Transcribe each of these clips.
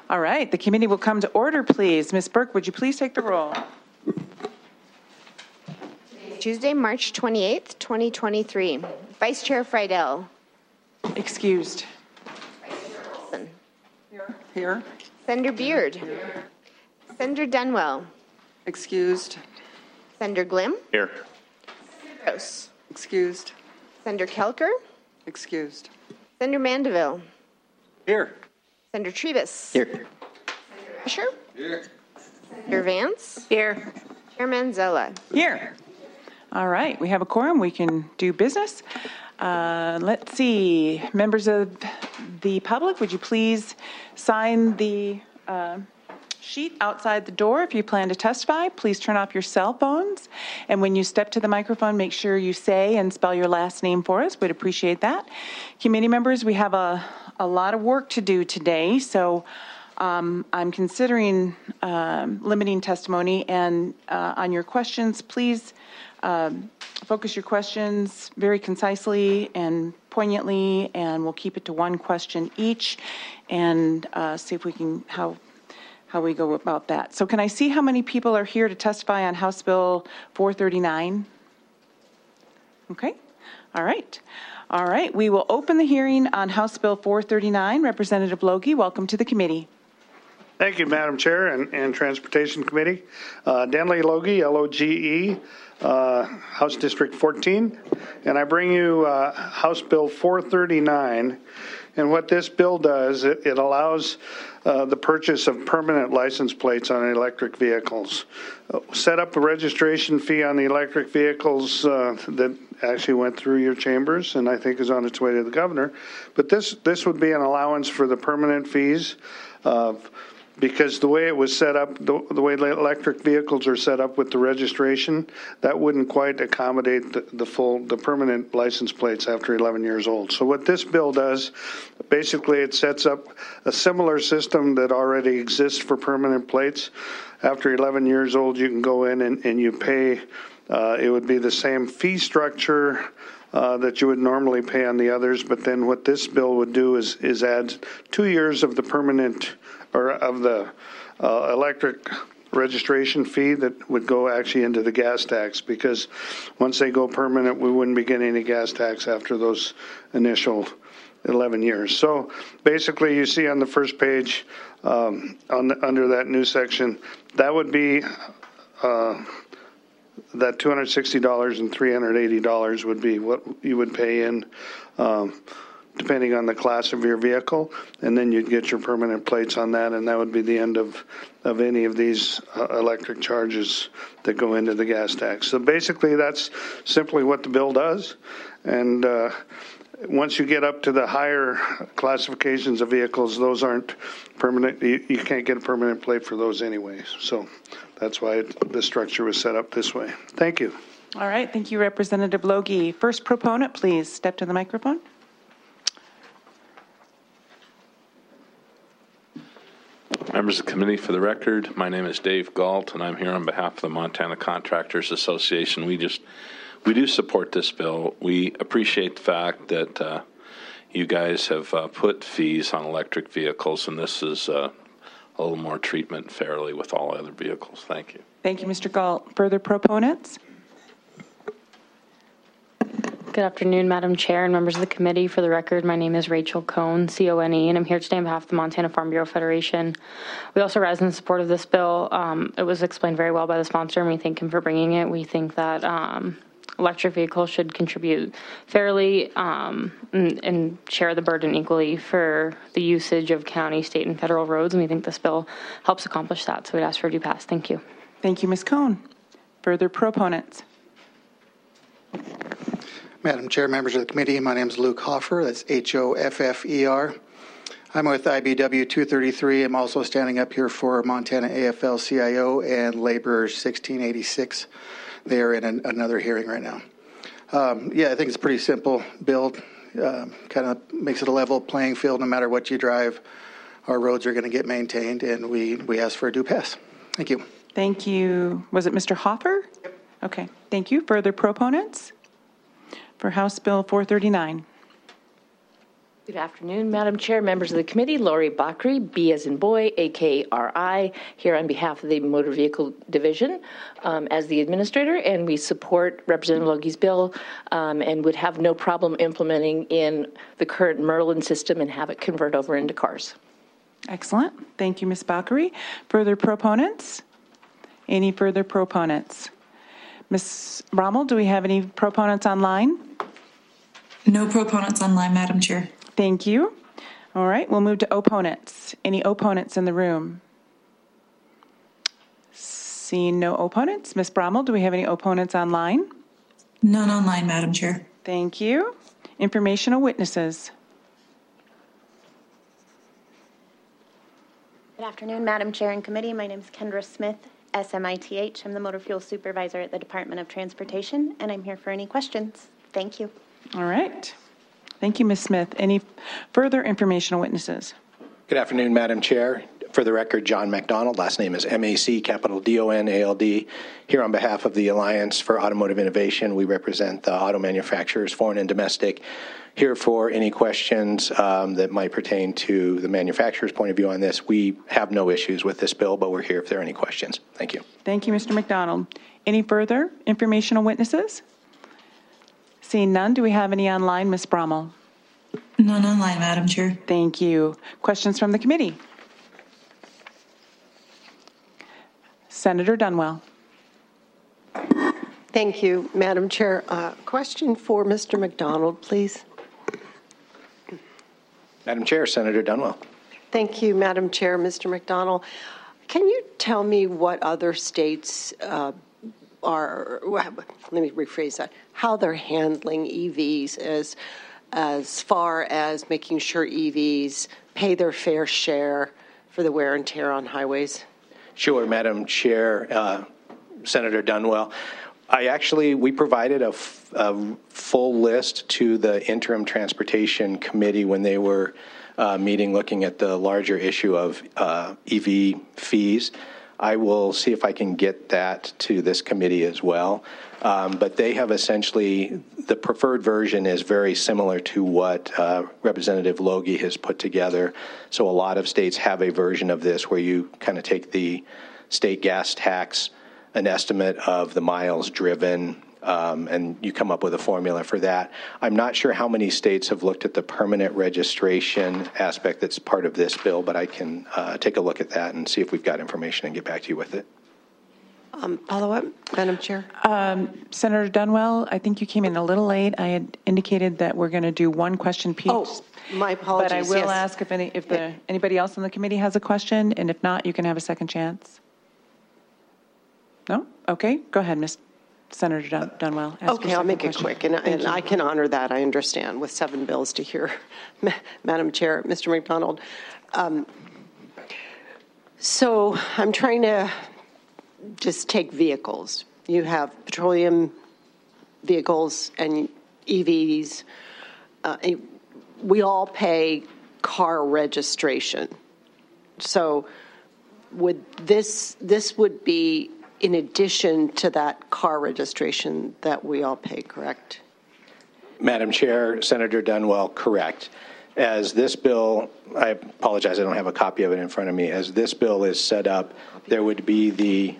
All right, the committee will come to order, please. Ms. Burke, would you please take the roll? Tuesday, March 28th, 2023. Vice Chair Friedel. Excused. Wilson. Here. Senator Beard. Senator Dunwell. Excused. Senator Glim. Here. Gross. Excused. Senator Kelker. Excused. Senator Mandeville. Here. Senator Trevis. Here. Senator Fisher. Here. Senator Vance. Here. Chair Manzella. Here. All right, we have a quorum. We can do business. Let's see. Members of the public, would you please sign the sheet outside the door if you plan to testify? Please turn off your cell phones. And when you step to the microphone, make sure you say and spell your last name for us. We'd appreciate that. Committee members, we have a lot of work to do today, so I'm considering limiting testimony. And on your questions, please focus your questions very concisely and poignantly, and we'll keep it to one question each and see if we can, how we go about that. So can I see how many people are here to testify on House Bill 439? Okay. All right. All right. We will open the hearing on House Bill 439. Representative Logie, welcome to the committee. Thank you, Madam Chair and Transportation Committee. Denley Logie, L-O-G-E, House District 14, and I bring you House Bill 439. And what this bill does, it allows the purchase of permanent license plates on electric vehicles. Set up a registration fee on the electric vehicles that actually went through your chambers and I think is on its way to the governor. But this would be an allowance for the permanent fees because the way it was set up, the way electric vehicles are set up with the registration, that wouldn't quite accommodate the permanent license plates after 11 years old. So what this bill does, basically it sets up a similar system that already exists for permanent plates. After 11 years old, you can go in and you pay, it would be the same fee structure that you would normally pay on the others, but then what this bill would do is add 2 years of the permanent or of the electric registration fee that would go actually into the gas tax, because once they go permanent, we wouldn't be getting any gas tax after those initial 11 years. So basically you see on the first page under that new section, that would be that $260 and $380 would be what you would pay in depending on the class of your vehicle, and then you'd get your permanent plates on that, and that would be the end of any of these electric charges that go into the gas tax. So basically that's simply what the bill does, and once you get up to the higher classifications of vehicles, those aren't permanent. You can't get a permanent plate for those anyways. So that's why the structure was set up this way. Thank you. All right. Thank you, Representative Logie. First proponent, please step to the microphone. Members of the committee, for the record, my name is Dave Galt, and I'm here on behalf of the Montana Contractors Association. We do support this bill. We appreciate the fact that you guys have put fees on electric vehicles, and this is a little more treatment fairly with all other vehicles. Thank you. Thank you, Mr. Galt. Further proponents? Good afternoon, Madam Chair and members of the committee. For the record, my name is Rachel Cohn, C-O-N-E, and I'm here today on behalf of the Montana Farm Bureau Federation. We also rise in support of this bill. It was explained very well by the sponsor, and we thank him for bringing it. We think that electric vehicles should contribute fairly and share the burden equally for the usage of county, state, and federal roads, and we think this bill helps accomplish that. So we'd ask for it to pass. Thank you. Thank you, Ms. Cohn. Further proponents? Madam Chair, members of the committee, my name is Luke Hoffer. That's H-O-F-F-E-R. I'm with IBW 233. I'm also standing up here for Montana AFL-CIO and Laborers 1686. They are in another hearing right now. Yeah, I think it's a pretty simple bill. Kind of makes it a level playing field no matter what you drive. Our roads are going to get maintained, and we ask for a due pass. Thank you. Thank you. Was it Mr. Hoffer? Yep. Okay. Thank you. Further proponents for House Bill 439? Good afternoon, Madam Chair, members of the committee. Lori Bakri, B as in boy, AKRI, here on behalf of the Motor Vehicle Division as the administrator, and we support Representative Logi's bill and would have no problem implementing in the current Merlin system and have it convert over into cars. Excellent. Thank you, Ms. Bakri. Further proponents? Any further proponents? Ms. Rommel, do we have any proponents online? No proponents online, Madam Chair. Thank you. All right, we'll move to opponents. Any opponents in the room? Seeing no opponents. Ms. Brommel, do we have any opponents online? None online, Madam Chair. Thank you. Informational witnesses. Good afternoon, Madam Chair and Committee. My name is Kendra Smith, SMITH. I'm the Motor Fuel Supervisor at the Department of Transportation, and I'm here for any questions. Thank you. All right. Thank you, Ms. Smith. Any further informational witnesses? Good afternoon, Madam Chair. For the record, John McDonald, last name is MAC, capital DONALD. Here on behalf of the Alliance for Automotive Innovation, we represent the auto manufacturers, foreign and domestic. Here for any questions that might pertain to the manufacturer's point of view on this. We have no issues with this bill, but we're here if there are any questions. Thank you. Thank you, Mr. McDonald. Any further informational witnesses? Seeing none, do we have any online, Ms. Brommel? None online, Madam Chair. Thank you. Questions from the committee? Senator Dunwell. Thank you, Madam Chair. Question for Mr. McDonald, please. Madam Chair, Senator Dunwell. Thank you, Madam Chair. Mr. McDonald, can you tell me what other states let me rephrase that, how they're handling EVs as far as making sure EVs pay their fair share for the wear and tear on highways? Sure, Madam Chair, Senator Dunwell. We provided a full list to the Interim Transportation Committee when they were meeting looking at the larger issue of EV fees. I will see if I can get that to this committee as well. But they have essentially, the preferred version is very similar to what Representative Logie has put together. So a lot of states have a version of this where you kind of take the state gas tax, an estimate of the miles driven, and you come up with a formula for that. I'm not sure how many states have looked at the permanent registration aspect that's part of this bill, but I can take a look at that and see if we've got information and get back to you with it. Follow-up, Madam Chair? Senator Dunwell, I think you came in a little late. I had indicated that we're going to do one question piece. Oh, my apologies. But I will ask if anybody else on the committee has a question, and if not, you can have a second chance. No? Okay, go ahead, Senator Dunwell. Okay, I'll make it quick, and I can honor that, I understand, with 7 bills to hear. Madam Chair, Mr. McDonald. So I'm trying to just take vehicles. You have petroleum vehicles and EVs. We all pay car registration. So this would be in addition to that car registration that we all pay, correct? Madam Chair, Senator Dunwell, correct. As this bill, I apologize, I don't have a copy of it in front of me. As this bill is set up, there would be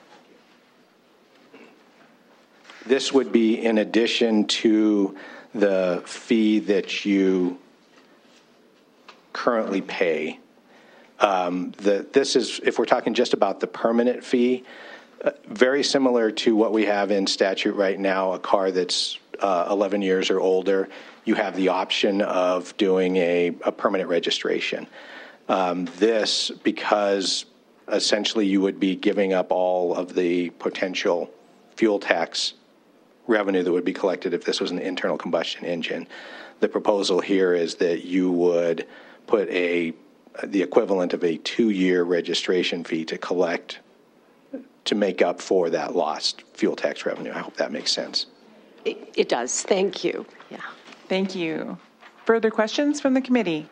this would be in addition to the fee that you currently pay. This is, if we're talking just about the permanent fee, very similar to what we have in statute right now. A car that's 11 years or older, you have the option of doing a permanent registration. This, because essentially you would be giving up all of the potential fuel tax revenue that would be collected if this was an internal combustion engine. The proposal here is that you would put the equivalent of a 2-year registration fee to collect to make up for that lost fuel tax revenue. I hope that makes sense. It does. Thank you. Yeah. Thank you. Further questions from the committee?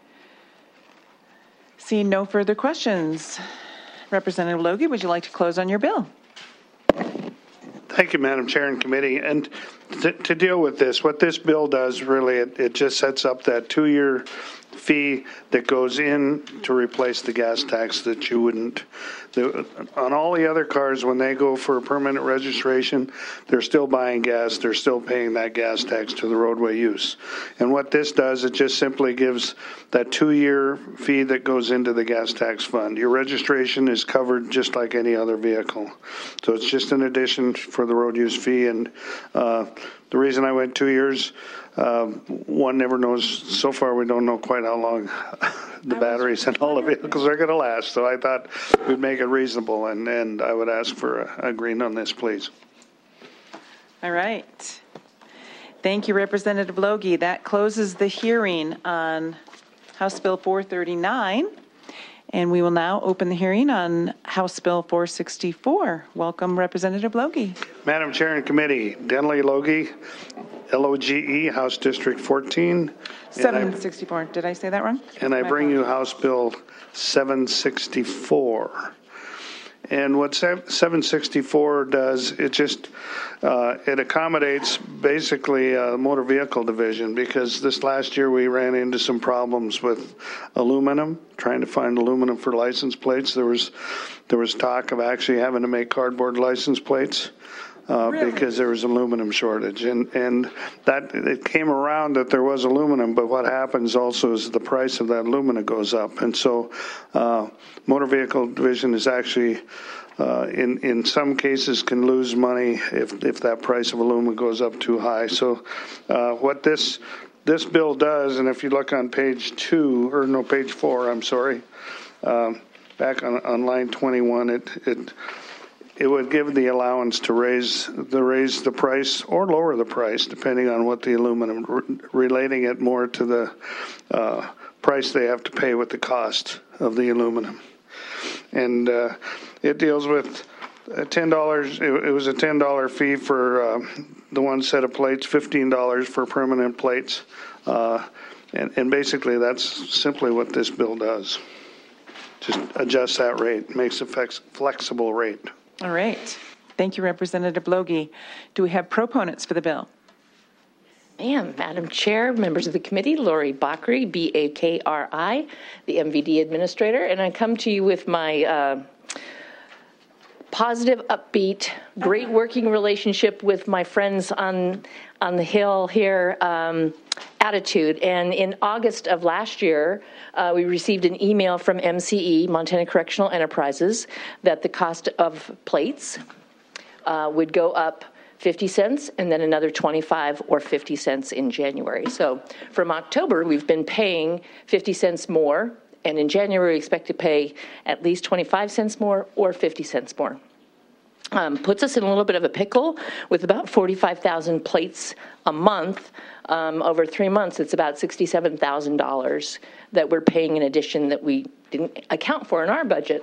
Seeing no further questions, Representative Logie, would you like to close on your bill? Thank you, Madam Chair and Committee. And to deal with this, what this bill does really, it just sets up that 2-year fee that goes in to replace the gas tax that you wouldn't. On all the other cars, when they go for a permanent registration, they're still buying gas. They're still paying that gas tax to the roadway use. And what this does, it just simply gives that 2-year fee that goes into the gas tax fund. Your registration is covered just like any other vehicle. So it's just an addition for the road use fee. And the reason I went 2 years, one never knows. So far, we don't know quite how long the batteries and all the vehicles are going to last. So I thought we'd make it reasonable, and I would ask for a green on this, please. All right. Thank you, Representative Logie. That closes the hearing on House Bill 439. And we will now open the hearing on House Bill 464. Welcome, Representative Logie. Madam Chair and Committee, Denley Logie, LOGE, House District 14. 764. Did I say that wrong? And I bring you House Bill 764. And what 764 does, it just it accommodates basically a motor vehicle division, because this last year we ran into some problems with aluminum, trying to find aluminum for license plates. There was talk of actually having to make cardboard license plates. Really? Because there was aluminum shortage, and that it came around that there was aluminum, but what happens also is the price of that aluminum goes up, and so motor vehicle division is actually in some cases can lose money if that price of aluminum goes up too high. So what this bill does, and if you look on page 4, I'm sorry, back on line 21, it would give the allowance to raise the price or lower the price, depending on what the aluminum, relating it more to the price they have to pay with the cost of the aluminum. And it deals with $10. It was a $10 fee for the one set of plates, $15 for permanent plates. And basically, that's simply what this bill does. Just adjusts that rate, makes a flexible rate. All right. Thank you, Representative Logie. Do we have proponents for the bill? Madam Chair, members of the committee, Lori Bakri, B-A-K-R-I, the MVD Administrator, and I come to you with my positive, upbeat, great working relationship with my friends on the Hill here attitude. And in August of last year, we received an email from MCE, Montana Correctional Enterprises, that the cost of plates would go up 50 cents and then another 25 or 50 cents in January. So from October, we've been paying 50 cents more, and in January, we expect to pay at least 25 cents more or 50 cents more. Puts us in a little bit of a pickle with about 45,000 plates a month. Over 3 months, it's about $67,000 that we're paying in addition that we didn't account for in our budget.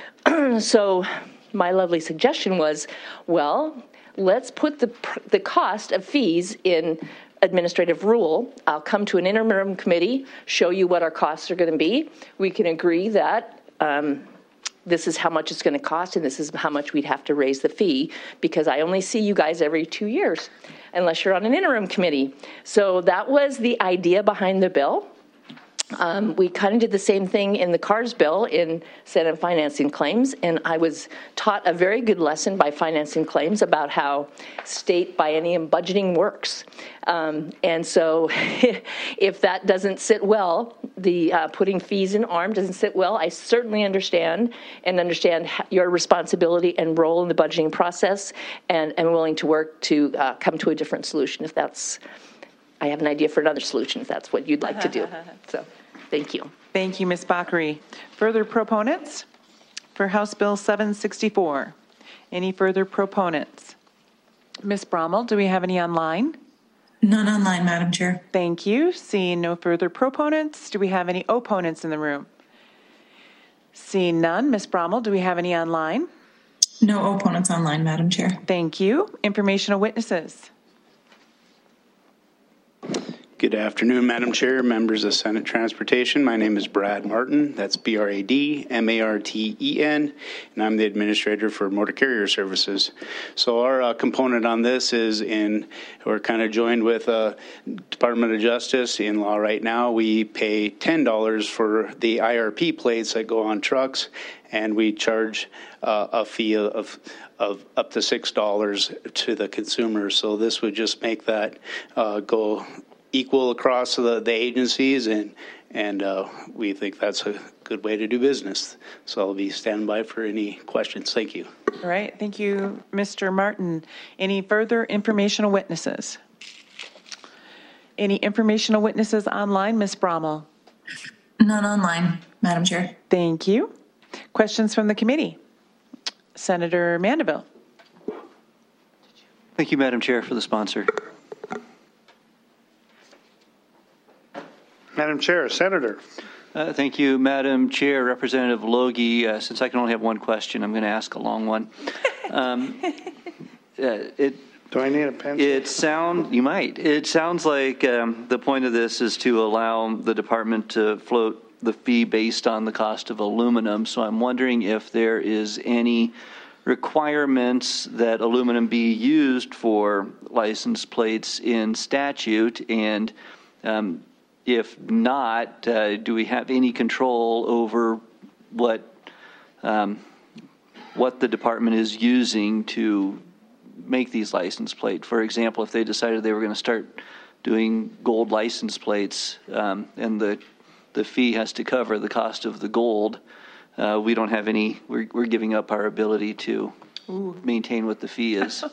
So my lovely suggestion was, well, let's put the cost of fees in administrative rule. I'll come to an interim committee, show you what our costs are going to be. We can agree that this is how much it's going to cost, and this is how much we'd have to raise the fee, because I only see you guys every 2 years, unless you're on an interim committee. So that was the idea behind the bill. We kind of did the same thing in the CARS bill in Senate Financing Claims, and I was taught a very good lesson by Financing Claims about how state biennium budgeting works. And so if that doesn't sit well, the putting fees in ARM doesn't sit well, I certainly understand your responsibility and role in the budgeting process, and am willing to work to come to a different solution if that's, I have an idea for another solution if that's what you'd like to do. So, thank you. Thank you, Ms. Bakri. Further proponents for House Bill 764? Any further proponents? Ms. Brommel, do we have any online? None online, Madam Chair. Thank you. Seeing no further proponents, do we have any opponents in the room? Seeing none, Ms. Brommel, do we have any online? No opponents online, Madam Chair. Thank you. Informational witnesses. Good afternoon, Madam Chair, members of Senate Transportation. My name is Brad Martin. That's BRADMARTEN, and I'm the Administrator for Motor Carrier Services. So our component on this is we're kind of joined with Department of Justice. In law right now, we pay $10 for the IRP plates that go on trucks, and we charge a fee of up to $6 to the consumer. So this would just make that go equal across the agencies, and we think that's a good way to do business. So I'll be standing by for any questions. Thank you. All right. Thank you, Mr. Martin. Any further informational witnesses? Any informational witnesses online, Ms. Brommel? None online, Madam Chair. Thank you. Questions from the committee? Senator Mandeville. Thank you, Madam Chair, for the sponsor. Madam Chair, Senator. Thank you, Madam Chair. Representative Logie, since I can only have one question, I'm going to ask a long one. Do I need a pencil? You might. It sounds like the point of this is to allow the department to float the fee based on the cost of aluminum. So I'm wondering if there is any requirements that aluminum be used for license plates in statute, and if not, do we have any control over what the department is using to make these license plates? For example, if they decided they were going to start doing gold license plates, and the fee has to cover the cost of the gold, we don't have any. We're giving up our ability to maintain what the fee is.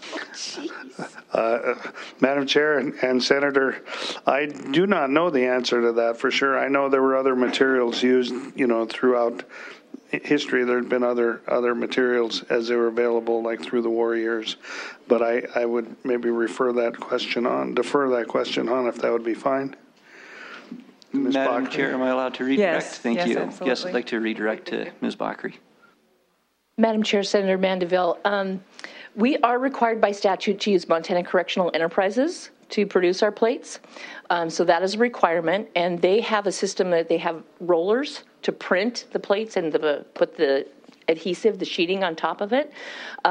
Madam Chair and Senator, I do not know the answer to that for sure. I know there were other materials used, throughout history. There had been other materials as they were available, like through the war years. But I would maybe defer that question on, if that would be fine. Ms. Madam Bakri. Chair, am I allowed to redirect? Yes, Thank yes, you. absolutely. Yes, I'd like to redirect to Ms. Bakri. Madam Chair, Senator Mandeville, we are required by statute to use Montana Correctional Enterprises to produce our plates. So that is a requirement, and they have a system that they have rollers to print the plates and put the adhesive, the sheeting on top of it.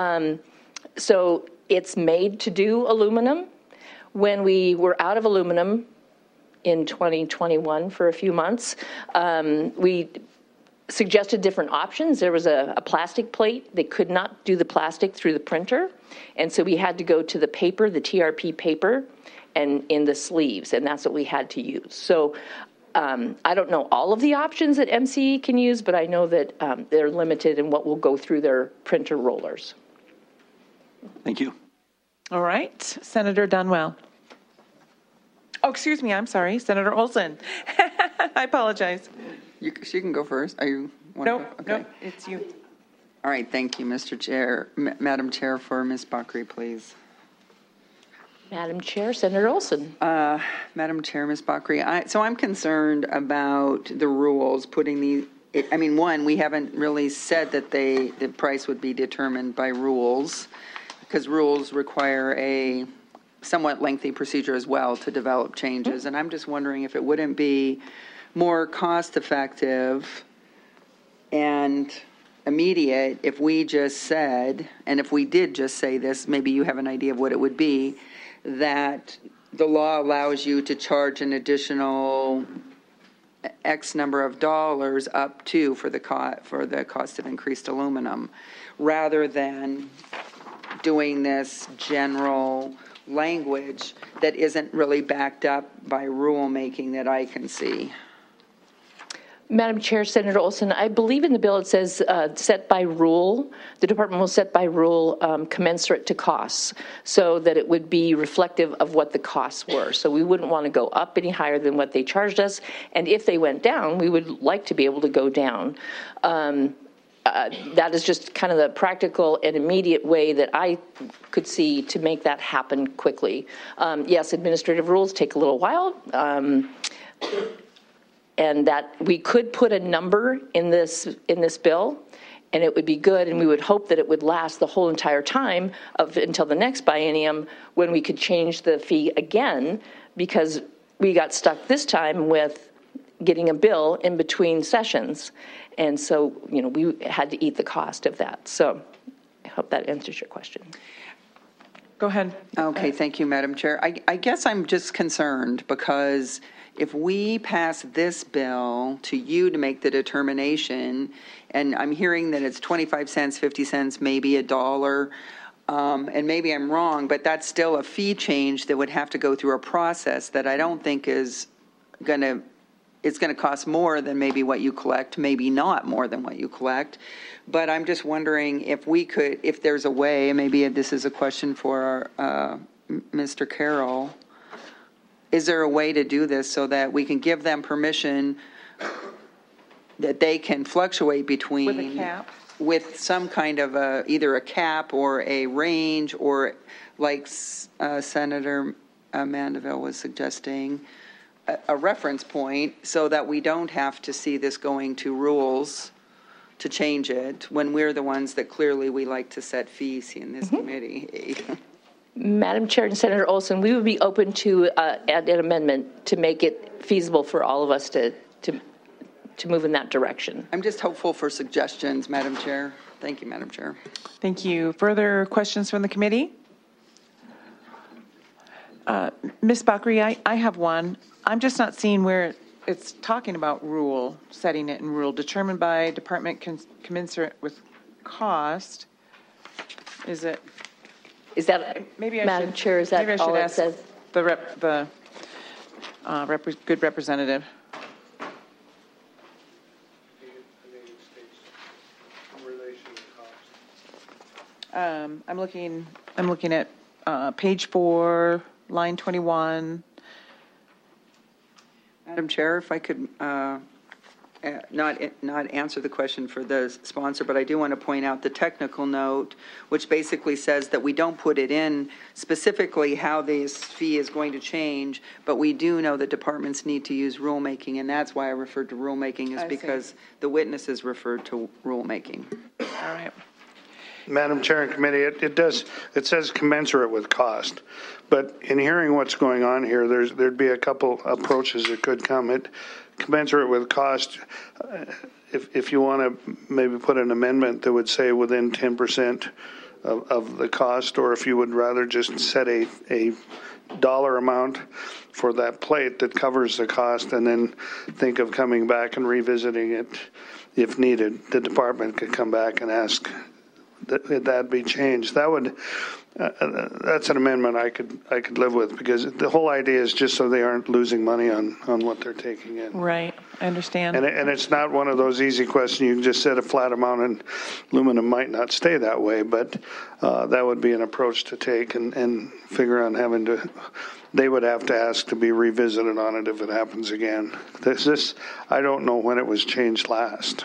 So it's made to do aluminum. When we were out of aluminum in 2021 for a few months, we suggested different options. There was a plastic plate. They could not do the plastic through the printer, and so we had to go to the paper, the TRP paper, and in the sleeves, and that's what we had to use. So I don't know all of the options that MCE can use, but I know that they're limited in what will go through their printer rollers. Thank you. All right. Senator Dunwell. Oh, excuse me. I'm sorry. Senator Olson. I apologize. She can go first. Are you? Nope, okay. nope, it's you. All right, thank you, Mr. Chair. Madam Chair, for Ms. Bakri, please. Madam Chair, Senator Olson. Madam Chair, Ms. Bakri, so I'm concerned about the rules putting one, we haven't really said that the price would be determined by rules, because rules require a somewhat lengthy procedure as well to develop changes. And I'm just wondering if it wouldn't be more cost-effective and immediate if we just said, and if we did just say this, maybe you have an idea of what it would be, that the law allows you to charge an additional X number of dollars up to for the cost of increased aluminum, rather than doing this general language that isn't really backed up by rulemaking that I can see. Madam Chair, Senator Olson, I believe in the bill it says set by rule. The department will set by rule commensurate to costs, so that it would be reflective of what the costs were. So we wouldn't want to go up any higher than what they charged us. And if they went down, we would like to be able to go down. That is just kind of the practical and immediate way that I could see to make that happen quickly. Yes, administrative rules take a little while. And that we could put a number in this bill, and it would be good, and we would hope that it would last the whole entire time until the next biennium, when we could change the fee again, because we got stuck this time with getting a bill in between sessions. And so, we had to eat the cost of that. So I hope that answers your question. Go ahead. Okay, thank you, Madam Chair. I guess I'm just concerned because if we pass this bill to you to make the determination, and I'm hearing that it's 25 cents, 50 cents, maybe $1, and maybe I'm wrong, but that's still a fee change that would have to go through a process that I don't think is going to, it's going to cost more than maybe what you collect, maybe not more than what you collect. But I'm just wondering if we could, if there's a way, and maybe this is a question for Mr. Carroll, is there a way to do this so that we can give them permission that they can fluctuate between with a cap, with some kind of either a cap or a range, or like Senator Mandeville was suggesting, a reference point, so that we don't have to see this going to rules to change it when we're the ones that clearly we like to set fees in this committee. Madam Chair and Senator Olson, we would be open to add an amendment to make it feasible for all of us to move in that direction. I'm just hopeful for suggestions, Madam Chair. Thank you, Madam Chair. Thank you. Further questions from the committee? Ms. Bakri, I have one. I'm just not seeing where it's talking about rule, setting it in rule, determined by department commensurate with cost. Is it? Is that, maybe Madam Chair, is that maybe I should all it ask says? The good representative. I'm looking at page 4, line 21. Madam Chair, if I could not answer the question for the sponsor, but I do want to point out the technical note, which basically says that we don't put it in specifically how this fee is going to change, but we do know that departments need to use rulemaking, and that's why I referred to rulemaking, is because the witnesses referred to rulemaking. All right. Madam Chair and committee, it says commensurate with cost, but in hearing what's going on here, there'd be a couple approaches that could come. Commensurate with cost, if you want to maybe put an amendment that would say within 10% of the cost, or if you would rather just set a dollar amount for that plate that covers the cost, and then think of coming back and revisiting it if needed. The department could come back and ask that be changed. That would that's an amendment I could live with, because the whole idea is just so they aren't losing money on what they're taking in. Right, I understand. And it's not one of those easy questions. You can just set a flat amount, and aluminum might not stay that way, but that would be an approach to take and figure on having to. They would have to ask to be revisited on it if it happens again. This I don't know when it was changed last.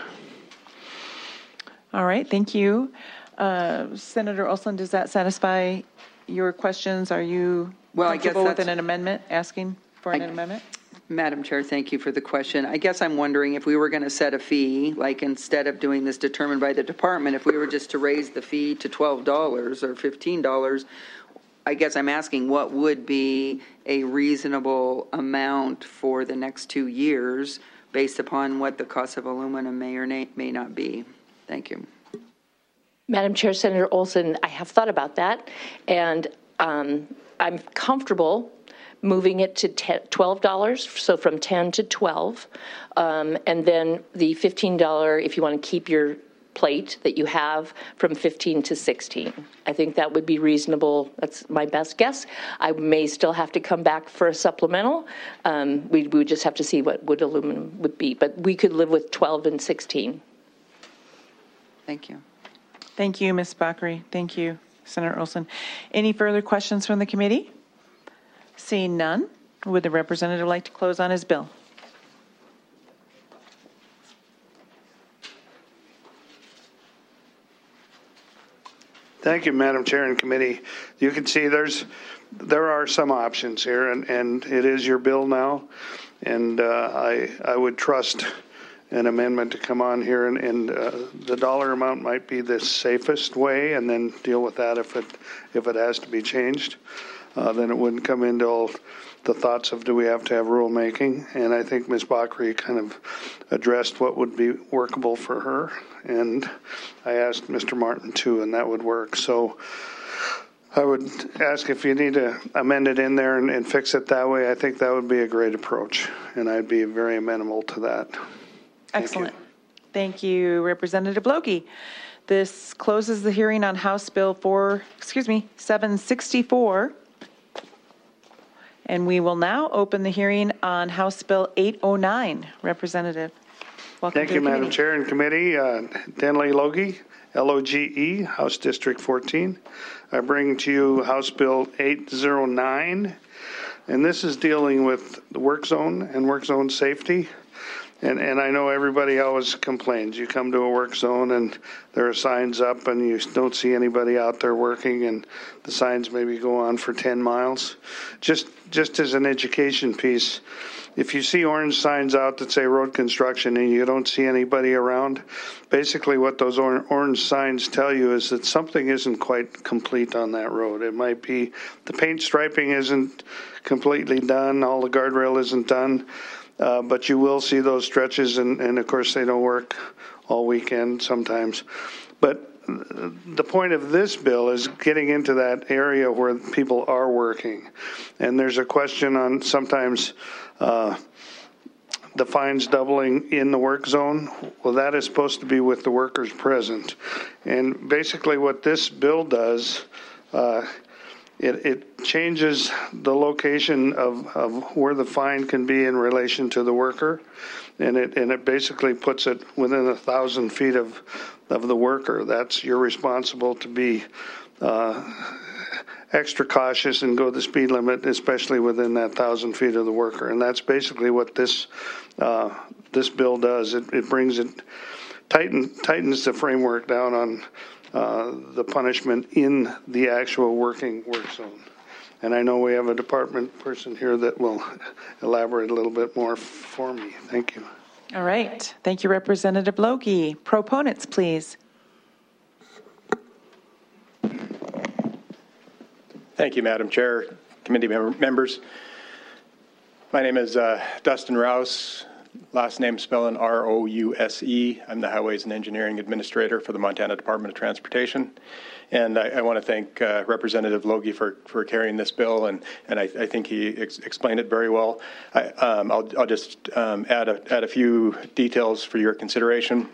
All right, thank you. Senator Olson, does that satisfy your questions? Are you comfortable with an amendment, asking for an amendment? Madam Chair, thank you for the question. I guess I'm wondering if we were going to set a fee, like instead of doing this determined by the department, if we were just to raise the fee to $12 or $15, I guess I'm asking what would be a reasonable amount for the next 2 years based upon what the cost of aluminum may or may not be. Thank you. Madam Chair, Senator Olson, I have thought about that, and I'm comfortable moving it to $12, so from 10 to 12, and then the $15, if you want to keep your plate that you have, from 15 to 16. I think that would be reasonable. That's my best guess. I may still have to come back for a supplemental. We would just have to see what wood aluminum would be, but we could live with 12 and 16. Thank you. Thank you, Ms. Bakri. Thank you, Senator Olson. Any further questions from the committee? Seeing none, would the representative like to close on his bill? Thank you, Madam Chair and committee. You can see there are some options here, and it is your bill now, and I would trust an amendment to come on here, and the dollar amount might be the safest way, and then deal with that if it has to be changed. then it wouldn't come into all the thoughts of do we have to have rulemaking. And I think Ms. Bakri kind of addressed what would be workable for her. And I asked Mr. Martin too, and that would work. So I would ask if you need to amend it in there and fix it that way. I think that would be a great approach, and I'd be very amenable to that. Excellent. Thank you, Representative Logie. This closes the hearing on House Bill 764. And we will now open the hearing on House Bill 809. Representative, welcome Thank to you, the Madam committee. Chair and Committee. Denley Logie, Loge, House District 14. I bring to you House Bill 809, and this is dealing with the work zone and work zone safety. And I know everybody always complains. You come to a work zone and there are signs up and you don't see anybody out there working, and the signs maybe go on for 10 miles. Just as an education piece, if you see orange signs out that say road construction and you don't see anybody around, basically what those orange signs tell you is that something isn't quite complete on that road. It might be the paint striping isn't completely done, all the guardrail isn't done. But you will see those stretches, and of course they don't work all weekend sometimes. But the point of this bill is getting into that area where people are working. And there's a question on sometimes the fines doubling in the work zone. Well, that is supposed to be with the workers present. And basically what this bill does, it changes the location of where the fine can be in relation to the worker, and it basically puts it within 1,000 feet of the worker. That's you're responsible to be extra cautious and go the speed limit, especially within that 1,000 feet of the worker. And that's basically what this bill does. It brings it tightens the framework down on the punishment in the actual working work zone. And I know we have a department person here that will elaborate a little bit more for me. Thank you. All right. Thank you, Representative Logie. Proponents, please. Thank you, Madam Chair, committee members. My name is Dustin Rouse. Last name spelling R-O-U-S-E. I'm the Highways and Engineering Administrator for the Montana Department of Transportation. And I want to thank Representative Logie for carrying this bill, and I think he explained it very well. I'll just add a few details for your consideration.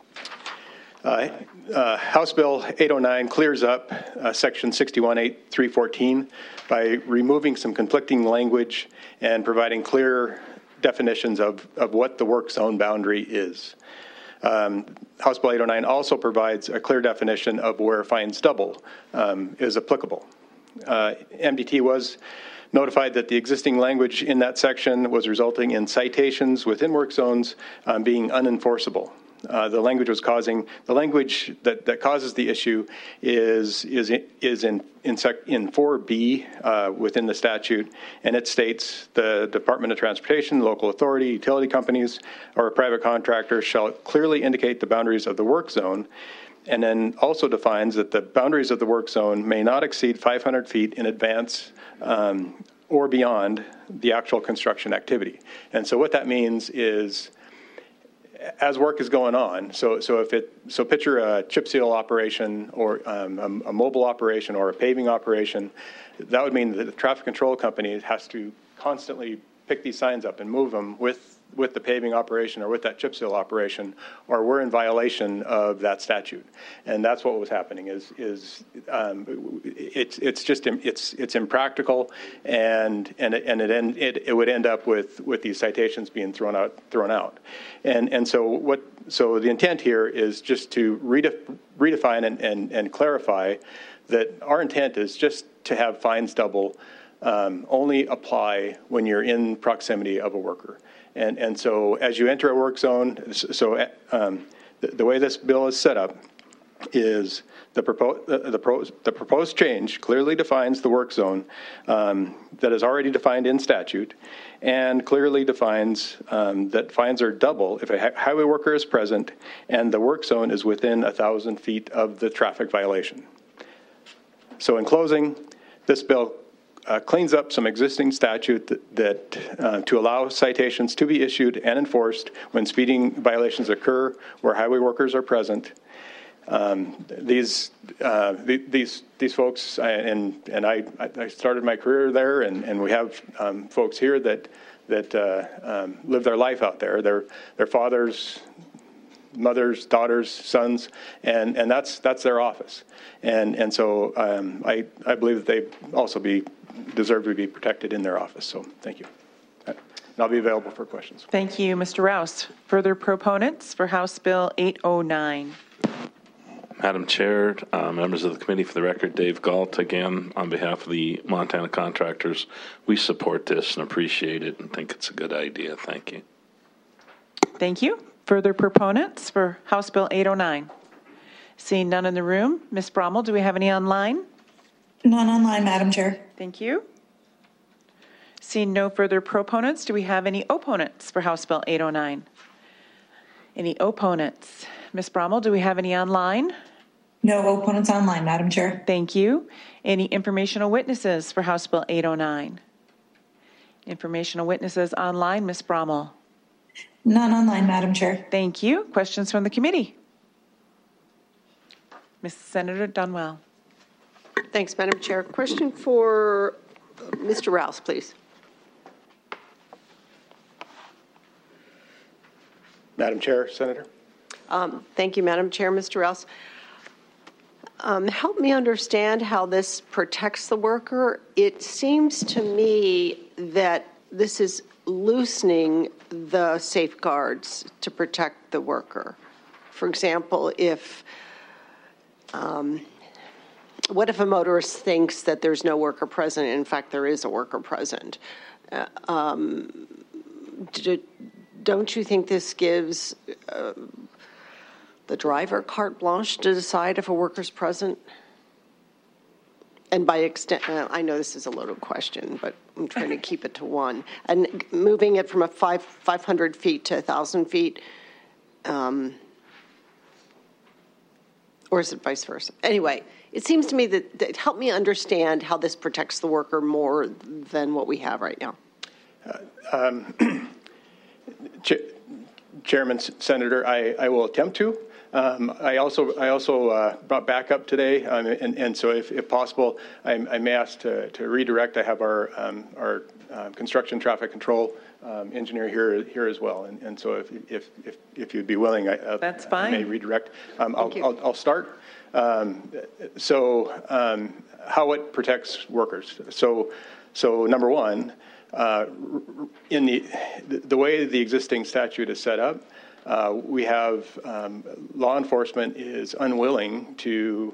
House Bill 809 clears up Section 61.8.314 by removing some conflicting language and providing clear definitions of what the work zone boundary is. House Bill 809 also provides a clear definition of where fines double is applicable. MDT was notified that the existing language in that section was resulting in citations within work zones being unenforceable. The language that causes the issue is in 4B within the statute, and it states the Department of Transportation, local authority, utility companies, or a private contractor shall clearly indicate the boundaries of the work zone, and then also defines that the boundaries of the work zone may not exceed 500 feet in advance or beyond the actual construction activity. And so what that means is, as work is going on, so picture a chip seal operation or a mobile operation or a paving operation. That would mean that the traffic control company has to constantly pick these signs up and move them with the paving operation or with that chip seal operation, or we're in violation of that statute. And that's what was happening. It's impractical, and it would end up with these citations being thrown out. And so the intent here is just to redefine and clarify that our intent is just to have fines double only apply when you're in proximity of a worker. And so as you enter a work zone, the way this bill is set up is the proposed change clearly defines the work zone that is already defined in statute, and clearly defines that fines are double if a highway worker is present and the work zone is within 1,000 feet of the traffic violation. So in closing, this bill cleans up some existing statute that to allow citations to be issued and enforced when speeding violations occur where highway workers are present. These folks, and I started my career there, and we have folks here that live their life out there. Their fathers, mothers, daughters, sons, and that's their office. And so I believe that they also deserve to be protected in their office. So thank you. And I'll be available for questions. Thank you, Mr. Rouse. Further proponents for House Bill 809. Madam Chair, members of the committee, for the record, Dave Galt, again, on behalf of the Montana contractors, we support this and appreciate it and think it's a good idea. Thank you. Thank you. Further proponents for House Bill 809? Seeing none in the room, Ms. Brommel, do we have any online? None online, Madam Chair. Thank you. Seeing no further proponents, do we have any opponents for House Bill 809? Any opponents? Ms. Brommel, do we have any online? No opponents online, Madam Chair. Thank you. Any informational witnesses for House Bill 809? Informational witnesses online, Ms. Brommel? None online, Madam Chair. Thank you. Questions from the committee? Ms. Senator Dunwell. Thanks, Madam Chair. Question for Mr. Rouse, please. Madam Chair, Senator. Thank you, Madam Chair. Mr. Rouse, help me understand how this protects the worker. It seems to me that this is loosening the safeguards to protect the worker. For example, what if a motorist thinks that there's no worker present? In fact, there is a worker present. Don't you think this gives the driver carte blanche to decide if a worker's present? And by extent, I know this is a loaded question, but I'm trying to keep it to one. And moving it from 500 feet to 1,000 feet, or is it vice versa? Anyway, it seems to me that help me understand how this protects the worker more than what we have right now. Chairman, Senator, I will attempt to. I also brought backup today, and so if possible, I may ask to redirect. I have our construction traffic control engineer here as well, and so if you'd be willing, that's fine. I may redirect. I'll start. How it protects workers. So number one. In the way the existing statute is set up, we have law enforcement is unwilling to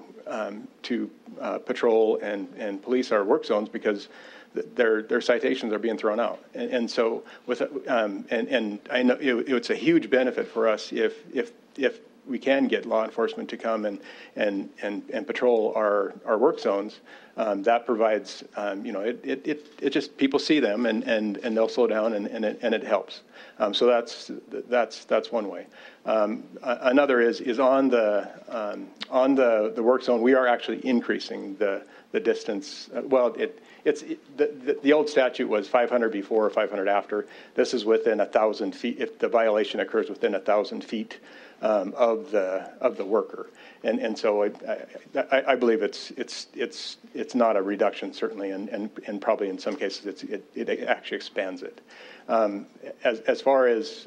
patrol and police our work zones because their citations are being thrown out, and so and I know it's a huge benefit for us if we can get law enforcement to come and patrol our work zones. That provides, it just people see them and they'll slow down and it helps. So that's one way. Another is on the work zone. We are actually increasing the distance. The old statute was 500 before or 500 after. This is within 1,000 feet if the violation occurs within 1,000 feet. Of the worker, and so I believe it's not a reduction certainly, and probably in some cases it actually expands it. As far as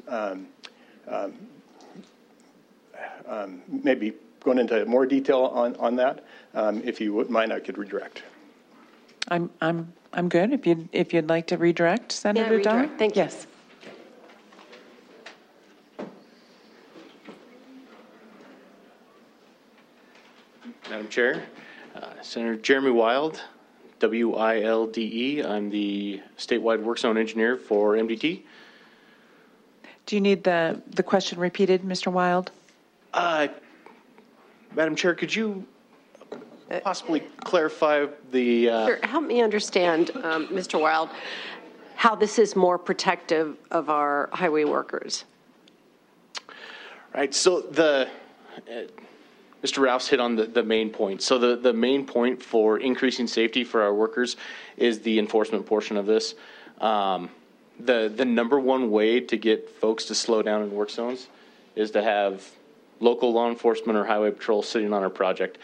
maybe going into more detail on that, if you wouldn't mind, I could redirect. I'm good. If you'd like to redirect, Senator Dunn. Thank you. Yes. Madam Chair, Senator Jeremy Wilde, W-I-L-D-E. I'm the statewide work zone engineer for MDT. Do you need the question repeated, Mr. Wilde? Madam Chair, could you possibly clarify the... Sure. Help me understand, Mr. Wilde, how this is more protective of our highway workers. Right. So Mr. Ralph's hit on the main point. So the main point for increasing safety for our workers is the enforcement portion of this. The number one way to get folks to slow down in work zones is to have local law enforcement or highway patrol sitting on our project.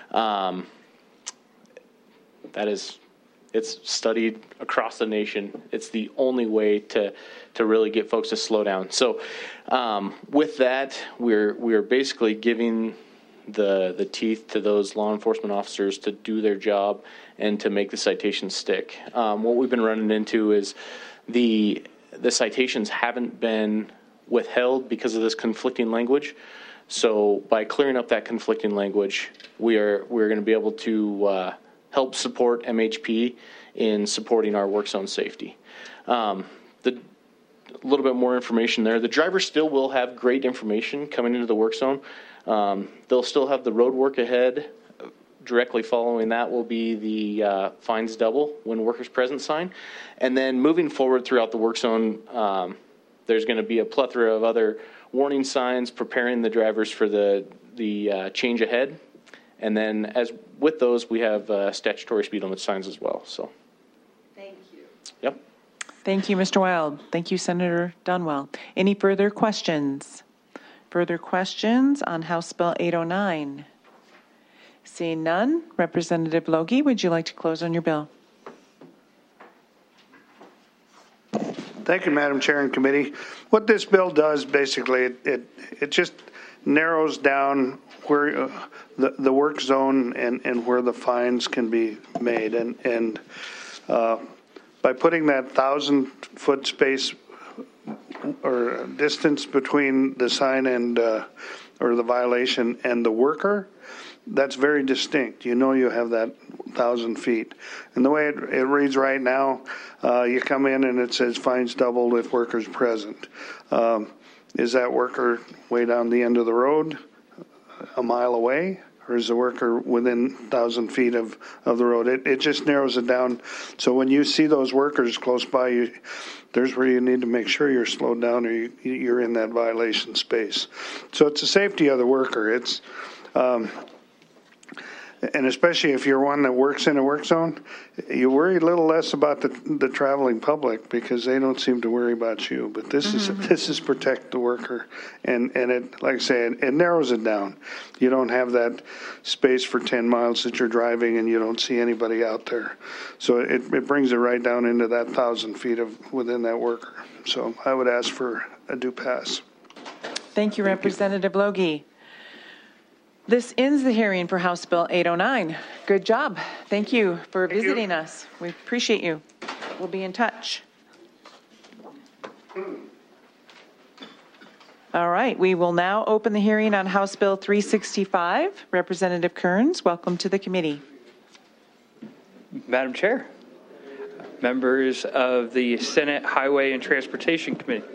It's studied across the nation. It's the only way to really get folks to slow down. So with that, we're basically giving the teeth to those law enforcement officers to do their job and to make the citations stick. What we've been running into is the citations haven't been withheld because of this conflicting language. So by clearing up that conflicting language, we're going to be able to help support MHP in supporting our work zone safety. A little bit more information there. The driver still will have great information coming into the work zone. They'll still have the road work ahead. Directly following that will be the fines double when workers present sign. And then moving forward throughout the work zone, there's going to be a plethora of other warning signs preparing the drivers for the change ahead. And then as with those, we have statutory speed limit signs as well. So, thank you. Yep. Thank you, Mr. Wild. Thank you, Senator Dunwell. Any further questions? Further questions on House Bill 809? Seeing none, Representative Logie, would you like to close on your bill? Thank you, Madam Chair and Committee. What this bill does, basically, it just narrows down where the work zone and where the fines can be made. And by putting that 1,000-foot space or distance between the sign and or the violation and the worker, that's very distinct. You know you have that 1,000 feet. And the way it reads right now, you come in and it says fines doubled if worker's present. Is that worker way down the end of the road, a mile away? Or is the worker within 1,000 feet of the road? It just narrows it down. So when you see those workers close by, there's where you need to make sure you're slowed down or you're in that violation space. So it's the safety of the worker. It's and especially if you're one that works in a work zone, you worry a little less about the traveling public because they don't seem to worry about you. But this is protect the worker, and it, like I say, it narrows it down. You don't have that space for 10 miles that you're driving and you don't see anybody out there. So it brings it right down into that 1,000 feet of within that worker. So I would ask for a due pass. Thank you, Representative Logie. This ends the hearing for House Bill 809. Good job. Thank you for visiting us. We appreciate you. We'll be in touch. All right, we will now open the hearing on House Bill 365. Representative Kearns, welcome to the committee. Madam Chair, members of the Senate Highway and Transportation Committee.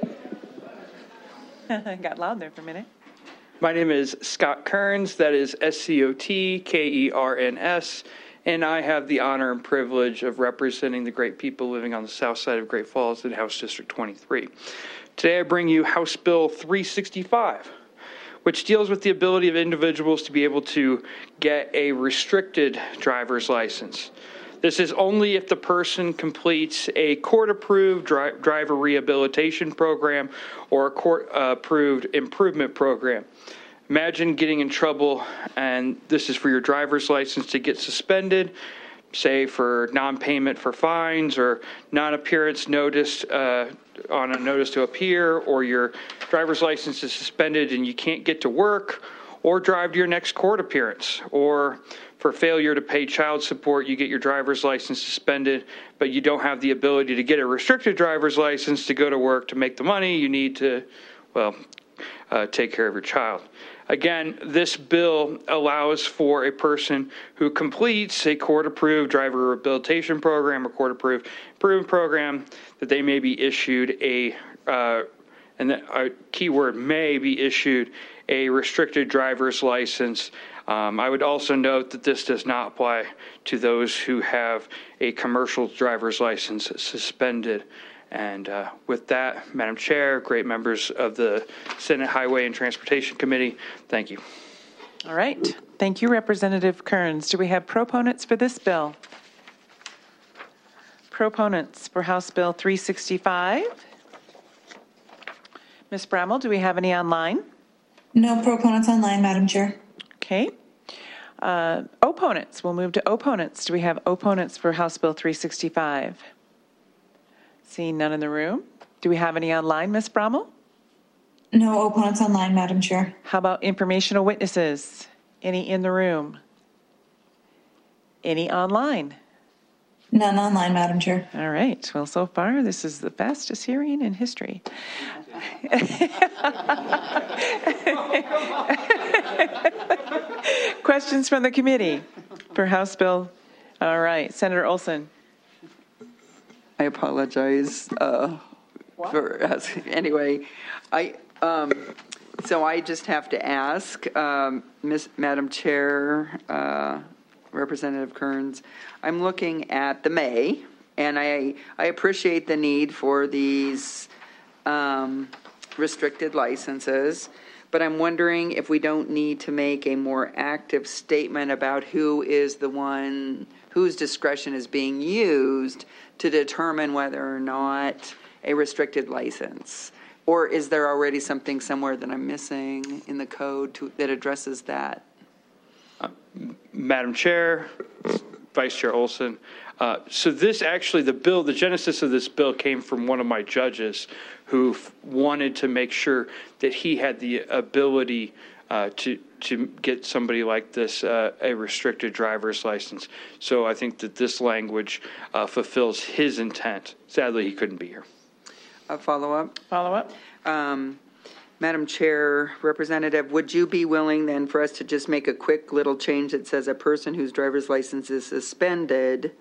Got loud there for a minute. My name is Scott Kearns, that is SCOTKERNS, and I have the honor and privilege of representing the great people living on the south side of Great Falls in House District 23. Today I bring you House Bill 365, which deals with the ability of individuals to be able to get a restricted driver's license. This is only if the person completes a court-approved driver rehabilitation program or a court-approved improvement program. Imagine getting in trouble, and this is for your driver's license to get suspended, say for non-payment for fines or non-appearance notice on a notice to appear, or your driver's license is suspended and you can't get to work or drive to your next court appearance, or for failure to pay child support, you get your driver's license suspended, but you don't have the ability to get a restricted driver's license to go to work to make the money you need to, take care of your child. Again, this bill allows for a person who completes a court-approved driver rehabilitation program or court-approved improvement program that they may be issued and a keyword may be issued a restricted driver's license. I would also note that this does not apply to those who have a commercial driver's license suspended. And with that, Madam Chair, great members of the Senate Highway and Transportation Committee, thank you. All right. Thank you, Representative Kearns. Do we have proponents for this bill? Proponents for House Bill 365. Ms. Bramall, do we have any online? No proponents online, Madam Chair. Okay. Opponents. We'll move to opponents. Do we have opponents for House Bill 365? Seeing none in the room. Do we have any online, Ms. Bramall? No opponents online, Madam Chair. How about informational witnesses? Any in the room? Any online? None online, Madam Chair. All right. Well, so far, this is the fastest hearing in history. Questions from the committee for House Bill? All right. Senator Olson. I apologize for asking. Anyway, so I just have to ask, Madam Chair, Representative Kearns, I'm looking at the May, and I appreciate the need for these restricted licenses, but I'm wondering if we don't need to make a more active statement about who is the one whose discretion is being used to determine whether or not a restricted license. Or is there already something somewhere that I'm missing in the code that addresses that? Madam Chair, Vice Chair Olson. So this actually, the genesis of this bill came from one of my judges who wanted to make sure that he had the ability to get somebody like this a restricted driver's license. So I think that this language fulfills his intent. Sadly, he couldn't be here. A follow-up? Follow-up. Madam Chair, Representative, would you be willing then for us to just make a quick little change that says a person whose driver's license is suspended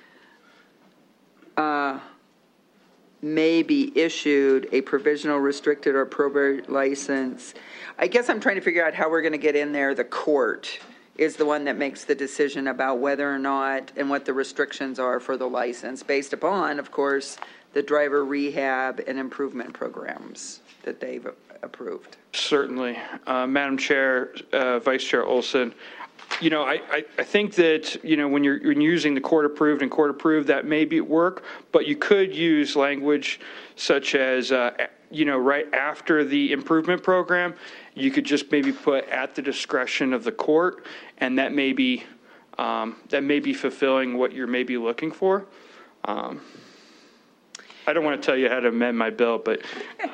may be issued a provisional restricted or probated license? I guess I'm trying to figure out how we're going to get in there. The court is the one that makes the decision about whether or not and what the restrictions are for the license based upon, of course, the driver rehab and improvement programs that they've approved. Certainly. Madam Chair, Vice Chair Olson, I think that, when you're using the court approved and court approved, that may be at work, but you could use language such as, right after the improvement program, you could just maybe put at the discretion of the court, and that may be fulfilling what you're maybe looking for. I don't want to tell you how to amend my bill, but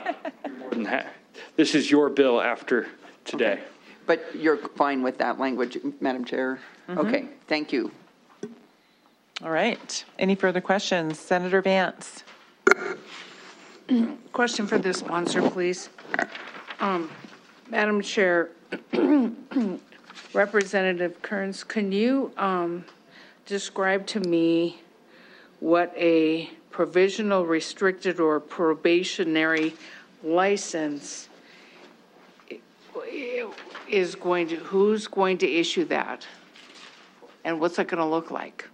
this is your bill after today. Okay. But you're fine with that language, Madam Chair? Mm-hmm. Okay, thank you. All right. Any further questions? Senator Vance. Question for the sponsor, please. Madam Chair, Representative Kearns, can you describe to me what a provisional, restricted, or probationary license is going to, who's going to issue that? And what's that going to look like?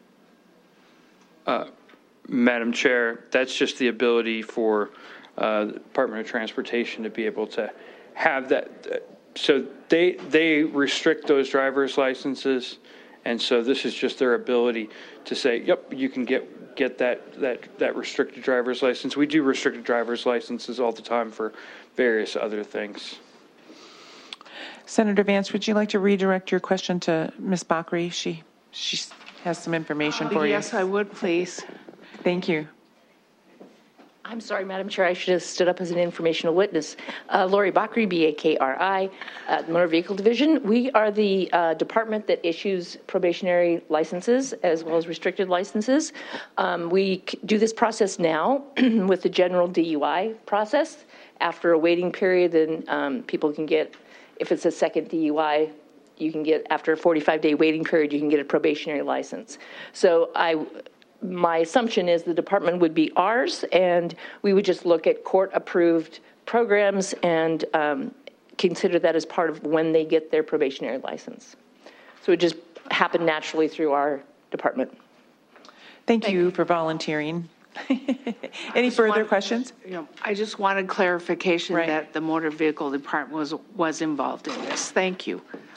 Madam Chair, that's just the ability for the Department of Transportation to be able to have that. So they restrict those driver's licenses, and so this is just their ability to say, yep, you can get that restricted driver's license. We do restricted driver's licenses all the time for various other things. Senator Vance, would you like to redirect your question to Ms. Bakri? She has some information for you. Yes, I would, please. Thank you. I'm sorry, Madam Chair, I should have stood up as an informational witness. Lori Bakri, BAKRI, at the Motor Vehicle Division. We are the department that issues probationary licenses as well as restricted licenses. We do this process now with the general DUI process. After a waiting period, then people can get, if it's a second DUI, you can get, after a 45-day waiting period, you can get a probationary license. So my assumption is the department would be ours, and we would just look at court-approved programs and consider that as part of when they get their probationary license. So it just happened naturally through our department. Thank you for volunteering. Any further questions? I just wanted clarification that the Motor Vehicle Department was involved in this. Thank you.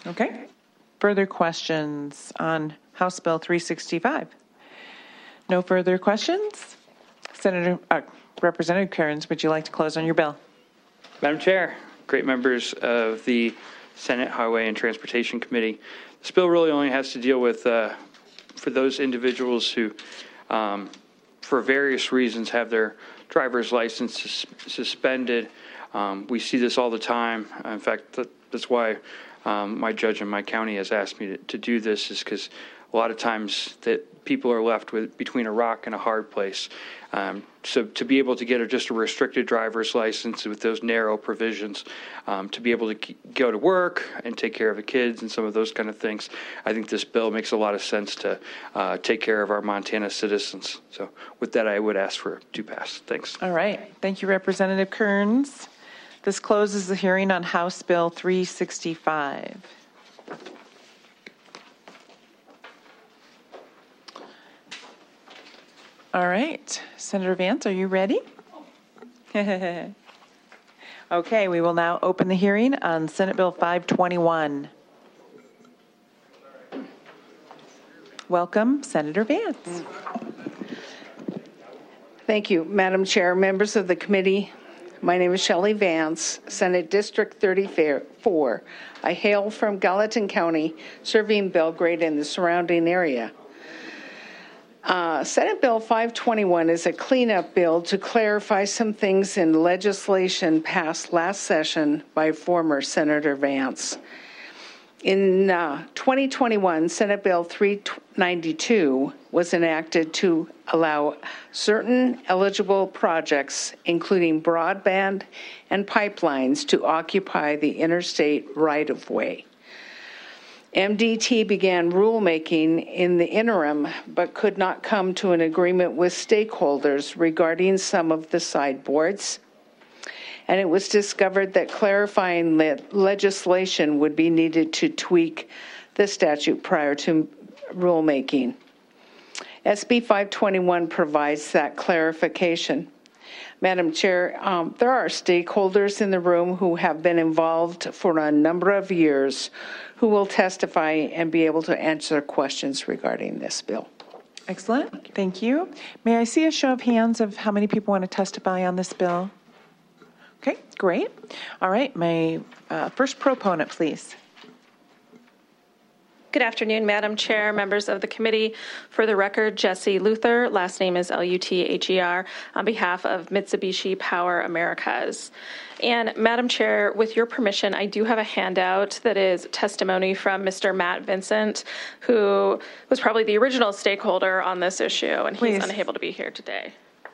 Okay. Further questions on House Bill 365? No further questions? Representative Kearns, would you like to close on your bill? Madam Chair, great members of the Senate Highway and Transportation Committee, this bill really only has to deal with, for those individuals who, for various reasons, have their driver's license suspended. We see this all the time. In fact, that's why my judge in my county has asked me to do this, is because a lot of times that people are left with between a rock and a hard place. So to be able to get just a restricted driver's license with those narrow provisions, to be able to go to work and take care of the kids and some of those kind of things, I think this bill makes a lot of sense to take care of our Montana citizens. So with that, I would ask for to pass. Thanks. All right. Thank you, Representative Kearns. This closes the hearing on House Bill 365. All right. Senator Vance, are you ready? Okay, we will now open the hearing on Senate Bill 521. Welcome, Senator Vance. Thank you, Madam Chair, members of the committee. My name is Shelley Vance, Senate District 34. I hail from Gallatin County, serving Belgrade and the surrounding area. Senate Bill 521 is a cleanup bill to clarify some things in legislation passed last session by former Senator Vance. In 2021, Senate Bill 392 was enacted to allow certain eligible projects, including broadband and pipelines, to occupy the interstate right-of-way. MDT began rulemaking in the interim, but could not come to an agreement with stakeholders regarding some of the sideboards. And it was discovered that clarifying legislation would be needed to tweak the statute prior to rulemaking. SB 521 provides that clarification. Madam Chair, there are stakeholders in the room who have been involved for a number of years who will testify and be able to answer questions regarding this bill. Excellent. Thank you. May I see a show of hands of how many people want to testify on this bill? Okay, great. All right, my first proponent, please. Good afternoon, Madam Chair, members of the committee. For the record, Jesse Luther, last name is Luther, on behalf of Mitsubishi Power Americas. And Madam Chair, with your permission, I do have a handout that is testimony from Mr. Matt Vincent, who was probably the original stakeholder on this issue, and he's unable to be here today.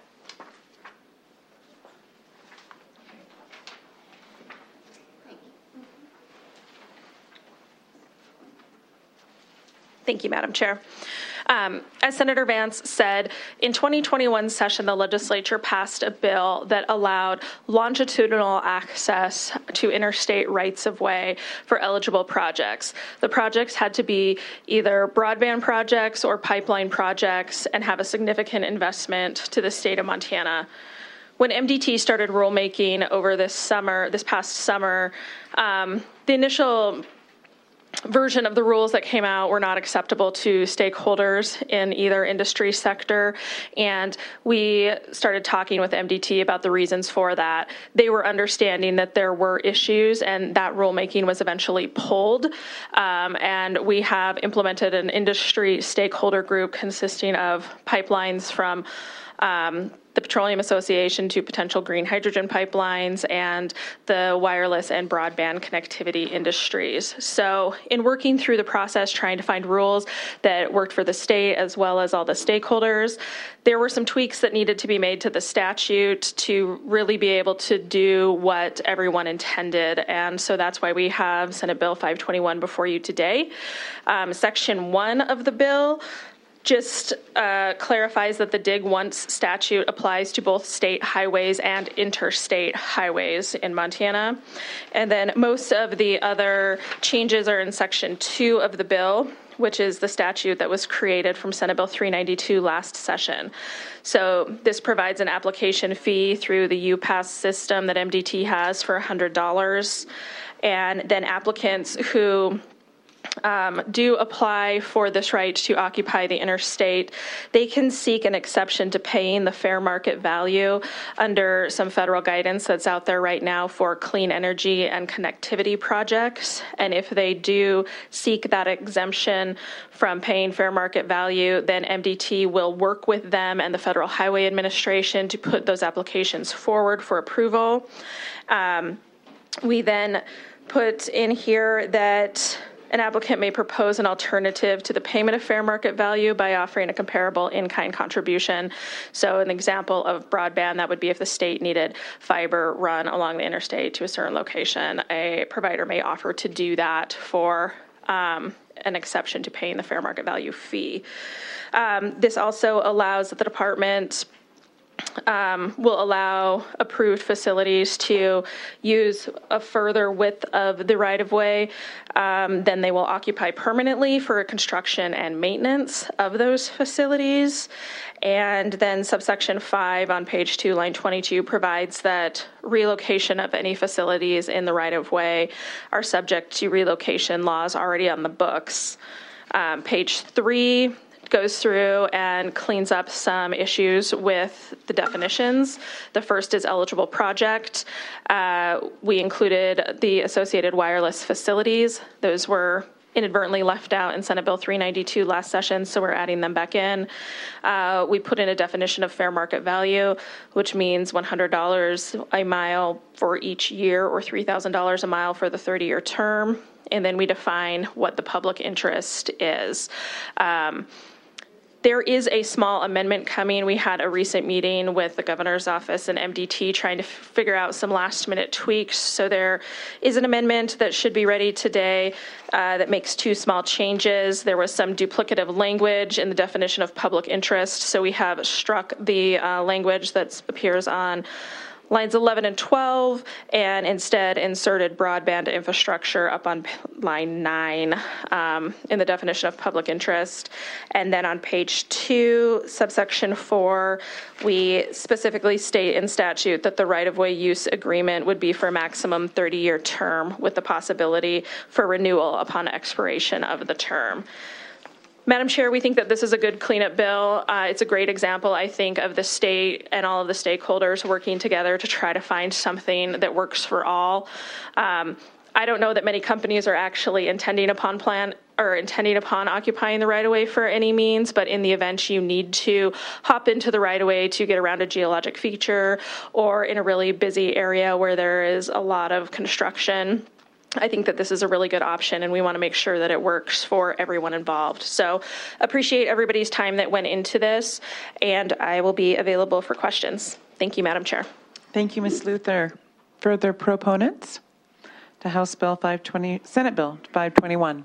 Thank you, Madam Chair. As Senator Vance said, in 2021 session, the legislature passed a bill that allowed longitudinal access to interstate rights-of-way for eligible projects. The projects had to be either broadband projects or pipeline projects and have a significant investment to the state of Montana. When MDT started rulemaking over this past summer, the initial version of the rules that came out were not acceptable to stakeholders in either industry sector, and we started talking with MDT about the reasons for that. They were understanding that there were issues, and that rulemaking was eventually pulled, and we have implemented an industry stakeholder group consisting of pipelines from the Petroleum Association to potential green hydrogen pipelines and the wireless and broadband connectivity industries. So in working through the process, trying to find rules that worked for the state as well as all the stakeholders, there were some tweaks that needed to be made to the statute to really be able to do what everyone intended. And so that's why we have Senate Bill 521 before you today. Section 1 of the bill just clarifies that the Dig Once statute applies to both state highways and interstate highways in Montana. And then most of the other changes are in Section 2 of the bill, which is the statute that was created from Senate Bill 392 last session. So this provides an application fee through the UPass system that MDT has for $100. And then applicants who do apply for this right to occupy the interstate, they can seek an exception to paying the fair market value under some federal guidance that's out there right now for clean energy and connectivity projects. And if they do seek that exemption from paying fair market value, then MDT will work with them and the Federal Highway Administration to put those applications forward for approval. We then put in here that an applicant may propose an alternative to the payment of fair market value by offering a comparable in-kind contribution. So an example of broadband, that would be if the state needed fiber run along the interstate to a certain location, a provider may offer to do that for an exception to paying the fair market value fee. This also allows the department will allow approved facilities to use a further width of the right-of-way than they will occupy permanently for construction and maintenance of those facilities. And then subsection 5 on page 2, line 22, provides that relocation of any facilities in the right-of-way are subject to relocation laws already on the books. Page 3 goes through and cleans up some issues with the definitions. The first is eligible project. We included the associated wireless facilities. Those were inadvertently left out in Senate Bill 392 last session, so we're adding them back in. We put in a definition of fair market value, which means $100 a mile for each year or $3,000 a mile for the 30-year term. And then we define what the public interest is. There is a small amendment coming. We had a recent meeting with the governor's office and MDT trying to figure out some last-minute tweaks. So there is an amendment that should be ready today that makes 2 small changes. There was some duplicative language in the definition of public interest. So we have struck the language that appears on lines 11 and 12, and instead inserted broadband infrastructure up on line 9 in the definition of public interest. And then on page 2, subsection 4, we specifically state in statute that the right-of-way use agreement would be for a maximum 30-year term with the possibility for renewal upon expiration of the term. Madam Chair, we think that this is a good cleanup bill. It's a great example, I think, of the state and all of the stakeholders working together to try to find something that works for all. I don't know that many companies are actually intending upon occupying the right-of-way for any means, but in the event you need to hop into the right-of-way to get around a geologic feature or in a really busy area where there is a lot of construction, I think that this is a really good option, and we want to make sure that it works for everyone involved. So appreciate everybody's time that went into this, and I will be available for questions. Thank you, Madam Chair. Thank you, Ms. Luther. Further proponents to House Bill 520, Senate Bill 521.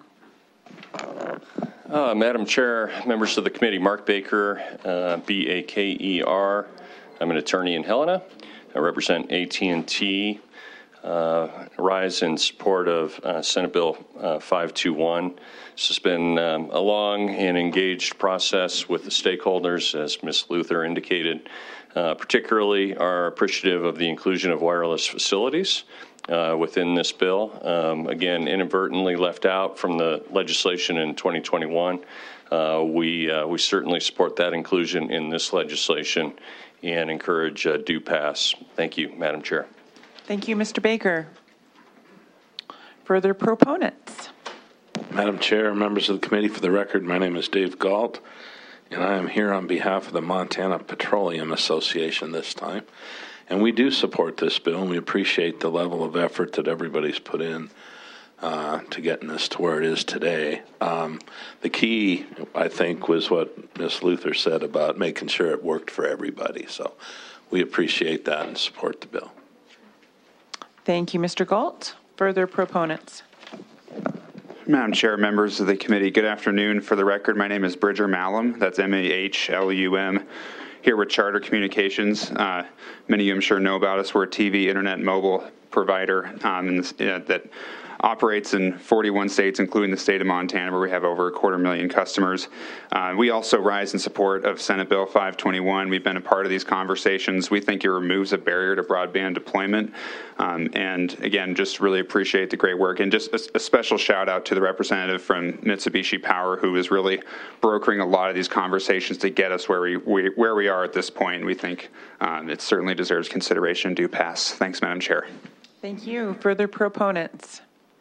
Madam Chair, members of the committee, Mark Baker, B-A-K-E-R. I'm an attorney in Helena. I represent AT&T. Rise in support of Senate Bill 521. This has been a long and engaged process with the stakeholders, as Ms. Luther indicated. Particularly are appreciative of the inclusion of wireless facilities within this bill. Again, inadvertently left out from the legislation in 2021. We certainly support that inclusion in this legislation and encourage due pass. Thank you, Madam Chair. Thank you, Mr. Baker. Further proponents? Madam Chair, members of the committee, for the record, my name is Dave Galt, and I am here on behalf of the Montana Petroleum Association this time. And we do support this bill, and we appreciate the level of effort that everybody's put in to getting this to where it is today. The key, I think, was what Ms. Luther said about making sure it worked for everybody. So we appreciate that and support the bill. Thank you, Mr. Galt. Further proponents? Madam Chair, members of the committee, good afternoon. For the record, my name is Bridger Malum. That's M-A-H-L-U-M. Here with Charter Communications. Many of you, I'm sure, know about us. We're a TV, internet, and mobile provider that operates in 41 states, including the state of Montana, where we have over 250,000 customers. We also rise in support of Senate Bill 521. We've been a part of these conversations. We think it removes a barrier to broadband deployment. And again, just really appreciate the great work. And just a special shout out to the representative from Mitsubishi Power, who is really brokering a lot of these conversations to get us where we are at this point. We think it certainly deserves consideration and due pass. Thanks, Madam Chair. Thank you. Further proponents?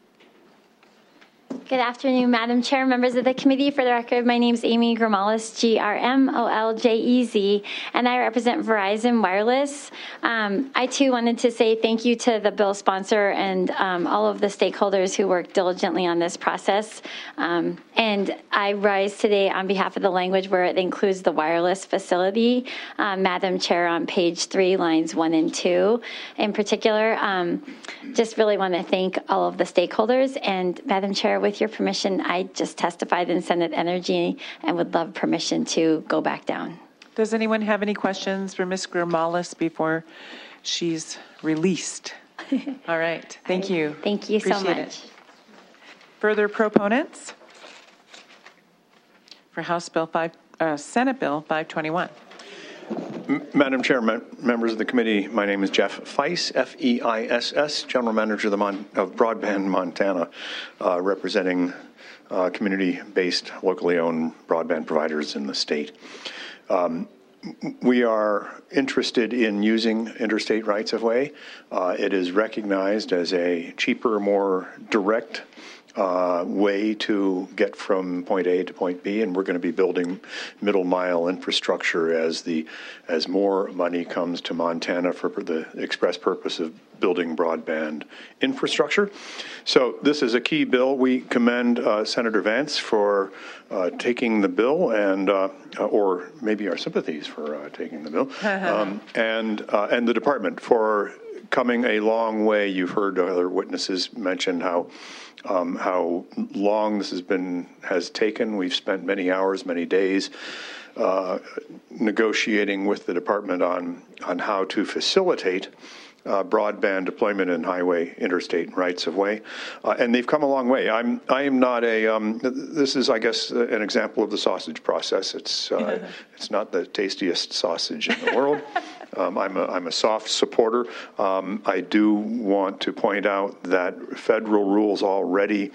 Good afternoon, Madam Chair, members of the committee. For the record, my name is Amy Gromolez, Grmoljez, and I represent Verizon Wireless. I, too, wanted to say thank you to the bill sponsor and all of the stakeholders who worked diligently on this process. And I rise today on behalf of the language where it includes the wireless facility, Madam Chair, on page 3, lines 1 and 2. In particular, just really want to thank all of the stakeholders. And Madam Chair, with your permission, I just testified in Senate Energy and would love permission to go back down. Does anyone have any questions for Ms. Gromolez before she's released? All right. Thank you. Thank you so much. It. Further proponents for Senate Bill 521? Madam Chair, members of the committee, my name is Jeff Feiss, F-E-I-S-S, General Manager of Broadband Montana, representing community-based, locally owned broadband providers in the state. We are interested in using interstate rights-of-way. It is recognized as a cheaper, more direct way to get from point A to point B, and we're going to be building middle mile infrastructure as more money comes to Montana for the express purpose of building broadband infrastructure. So this is a key bill. We commend Senator Vance for taking the bill, and or maybe our sympathies for taking the bill, and the department for coming a long way. You've heard other witnesses mention how long this has taken. We've spent many hours, many days negotiating with the department on how to facilitate broadband deployment in highway, interstate rights of way, and they've come a long way. I am not this is, I guess, an example of the sausage process. It's not the tastiest sausage in the world. I'm a soft supporter. I do want to point out that federal rules already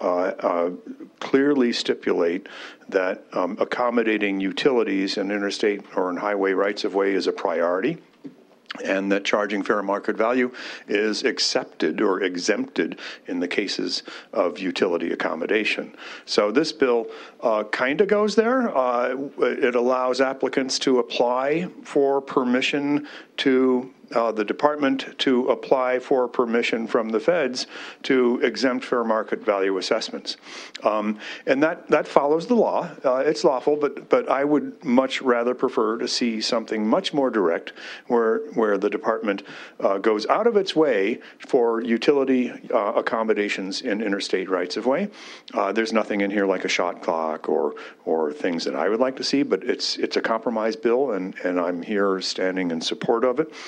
clearly stipulate that accommodating utilities in interstate or in highway rights of way is a priority, and that charging fair market value is accepted or exempted in the cases of utility accommodation. So this bill kind of goes there. It allows applicants to apply for permission to the department to apply for permission from the feds to exempt fair market value assessments. And that follows the law. It's lawful, but I would much rather prefer to see something much more direct where the department goes out of its way for utility accommodations in interstate rights of way. There's nothing in here like a shot clock or things that I would like to see, but it's a compromise bill, and I'm here standing in support of it.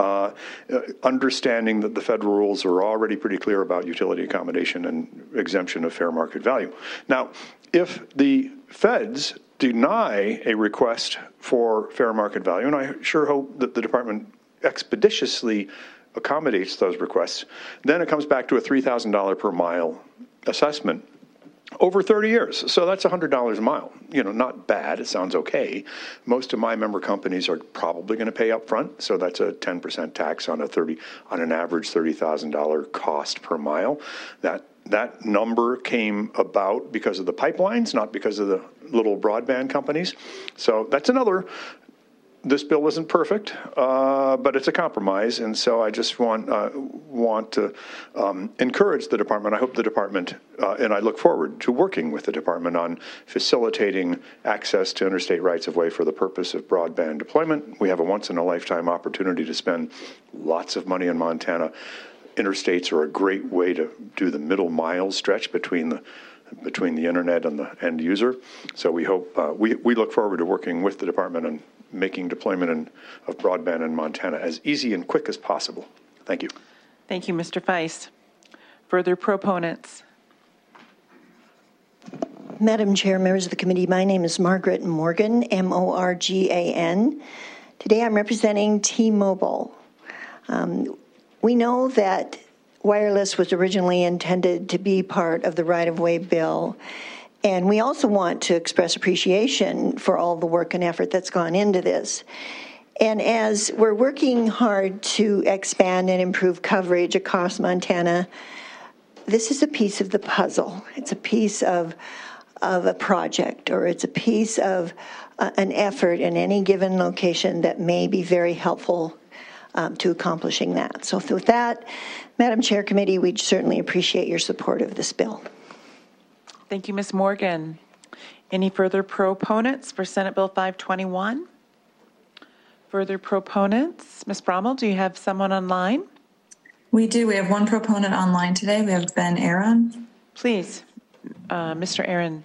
Understanding that the federal rules are already pretty clear about utility accommodation and exemption of fair market value. Now, if the feds deny a request for fair market value, and I sure hope that the department expeditiously accommodates those requests, then it comes back to a $3,000 per mile assessment over 30 years. So that's $100 a mile. Not bad. It sounds okay. Most of my member companies are probably going to pay up front, so that's a 10% tax on an average $30,000 cost per mile. That number came about because of the pipelines, not because of the little broadband companies. So that's another. This bill isn't perfect, but it's a compromise, and so I just want to encourage the department. I hope the department, and I look forward to working with the department on facilitating access to interstate rights of way for the purpose of broadband deployment. We have a once-in-a-lifetime opportunity to spend lots of money in Montana. Interstates are a great way to do the middle mile stretch between the internet and the end user. So we hope we look forward to working with the department on making deployment of broadband in Montana as easy and quick as possible. Thank you. Thank you, Mr. Feiss. Further proponents? Madam Chair, members of the committee, my name is Margaret Morgan, Morgan. Today I'm representing T-Mobile. We know that wireless was originally intended to be part of the right-of-way bill, and we also want to express appreciation for all the work and effort that's gone into this. And as we're working hard to expand and improve coverage across Montana, this is a piece of the puzzle. It's a piece of a project, or it's a piece of an effort in any given location that may be very helpful to accomplishing that. So with that, Madam Chair, Committee, we'd certainly appreciate your support of this bill. Thank you, Ms. Morgan. Any further proponents for Senate Bill 521? Further proponents? Ms. Brommel, do you have someone online? We do. We have one proponent online today. We have Ben Aaron. Please, Mr. Aaron.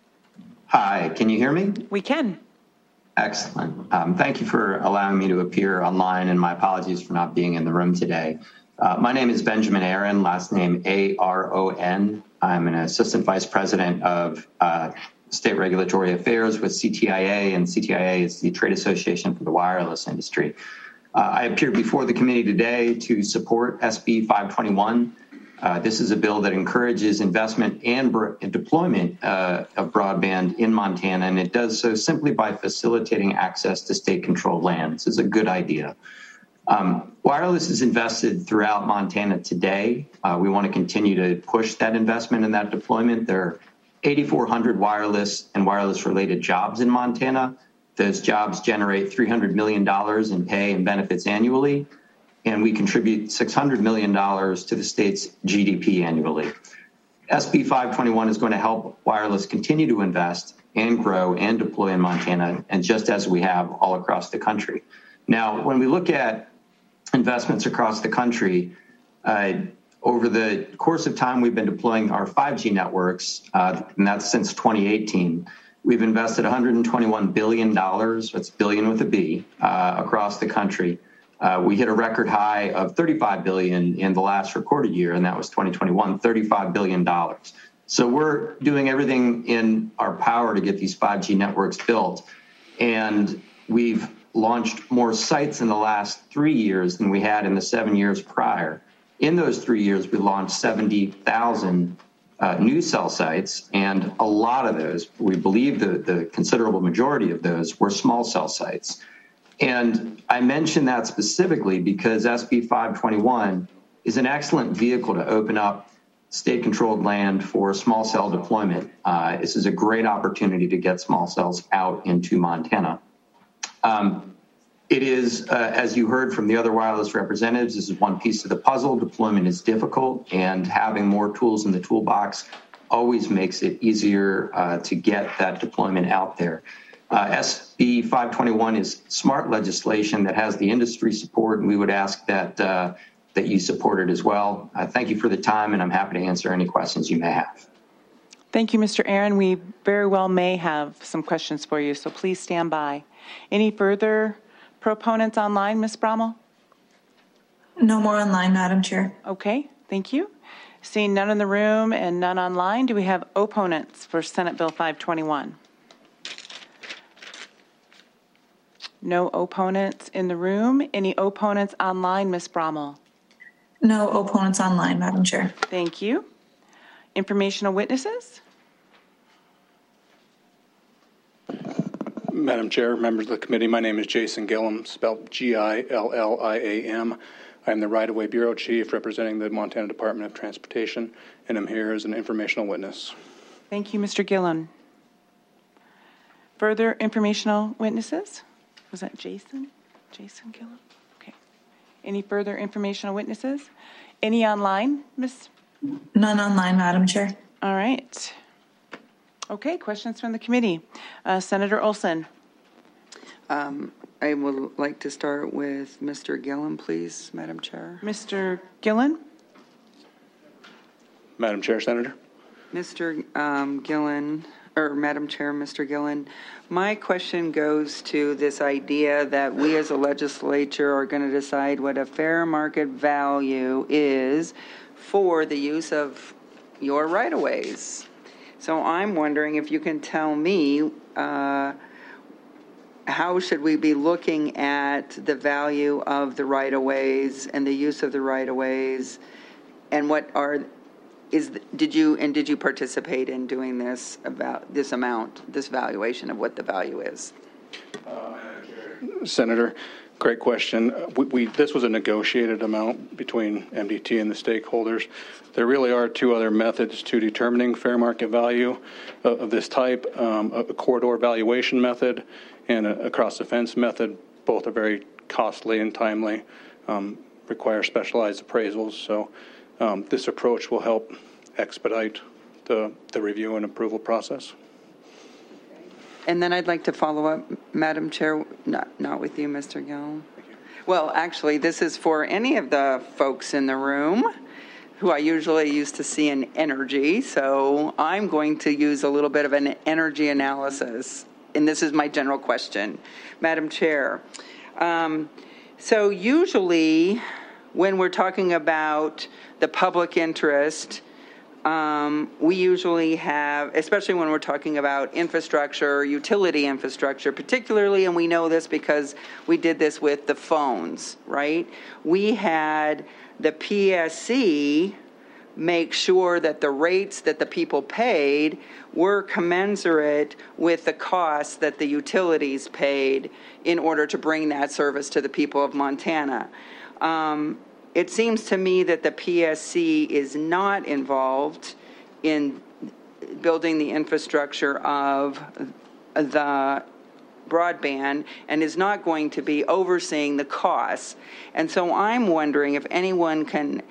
Hi, can you hear me? We can. Excellent. Thank you for allowing me to appear online, and my apologies for not being in the room today. My name is Benjamin Aaron, last name Aron. I'm an assistant vice president of state regulatory affairs with CTIA, and CTIA is the trade association for the wireless industry. I appear before the committee today to support SB 521. This is a bill that encourages investment and deployment of broadband in Montana, and it does so simply by facilitating access to state-controlled land. This is a good idea. Wireless is invested throughout Montana today. We want to continue to push that investment and that deployment. There are 8,400 wireless and wireless-related jobs in Montana. Those jobs generate $300 million in pay and benefits annually, and we contribute $600 million to the state's GDP annually. SB 521 is going to help wireless continue to invest and grow and deploy in Montana, and just as we have all across the country. Now, when we look at investments across the country, over the course of time, we've been deploying our 5G networks, and that's since 2018. We've invested $121 billion, that's billion with a B, across the country. We hit a record high of $35 billion in the last recorded year, and that was 2021, $35 billion. So we're doing everything in our power to get these 5G networks built. And we've launched more sites in the last 3 years than we had in the 7 years prior. In those 3 years, we launched 70,000 new cell sites, and a lot of those, we believe the considerable majority of those, were small cell sites. And I mention that specifically because SB 521 is an excellent vehicle to open up state-controlled land for small cell deployment. This is a great opportunity to get small cells out into Montana. It is, as you heard from the other wireless representatives, this is one piece of the puzzle. Deployment is difficult, and having more tools in the toolbox always makes it easier to get that deployment out there. SB 521 is smart legislation that has the industry support, and we would ask that you support it as well. Thank you for the time, and I'm happy to answer any questions you may have. Thank you, Mr. Aaron. We very well may have some questions for you, so please stand by. Any further proponents online, Ms. Brommel? No more online, Madam Chair. Okay, thank you. Seeing none in the room and none online, do we have opponents for Senate Bill 521? No opponents in the room. Any opponents online, Ms. Brommel? No opponents online, Madam Chair. Thank you. Informational witnesses? Madam Chair, members of the committee, my name is Jason Gilliam, spelled Gilliam. I'm the Right-of-Way Bureau Chief representing the Montana Department of Transportation, and I'm here as an informational witness. Thank you, Mr. Gillen. Further informational witnesses? Was that Jason? Jason Gillen? Okay. Any further informational witnesses? Any online, Ms.? None online, Madam Chair. All right. Okay, questions from the committee. Senator Olson. I would like to start with Mr. Gillen, please, Madam Chair. Mr. Gillen? Madam Chair, Senator. Mr. Gillen, or Madam Chair, Mr. Gillen, my question goes to this idea that we as a legislature are going to decide what a fair market value is for the use of your right-of-ways. So I'm wondering if you can tell me, how should we be looking at the value of the right-of-ways and the use of the right-of-ways, and did you participate in doing this about this amount, this valuation of what the value is? Senator, great question. This was a negotiated amount between MDT and the stakeholders. There really are two other methods to determining fair market value of this type, a corridor valuation method and a cross-the-fence method. Both are very costly and timely, require specialized appraisals. So this approach will help expedite the review and approval process. And then I'd like to follow up, Madam Chair, not with you, Mr. Gill. Well, actually, this is for any of the folks in the room who I usually used to see in energy. So I'm going to use a little bit of an energy analysis. And this is my general question, Madam Chair. So usually when we're talking about the public interest, we usually have, especially when we're talking about infrastructure, utility infrastructure particularly, and we know this because we did this with the phones, right? We had the PSC make sure that the rates that the people paid were commensurate with the costs that the utilities paid in order to bring that service to the people of Montana. It seems to me that the PSC is not involved in building the infrastructure of the broadband and is not going to be overseeing the costs. And so I'm wondering if anyone can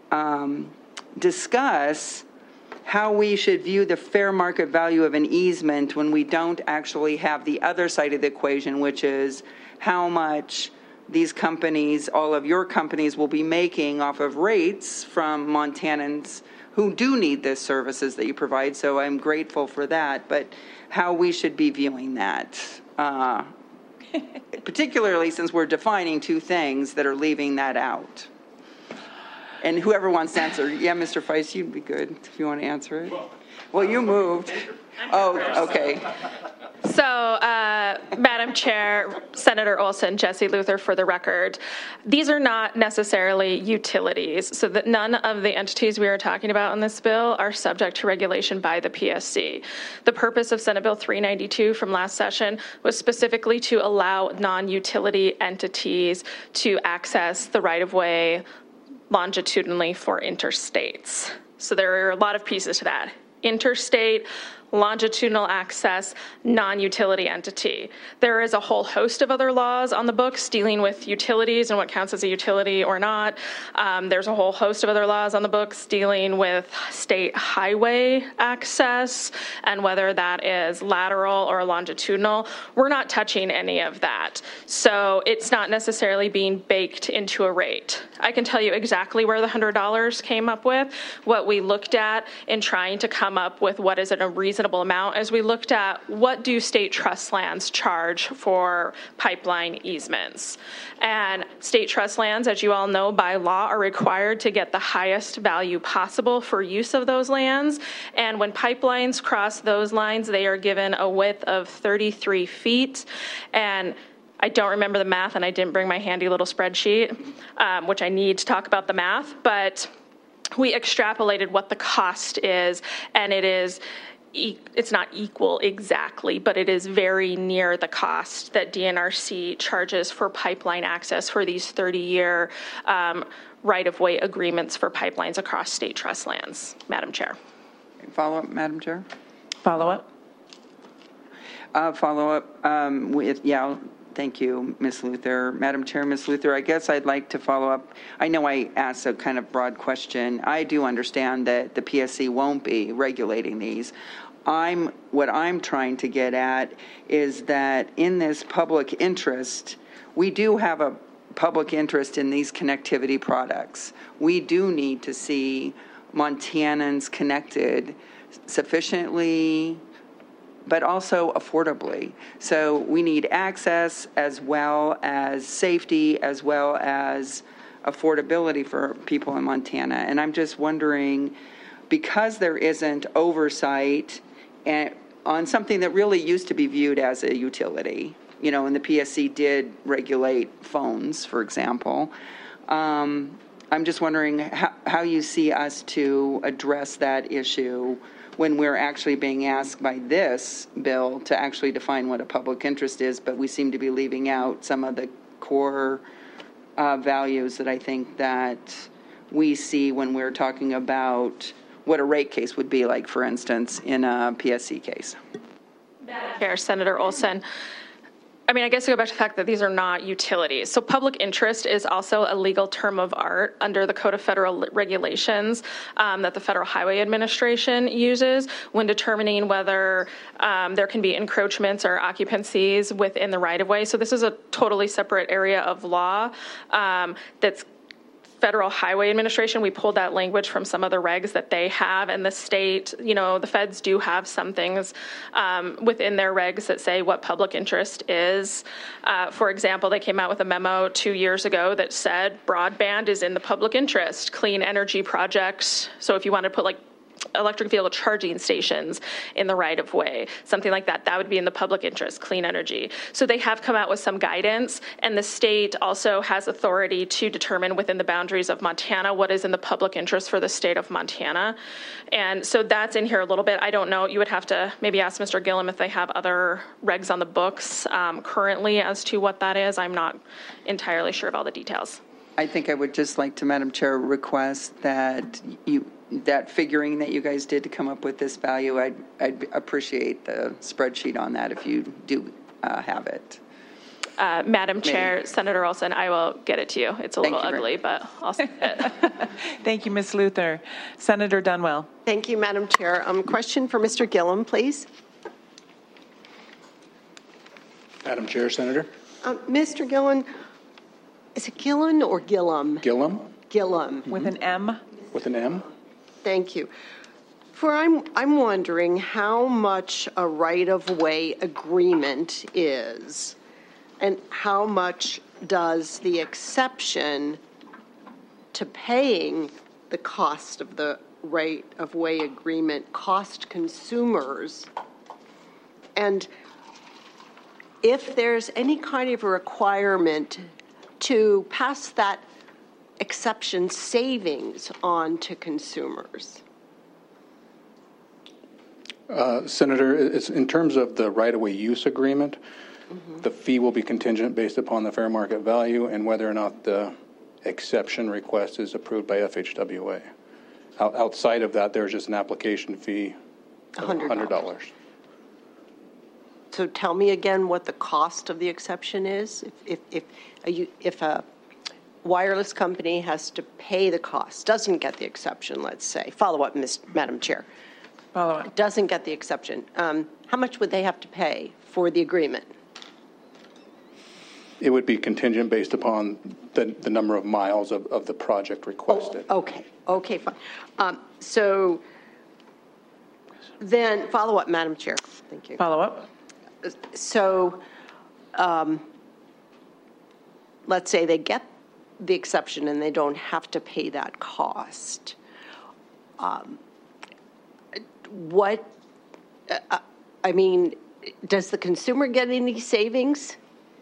discuss how we should view the fair market value of an easement when we don't actually have the other side of the equation, which is how much these companies, all of your companies, will be making off of rates from Montanans who do need the services that you provide. So I'm grateful for that, but how we should be viewing that, particularly since we're defining two things that are leaving that out. And whoever wants to answer, yeah, Mr. Feist, you'd be good if you want to answer it. Well, you moved. Oh, okay. So, Madam Chair, Senator Olson, Jesse Luther, for the record, these are not necessarily utilities, so that none of the entities we are talking about in this bill are subject to regulation by the PSC. The purpose of Senate Bill 392 from last session was specifically to allow non-utility entities to access the right-of-way longitudinally for interstates. So there are a lot of pieces to that. Interstate, longitudinal access, non-utility entity. There is a whole host of other laws on the books dealing with utilities and what counts as a utility or not. There's a whole host of other laws on the books dealing with state highway access and whether that is lateral or longitudinal. We're not touching any of that. So it's not necessarily being baked into a rate. I can tell you exactly where the $100 came up with, what we looked at in trying to come up with what is a reasonable amount as we looked at what do state trust lands charge for pipeline easements. And state trust lands, as you all know, by law are required to get the highest value possible for use of those lands. And when pipelines cross those lines, they are given a width of 33 feet. And I don't remember the math, and I didn't bring my handy little spreadsheet, which I need to talk about the math, but we extrapolated what the cost is, and it's not equal exactly, but it is very near the cost that DNRC charges for pipeline access for these 30-year right-of-way agreements for pipelines across state trust lands. Madam Chair. Follow up, Madam Chair. Follow up. Thank you, Ms. Luther. Madam Chair, Ms. Luther, I guess I'd like to follow up. I know I asked a kind of broad question. I do understand that the PSC won't be regulating these. What I'm trying to get at is that in this public interest, we do have a public interest in these connectivity products. We do need to see Montanans connected sufficiently, but also affordably. So we need access as well as safety, as well as affordability for people in Montana. And I'm just wondering, because there isn't oversight on something that really used to be viewed as a utility, you know, and the PSC did regulate phones, for example. I'm just wondering how you see us to address that issue when we're actually being asked by this bill to actually define what a public interest is, but we seem to be leaving out some of the core values that I think that we see when we're talking about what a rate case would be like, for instance, in a PSC case. Chair, Senator Olson. I mean, I guess to go back to the fact that these are not utilities. So public interest is also a legal term of art under the Code of Federal Regulations that the Federal Highway Administration uses when determining whether there can be encroachments or occupancies within the right-of-way. So this is a totally separate area of law that's Federal Highway Administration. We pulled that language from some of the regs that they have, and the state, you know, the feds do have some things within their regs that say what public interest is. For example, they came out with a memo 2 years ago that said broadband is in the public interest, clean energy projects. So if you want to put like electric vehicle charging stations in the right of way, something like that, that would be in the public interest, clean energy. So they have come out with some guidance, and the state also has authority to determine within the boundaries of Montana what is in the public interest for the state of Montana. And so that's in here a little bit. I don't know, you would have to maybe ask Mr. Gillum if they have other regs on the books currently as to what that is. I'm not entirely sure of all the details. I think I would just like to, Madam Chair, request that that figuring that you guys did to come up with this value, I'd appreciate the spreadsheet on that if you do have it. Madam Chair, Senator Olson, I will get it to you. It's a little ugly, but I'll send it. Thank you, Ms. Luther. Senator Dunwell. Thank you, Madam Chair. Question for Mr. Gillum, please. Madam Chair, Senator. Mr. Gillum, is it Gillen or Gillum? Gillum. Gillum. With an M? With an M. Thank you. I'm wondering how much a right-of-way agreement is, and how much does the exception to paying the cost of the right-of-way agreement cost consumers, and if there's any kind of a requirement to pass that exception savings on to consumers? Senator, it's in terms of the right-of-way use agreement, the fee will be contingent based upon the fair market value and whether or not the exception request is approved by FHWA. Outside of that, there's just an application fee of $100. So tell me again what the cost of the exception is. If a wireless company has to pay the cost, doesn't get the exception, let's say, follow up, Madam Chair. Follow up. Doesn't get the exception. How much would they have to pay for the agreement? It would be contingent based upon the number of miles of the project requested. Oh, okay, fine. So then follow up, Madam Chair. Thank you. Follow up. So let's say they get the exception and they don't have to pay that cost. Does the consumer get any savings?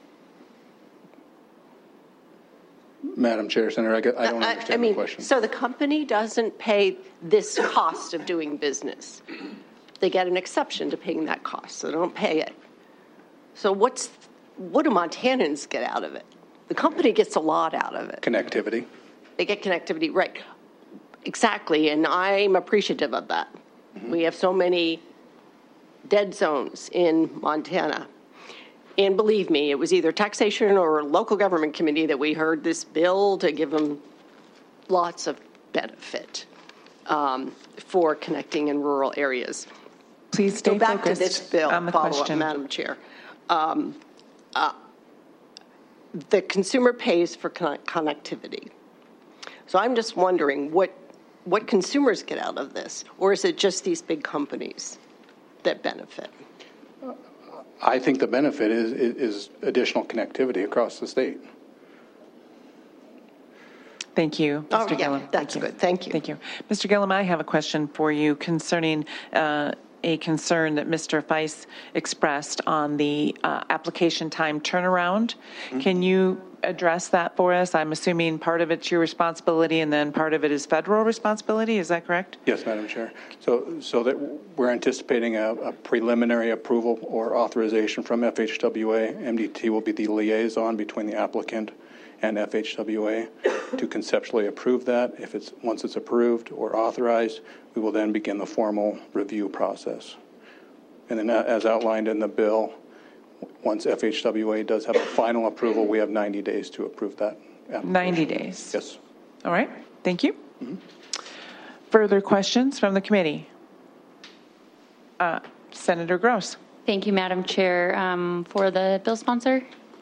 Madam Chair, Senator, I don't understand the question. So the company doesn't pay this cost of doing business. They get an exception to paying that cost, so they don't pay it. So what do Montanans get out of it? The company gets a lot out of it. Connectivity. They get connectivity, right. Exactly, and I'm appreciative of that. Mm-hmm. We have so many dead zones in Montana. And believe me, it was either taxation or local government committee that we heard this bill to give them lots of benefit for connecting in rural areas. Please stay focused. Back to this bill, on the follow question. up, Madam Chair. The consumer pays for connectivity. So I'm just wondering what consumers get out of this, or is it just these big companies that benefit? I think the benefit is additional connectivity across the state. Thank you, Mr. Oh, yeah, Gillum. that's good. Thank you. Thank you. Mr. Gillum, I have a question for you concerning a concern that Mr. Feiss expressed on the application time turnaround. Can you address that for us? I'm assuming part of it's your responsibility and then part of it is federal responsibility. Is that correct? Yes, Madam Chair. So that we're anticipating a preliminary approval or authorization from FHWA. MDT will be the liaison between the applicant and FHWA to conceptually approve that. Once it's approved or authorized, we will then begin the formal review process. And then as outlined in the bill, once FHWA does have a final approval, we have 90 days to approve that application. 90 days. Yes. All right. Thank you. Further questions from the committee? Senator Gross. Thank you, Madam Chair. For the bill sponsor?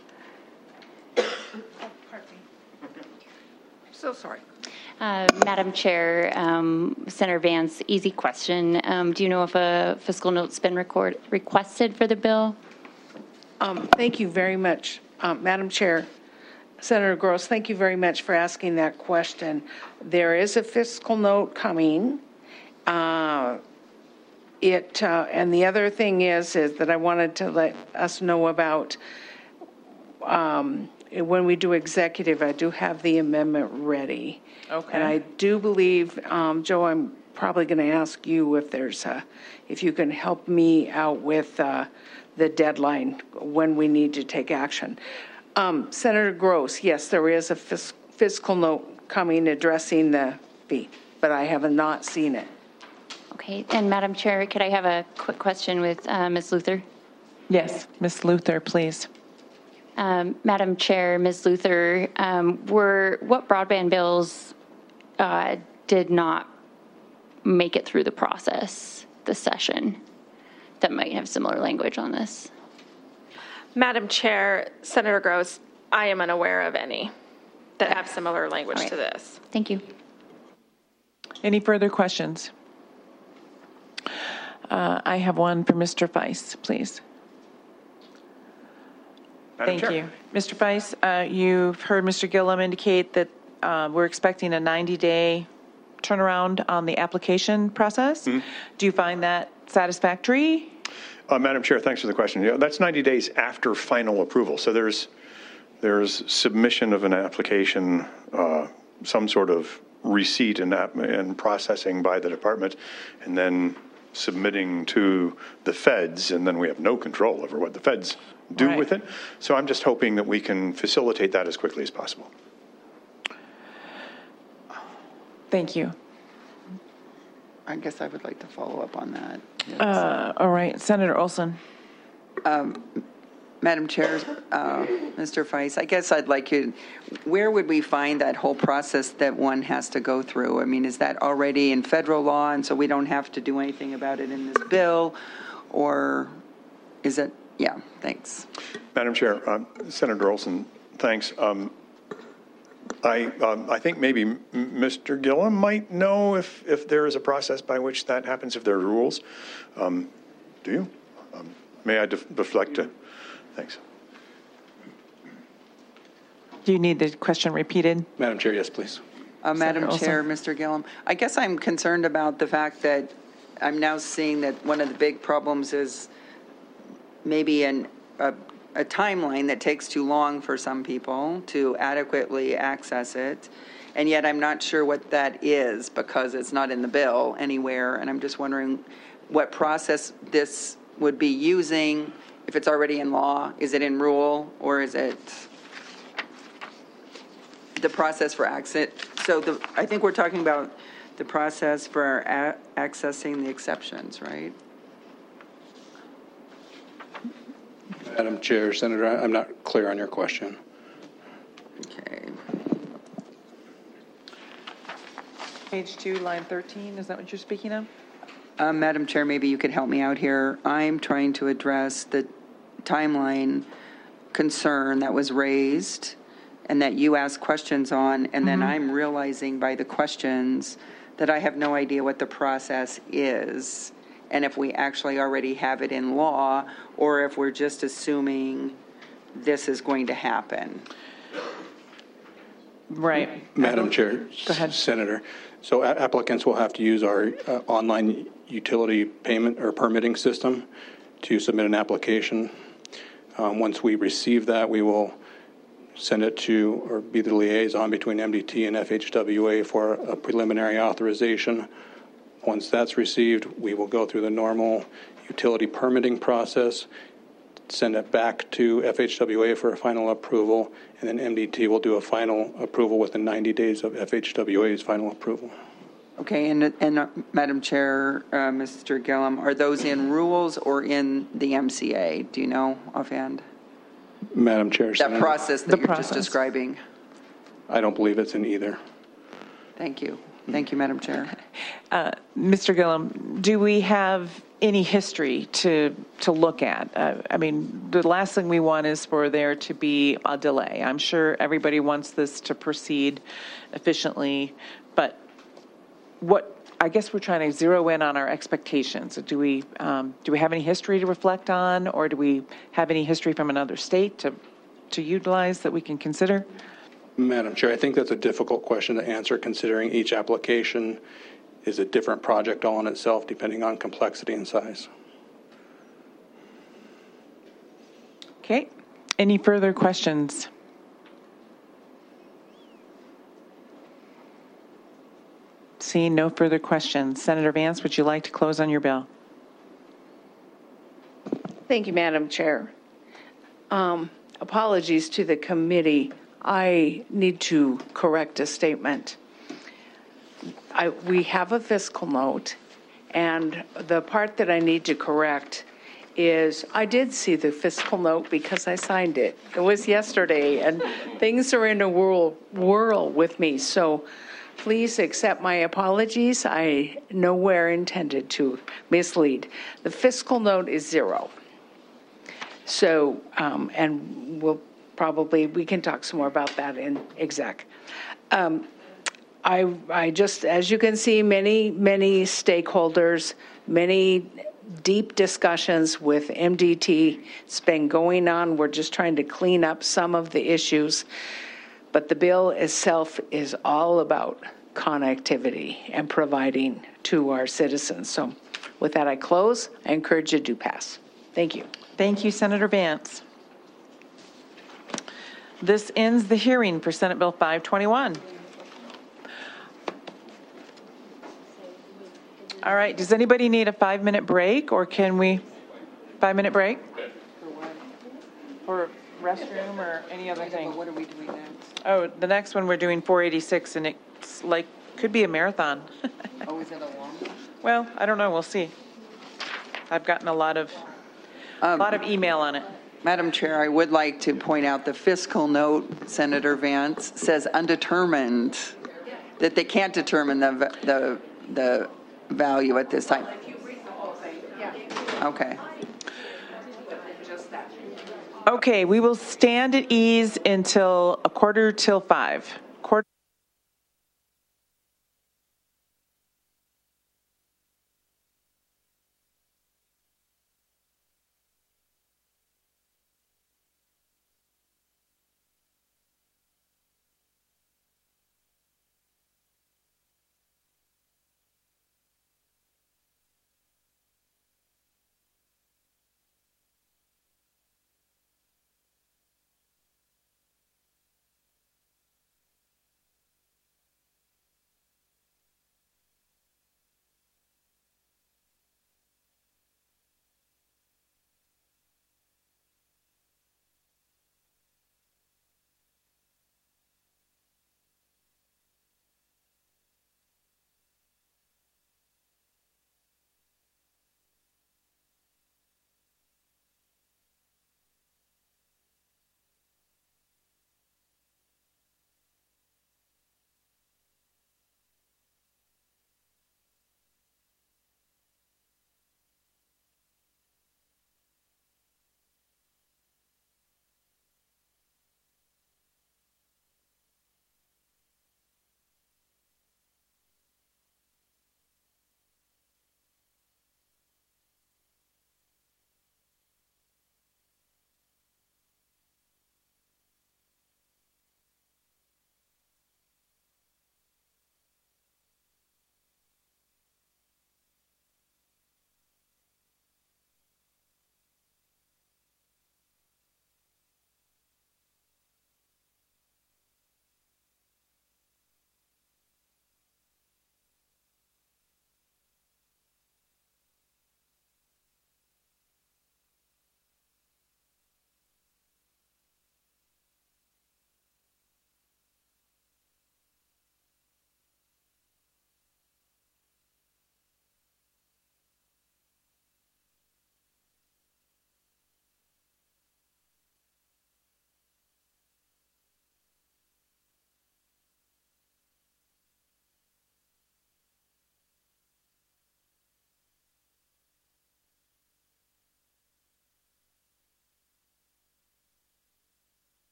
So sorry. Madam Chair, Senator Vance, easy question. Do you know if a fiscal note's been requested for the bill? Thank you very much, Madam Chair. Senator Gross, thank you very much for asking that question. There is a fiscal note coming. And the other thing is that I wanted to let us know about when we do executive, I do have the amendment ready. Okay. And I do believe, Joe, I'm probably going to ask you if you can help me out with the deadline when we need to take action. Senator Gross, yes, there is a fiscal note coming addressing the fee, but I have not seen it. Okay. And Madam Chair, could I have a quick question with Ms. Luther? Yes, Ms. Luther, please. Madam Chair, Ms. Luther, what broadband bills did not make it through the process this session that might have similar language on this? Madam Chair, Senator Gross, I am unaware of any that have similar language to this. Thank you. Any further questions? I have one for Mr. Feiss, please. Thank you. Mr. Feiss, you've heard Mr. Gillum indicate that we're expecting a 90-day turnaround on the application process. Do you find that satisfactory? Madam Chair, thanks for the question. Yeah, that's 90 days after final approval. So there's submission of an application, some sort of receipt and processing by the department, and then submitting to the feds, and then we have no control over what the feds do with it. So I'm just hoping that we can facilitate that as quickly as possible. Thank you. I guess I would like to follow up on that. All right, Senator Olson. Madam Chair, Mr. Feiss, I guess I'd like you, where would we find that whole process that one has to go through? I mean, is that already in federal law and so we don't have to do anything about it in this bill? Or is it, yeah, thanks. Madam Chair, Senator Olson, thanks. I think maybe Mr. Gillum might know if there is a process by which that happens, if there are rules. Do you? May I deflect to? Thanks. Do you need the question repeated? Madam Chair, yes, please. Madam Chair, Mr. Gillum, I guess I'm concerned about the fact that I'm now seeing that one of the big problems is maybe a timeline that takes too long for some people to adequately access it. And yet I'm not sure what that is because it's not in the bill anywhere. And I'm just wondering what process this would be using. If it's already in law, is it in rule, or is it the process for access? So I think we're talking about the process for accessing the exceptions, right? Madam Chair, Senator, I'm not clear on your question. Okay. Page 2, line 13, is that what you're speaking of? Madam Chair, maybe you could help me out here. I'm trying to address the timeline concern that was raised and that you asked questions on, and then I'm realizing by the questions that I have no idea what the process is, and if we actually already have it in law, or if we're just assuming this is going to happen. Right. Madam Chair, Go ahead. Senator, so applicants will have to use our online utility payment or permitting system to submit an application. Once we receive that, we will send it to, or be the liaison between MDT and FHWA for a preliminary authorization. Once that's received, we will go through the normal utility permitting process, send it back to FHWA for a final approval, and then MDT will do a final approval within 90 days of FHWA's final approval. Okay, and Madam Chair, Mr. Gillum, are those in rules or in the MCA? Do you know offhand? Madam Chair, That Senator, process that you're just describing. I don't believe it's in either. Thank you. Thank you, Madam Chair. Mr. Gillum, do we have any history to look at? I mean, the last thing we want is for there to be a delay. I'm sure everybody wants this to proceed efficiently, but I guess we're trying to zero in on our expectations. Do we have any history to reflect on, or do we have any history from another state to utilize that we can consider? Madam Chair, I think that's a difficult question to answer, considering each application is a different project all in itself, depending on complexity and size. Okay. Any further questions? Seeing no further questions, Senator Vance, would you like to close on your bill? Thank you, Madam Chair. Apologies to the committee. I need to correct a statement. We have a fiscal note, and the part that I need to correct is I did see the fiscal note because I signed it. It was yesterday, and things are in a whirl with me, so please accept my apologies. I nowhere intended to mislead. The fiscal note is 0. So, and we can talk some more about that in exec. I just, as you can see, many stakeholders, many deep discussions with MDT. It's been going on. We're just trying to clean up some of the issues. But the bill itself is all about connectivity and providing to our citizens. So with that, I close. I encourage you to pass. Thank you. Thank you, Senator Vance. This ends the hearing for Senate Bill 521. All right, does anybody need a 5-minute break, or can we 5-minute break? For restroom or any other thing? What are we doing next? Oh, the next one we're doing 486, and it's like, could be a marathon. Oh, is it a long one? Well, I don't know, we'll see. I've gotten a lot of email on it. Madam Chair, I would like to point out the fiscal note, Senator Vance, says undetermined, that they can't determine the value at this time. Okay. Okay, we will stand at ease until 5:15.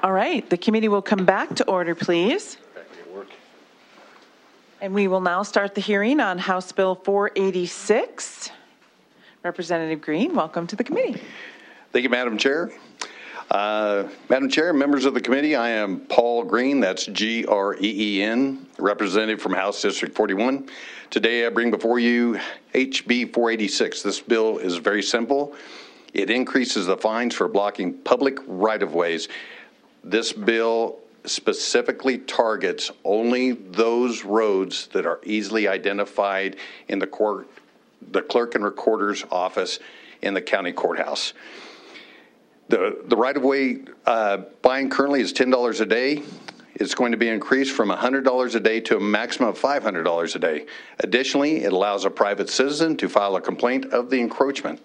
All right, the committee will come back to order, please. And we will now start the hearing on House Bill 486. Representative Green, welcome to the committee. Thank you, Madam Chair. Madam Chair, members of the committee, I am Paul Green, that's Green, representative from House District 41. Today I bring before you HB 486. This bill is very simple. It increases the fines for blocking public right-of-ways. This bill specifically targets only those roads that are easily identified in the clerk and recorder's office in the county courthouse. The right-of-way fine currently is $10 a day. It's going to be increased from $100 a day to a maximum of $500 a day. Additionally, it allows a private citizen to file a complaint of the encroachment.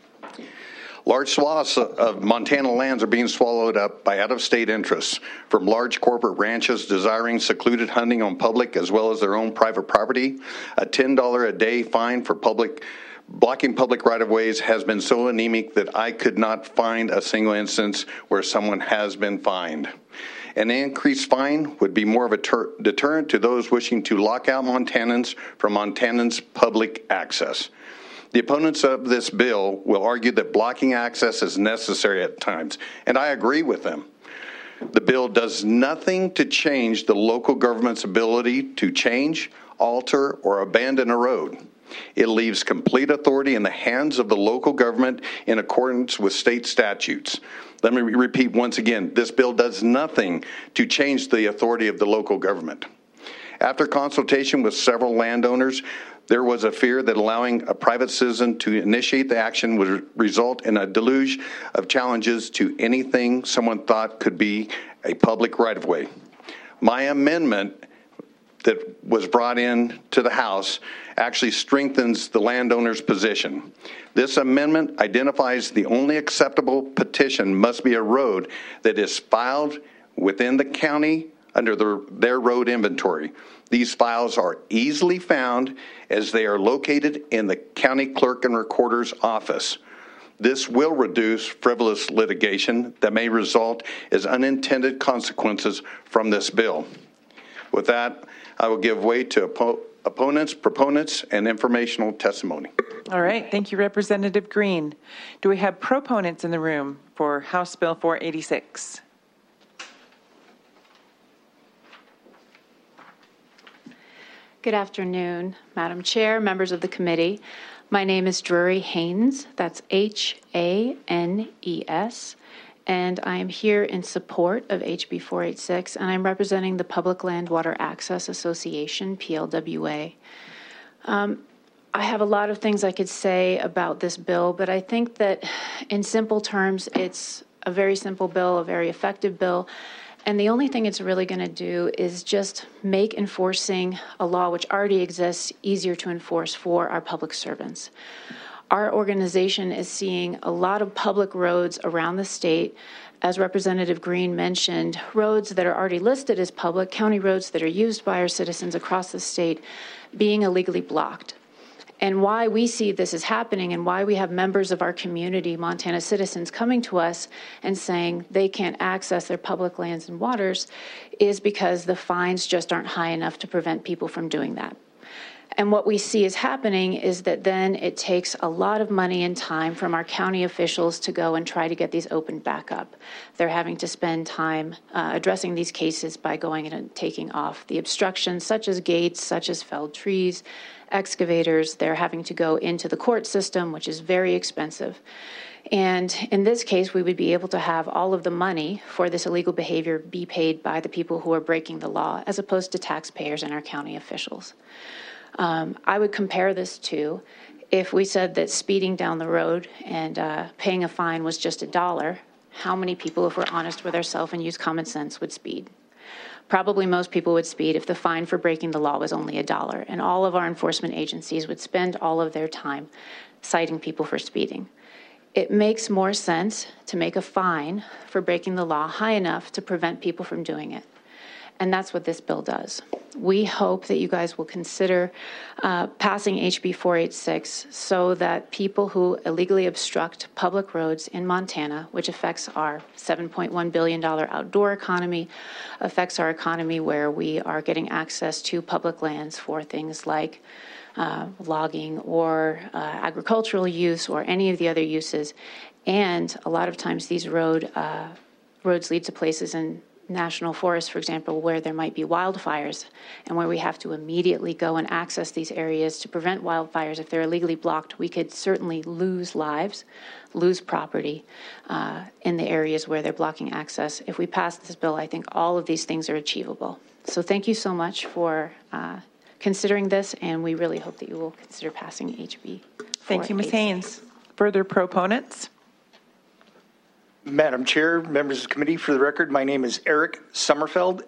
Large swaths of Montana lands are being swallowed up by out-of-state interests, from large corporate ranches desiring secluded hunting on public as well as their own private property. A $10 a day fine for blocking public right-of-ways has been so anemic that I could not find a single instance where someone has been fined. An increased fine would be more of a deterrent to those wishing to lock out Montanans from Montanans' public access. The opponents of this bill will argue that blocking access is necessary at times, and I agree with them. The bill does nothing to change the local government's ability to change, alter, or abandon a road. It leaves complete authority in the hands of the local government in accordance with state statutes. Let me repeat once again, this bill does nothing to change the authority of the local government. After consultation with several landowners, there was a fear that allowing a private citizen to initiate the action would result in a deluge of challenges to anything someone thought could be a public right-of-way. My amendment that was brought in to the House actually strengthens the landowner's position. This amendment identifies the only acceptable petition must be a road that is filed within the county under their road inventory. These files are easily found as they are located in the county clerk and recorder's office. This will reduce frivolous litigation that may result as unintended consequences from this bill. With that, I will give way to opponents, proponents, and informational testimony. All right. Thank you, Representative Green. Do we have proponents in the room for House Bill 486? Good afternoon, Madam Chair, members of the committee. My name is Drury Haynes, that's Hanes, and I am here in support of HB 486, and I'm representing the Public Land Water Access Association, PLWA. I have a lot of things I could say about this bill, but I think that in simple terms, it's a very simple bill, a very effective bill. And the only thing it's really going to do is just make enforcing a law which already exists easier to enforce for our public servants. Our organization is seeing a lot of public roads around the state, as Representative Green mentioned, roads that are already listed as public, county roads that are used by our citizens across the state being illegally blocked. And why we see this is happening and why we have members of our community, Montana citizens, coming to us and saying they can't access their public lands and waters is because the fines just aren't high enough to prevent people from doing that. And what we see is happening is that then it takes a lot of money and time from our county officials to go and try to get these opened back up. They're having to spend time addressing these cases by going in and taking off the obstructions, such as gates, such as felled trees, excavators. They're having to go into the court system, which is very expensive. And in this case, we would be able to have all of the money for this illegal behavior be paid by the people who are breaking the law, as opposed to taxpayers and our county officials. I would compare this to if we said that speeding down the road and paying a fine was just $1, how many people, if we're honest with ourselves and use common sense, would speed? Probably most people would speed if the fine for breaking the law was only $1, and all of our enforcement agencies would spend all of their time citing people for speeding. It makes more sense to make a fine for breaking the law high enough to prevent people from doing it. And that's what this bill does. We hope that you guys will consider passing HB 486 so that people who illegally obstruct public roads in Montana, which affects our $7.1 billion outdoor economy, affects our economy where we are getting access to public lands for things like logging or agricultural use or any of the other uses. And a lot of times these roads lead to places in national forests, for example, where there might be wildfires and where we have to immediately go and access these areas to prevent wildfires. If they're illegally blocked, we could certainly lose lives, lose property in the areas where they're blocking access. If we pass this bill, I think all of these things are achievable. So thank you so much for considering this, and we really hope that you will consider passing HB 486. Thank you, Ms. Haynes. Further proponents? Madam Chair, members of the committee, for the record, my name is Eric Sommerfeld,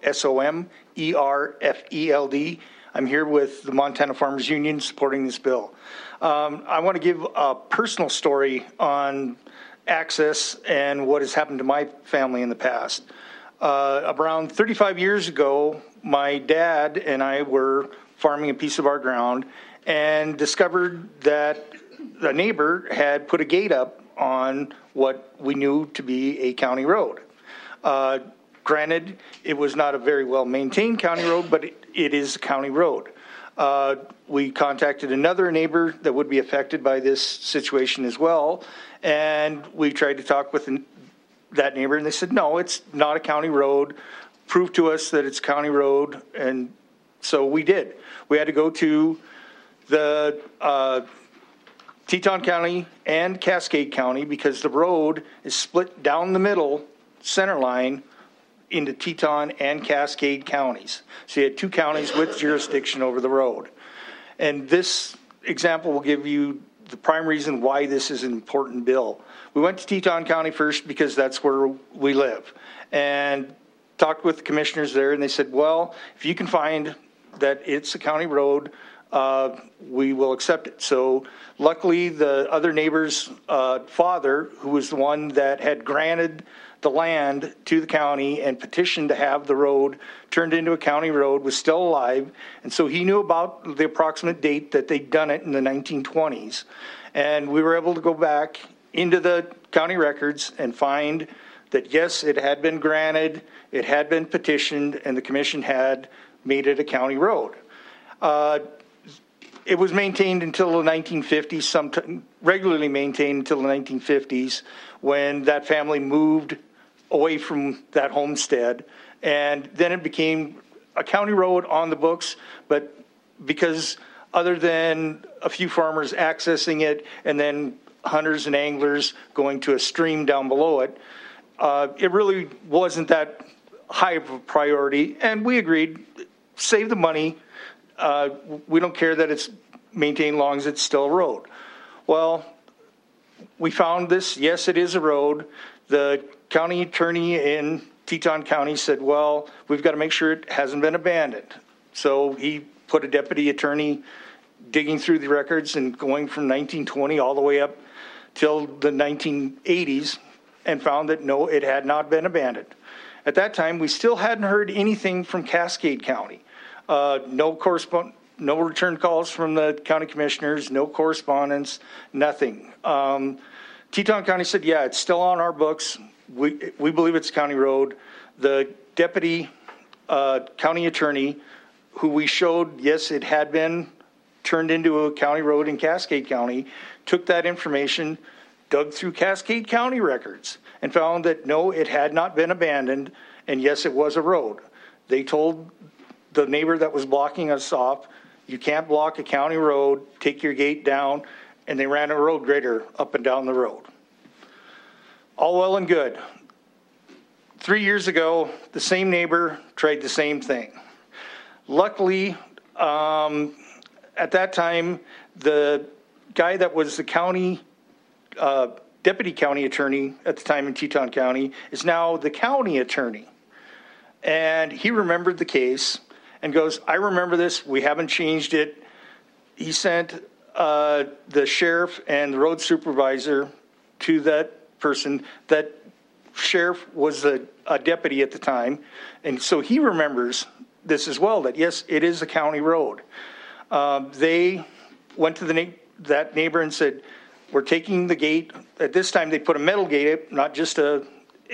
Sommerfeld. I'm here with the Montana Farmers Union supporting this bill. I want to give a personal story on access and what has happened to my family in the past. Around 35 years ago, my dad and I were farming a piece of our ground and discovered that a neighbor had put a gate up on what we knew to be a county road. Granted, it was not a very well maintained county road, but it is a county road. We contacted another neighbor that would be affected by this situation as well, and we tried to talk with that neighbor, and they said, no, it's not a county road. Prove to us that it's a county road, and so we did. We had to go to the Teton County and Cascade County because the road is split down the middle, center line, into Teton and Cascade counties. So you had two counties with jurisdiction over the road. And this example will give you the prime reason why this is an important bill. We went to Teton County first because that's where we live, and talked with the commissioners there, and they said, well, if you can find that it's a county road, we will accept it. So luckily, the other neighbor's father, who was the one that had granted the land to the county and petitioned to have the road turned into a county road, was still alive. And so he knew about the approximate date that they'd done it in the 1920s. And we were able to go back into the county records and find that, yes, it had been granted, it had been petitioned, and the commission had made it a county road. It was maintained until the 1950s, regularly maintained until the 1950s, when that family moved away from that homestead. And then it became a county road on the books, but because other than a few farmers accessing it and then hunters and anglers going to a stream down below it, it really wasn't that high of a priority. And we agreed, save the money. We don't care that it's maintained long as it's still a road. Well, we found this. Yes, it is a road. The county attorney in Teton County said, well, we've got to make sure it hasn't been abandoned. So he put a deputy attorney digging through the records and going from 1920 all the way up till the 1980s and found that no, it had not been abandoned. At that time, we still hadn't heard anything from Cascade County. No return calls from the county commissioners, no correspondence, nothing. Teton County said, yeah, it's still on our books. We believe it's a county road. The deputy county attorney, who we showed, yes, it had been turned into a county road in Cascade County, took that information, dug through Cascade County records, and found that no, it had not been abandoned, and yes, it was a road. They told the neighbor that was blocking us off, you can't block a county road, take your gate down, and they ran a road grader up and down the road. All well and good. 3 years ago, the same neighbor tried the same thing. Luckily, at that time, the guy that was the county, deputy county attorney at the time in Teton County is now the county attorney. And he remembered the case and goes, I remember this, we haven't changed it. He sent the sheriff and the road supervisor to that person that sheriff was a deputy at the time, and so he remembers this as well, that yes, it is a county road. They went to that neighbor and said, we're taking the gate. At this time, they put a metal gate up, not just a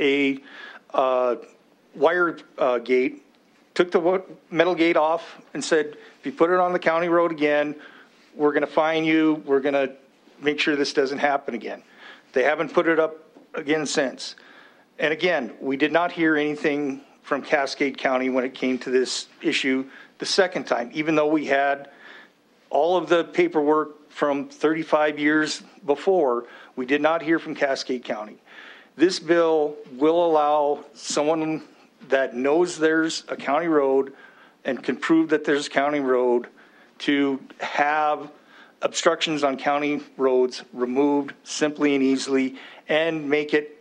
wire gate. Took the metal gate off and said, if you put it on the county road again, we're going to fine you. We're going to make sure this doesn't happen again. They haven't put it up again since. And again, we did not hear anything from Cascade County when it came to this issue the second time, even though we had all of the paperwork from 35 years before. We did not hear from Cascade County. This bill will allow someone that knows there's a county road and can prove that there's a county road to have obstructions on county roads removed simply and easily, and make it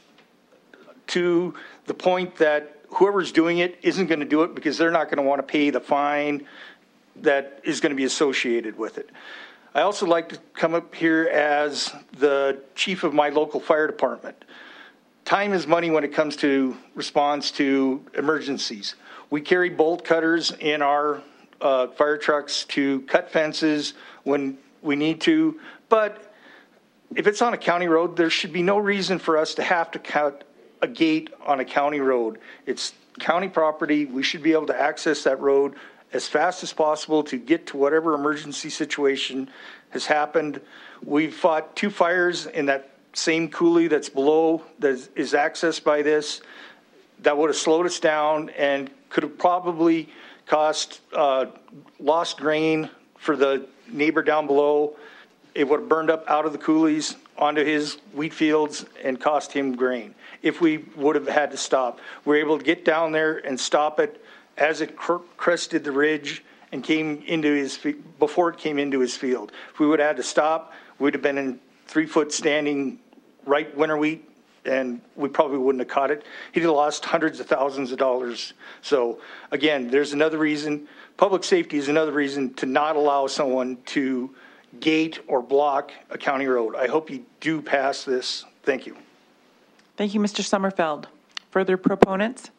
to the point that whoever's doing it isn't going to do it because they're not going to want to pay the fine that is going to be associated with it. I also like to come up here as the chief of my local fire department. Time is money when it comes to response to emergencies. We carry bolt cutters in our fire trucks to cut fences when we need to, but if it's on a county road, there should be no reason for us to have to cut a gate on a county road. It's county property. We should be able to access that road as fast as possible to get to whatever emergency situation has happened. We've fought 2 fires in that same coulee that's below, that is accessed by this, that would have slowed us down and could have probably cost lost grain for the neighbor down below. It would have burned up out of the coulees onto his wheat fields and cost him grain if we would have had to stop. We were able to get down there and stop it as it crested the ridge and came into his, before it came into his field. If we would have had to stop, we'd have been in 3-foot standing right winter wheat, and we probably wouldn't have caught it. He'd have lost hundreds of thousands of dollars. So again, there's another reason. Public safety is another reason to not allow someone to gate or block a county road. I hope you do pass this. Thank you. Thank you, Mr. Sommerfeld. Further proponents?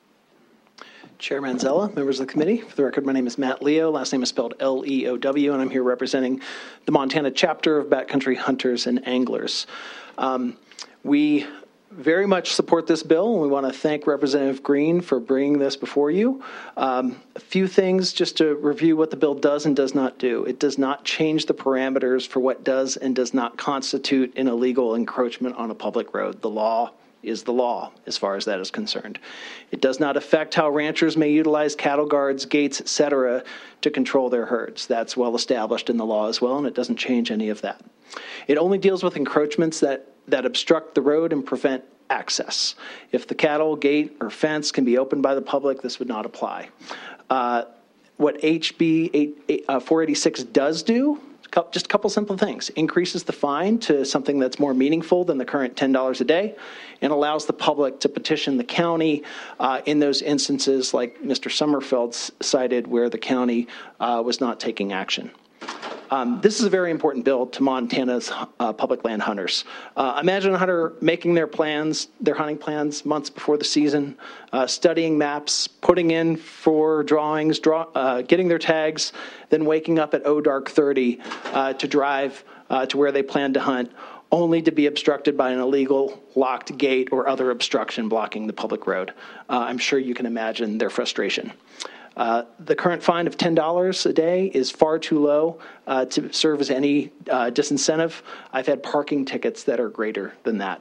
Chair Manzella, members of the committee. For the record, my name is Matt Leo. Last name is spelled L-E-O-W, and I'm here representing the Montana chapter of Backcountry Hunters and Anglers. We very much support this bill, and we want to thank Representative Green for bringing this before you. A few things just to review what the bill does and does not do. It does not change the parameters for what does and does not constitute an illegal encroachment on a public road. The law is the law as far as that is concerned. It does not affect how ranchers may utilize cattle guards, gates, etc. to control their herds. That's well established in the law as well, and it doesn't change any of that. It only deals with encroachments that obstruct the road and prevent access. If the cattle, gate, or fence can be opened by the public, this would not apply. What HB 486 does do, just a couple simple things. Increases the fine to something that's more meaningful than the current $10 a day, and allows the public to petition the county in those instances like Mr. Sommerfeld cited where the county was not taking action. This is a very important bill to Montana's public land hunters. Imagine a hunter making their hunting plans months before the season, studying maps, putting in for drawings, getting their tags, then waking up at dark 30 to drive to where they plan to hunt, only to be obstructed by an illegal locked gate or other obstruction blocking the public road. I'm sure you can imagine their frustration. The current fine of $10 a day is far too low to serve as any disincentive. I've had parking tickets that are greater than that.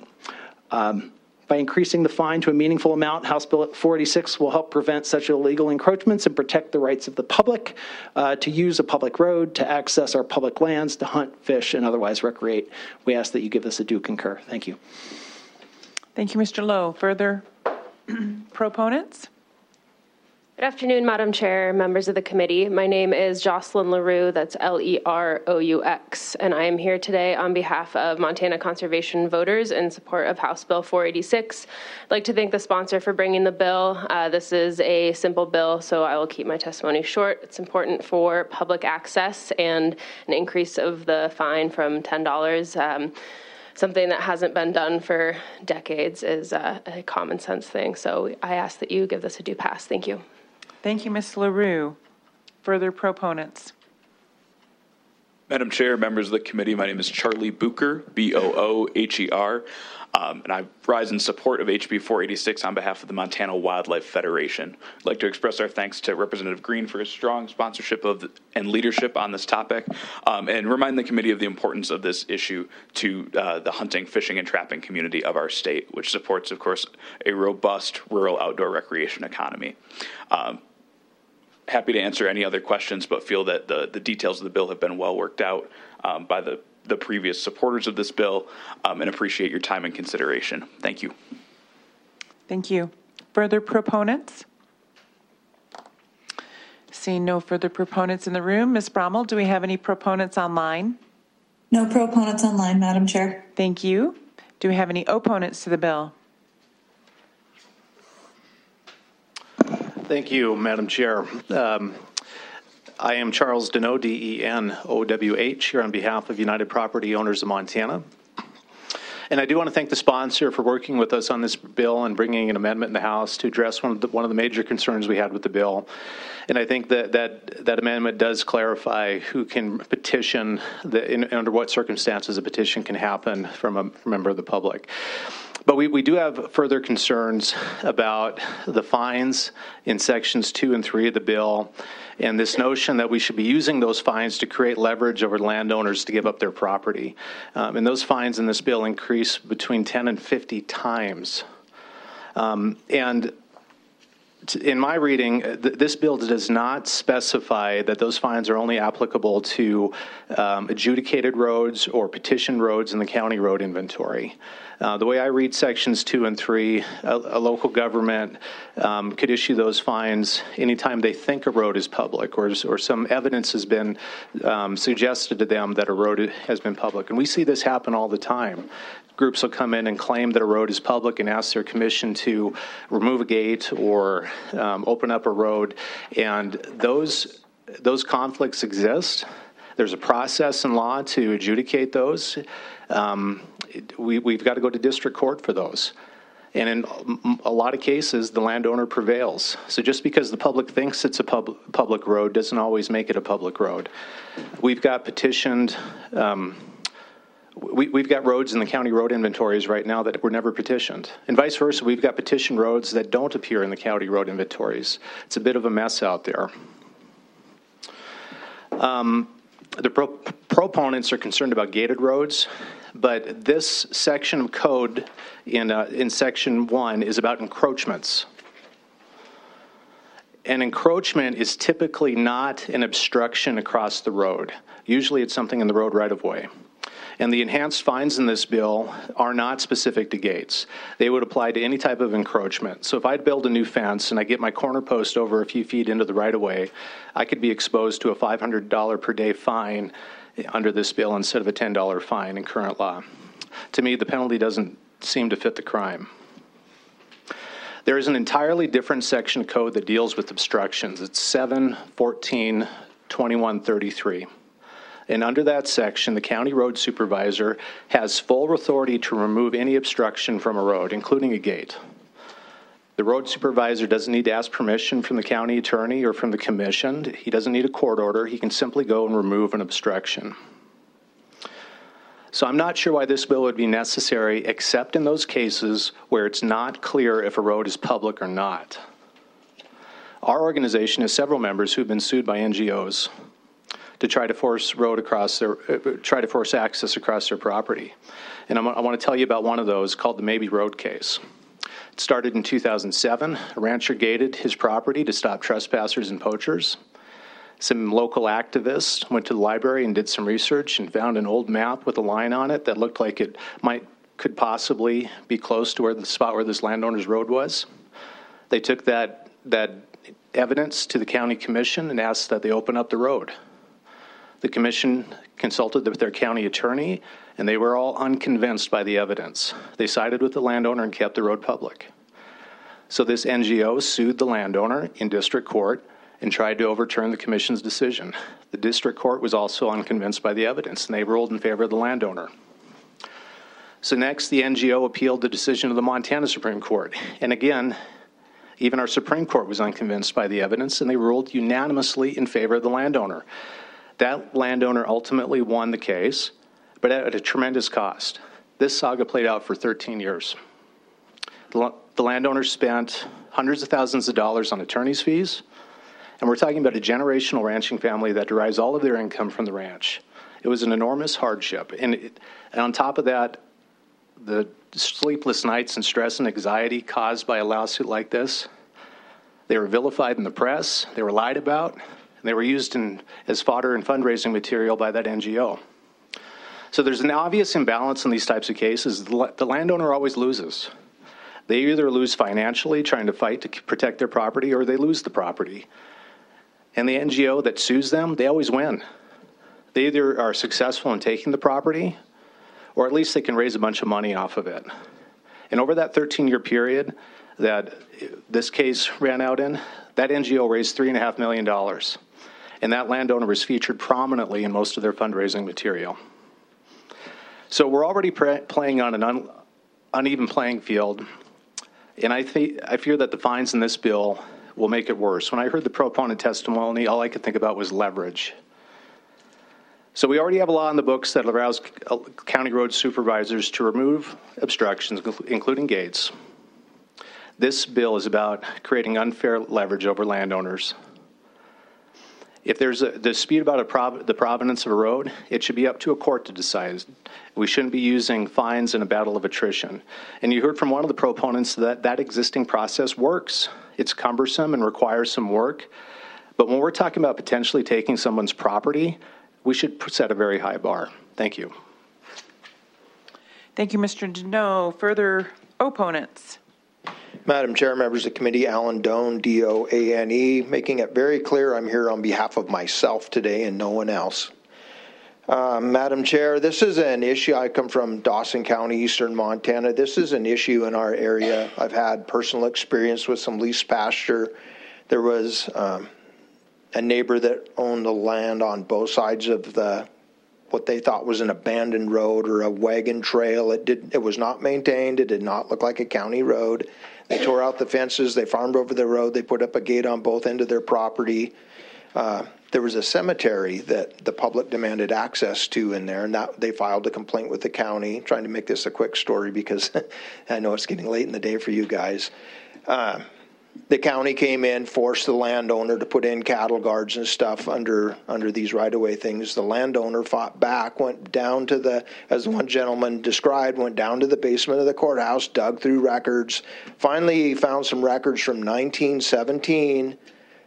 By increasing the fine to a meaningful amount, House Bill 486 will help prevent such illegal encroachments and protect the rights of the public to use a public road, to access our public lands, to hunt, fish, and otherwise recreate. We ask that you give this a due concur. Thank you. Thank you, Mr. Lowe. Further proponents? Good afternoon, Madam Chair, members of the committee. My name is Jocelyn LaRue, that's L-E-R-O-U-X, and I am here today on behalf of Montana Conservation Voters in support of House Bill 486. I'd like to thank the sponsor for bringing the bill. This is a simple bill, so I will keep my testimony short. It's important for public access and an increase of the fine from $10. something that hasn't been done for decades is a common sense thing. So I ask that you give this a due pass. Thank you. Thank you, Ms. LaRue. Further proponents? Madam Chair, members of the committee, my name is Charlie Booker, Booher, and I rise in support of HB 486 on behalf of the Montana Wildlife Federation. I'd like to express our thanks to Representative Green for his strong sponsorship of and leadership on this topic, and remind the committee of the importance of this issue to the hunting, fishing, and trapping community of our state, which supports, of course, a robust rural outdoor recreation economy. Happy to answer any other questions, but feel that the details of the bill have been well worked out by the previous supporters of this bill, and appreciate your time and consideration. Thank you. Thank you. Further proponents? Seeing no further proponents in the room, Ms. Brommel, do we have any proponents online? No proponents online, Madam Chair. Thank you. Do we have any opponents to the bill? Thank you, Madam Chair. I am Charles Deneau, D-E-N-O-W-H, here on behalf of United Property Owners of Montana. And I do want to thank the sponsor for working with us on this bill and bringing an amendment in the House to address one of the major concerns we had with the bill. And I think that amendment does clarify who can petition, under what circumstances a petition can happen from a member of the public. But we do have further concerns about the fines in sections 2 and 3 of the bill, and this notion that we should be using those fines to create leverage over landowners to give up their property. And those fines in this bill increase between 10 and 50 times. And in my reading, this bill does not specify that those fines are only applicable to adjudicated roads or petitioned roads in the county road inventory. The way I read sections 2 and 3, a local government could issue those fines anytime they think a road is public or some evidence has been suggested to them that a road has been public. And we see this happen all the time. Groups will come in and claim that a road is public and ask their commission to remove a gate or open up a road. And those conflicts exist. There's a process in law to adjudicate those. We've got to go to district court for those. And in a lot of cases, the landowner prevails. So just because the public thinks it's a public road doesn't always make it a public road. We've got petitioned... We've got roads in the county road inventories right now that were never petitioned. And vice versa, we've got petitioned roads that don't appear in the county road inventories. It's a bit of a mess out there. The proponents are concerned about gated roads, but this section of code in section 1 is about encroachments. An encroachment is typically not an obstruction across the road. Usually it's something in the road right-of-way. And the enhanced fines in this bill are not specific to gates. They would apply to any type of encroachment. So if I build a new fence and I get my corner post over a few feet into the right-of-way, I could be exposed to a $500 per day fine under this bill instead of a $10 fine in current law. To me, the penalty doesn't seem to fit the crime. There is an entirely different section of code that deals with obstructions. It's 7-14-2133. And under that section, the county road supervisor has full authority to remove any obstruction from a road, including a gate. The road supervisor doesn't need to ask permission from the county attorney or from the commission. He doesn't need a court order. He can simply go and remove an obstruction. So I'm not sure why this bill would be necessary, except in those cases where it's not clear if a road is public or not. Our organization has several members who've been sued by NGOs to try to force access across their property. And I want to tell you about one of those called the Maybe Road case. It started in 2007. A rancher gated his property to stop trespassers and poachers. Some local activists went to the library and did some research and found an old map with a line on it that looked like it could possibly be close to where the spot where this landowner's road was. They took that evidence to the county commission and asked that they open up the road. The commission consulted with their county attorney, and they were all unconvinced by the evidence. They sided with the landowner and kept the road public. So this NGO sued the landowner in district court and tried to overturn the commission's decision. The district court was also unconvinced by the evidence, and they ruled in favor of the landowner. So next, the NGO appealed the decision of the Montana Supreme Court. And again, even our Supreme Court was unconvinced by the evidence, and they ruled unanimously in favor of the landowner. That landowner ultimately won the case, but at a tremendous cost. This saga played out for 13 years. The landowner spent hundreds of thousands of dollars on attorney's fees, and we're talking about a generational ranching family that derives all of their income from the ranch. It was an enormous hardship. And on top of that, the sleepless nights and stress and anxiety caused by a lawsuit like this, they were vilified in the press, they were lied about, and they were used as fodder and fundraising material by that NGO. So there's an obvious imbalance in these types of cases. The landowner always loses. They either lose financially trying to fight to protect their property, or they lose the property. And the NGO that sues them, they always win. They either are successful in taking the property, or at least they can raise a bunch of money off of it. And over that 13-year period that this case ran out in, that NGO raised $3.5 million. And that landowner was featured prominently in most of their fundraising material. So we're already playing on an uneven playing field. And I fear that the fines in this bill will make it worse. When I heard the proponent testimony, all I could think about was leverage. So we already have a law in the books that allows county road supervisors to remove obstructions, including gates. This bill is about creating unfair leverage over landowners. If there's a dispute about the provenance of a road, it should be up to a court to decide. We shouldn't be using fines in a battle of attrition. And you heard from one of the proponents that that existing process works. It's cumbersome and requires some work. But when we're talking about potentially taking someone's property, we should set a very high bar. Thank you. Thank you, Mr. Deneau. Further opponents? Madam Chair, members of the committee, Alan Doane, D-O-A-N-E, making it very clear I'm here on behalf of myself today and no one else. Madam Chair, this is an issue. I come from Dawson County, eastern Montana. This is an issue in our area. I've had personal experience with some leased pasture. There was a neighbor that owned the land on both sides of what they thought was an abandoned road or a wagon trail. It was not maintained. It did not look like a county road. They tore out the fences. They farmed over the road. They put up a gate on both ends of their property. There was a cemetery that the public demanded access to in there, and that they filed a complaint with the county. Trying to make this a quick story because I know it's getting late in the day for you guys. The county came in, forced the landowner to put in cattle guards and stuff under these right-of-way things. The landowner fought back, went down to as one gentleman described, went down to the basement of the courthouse, dug through records. Finally, he found some records from 1917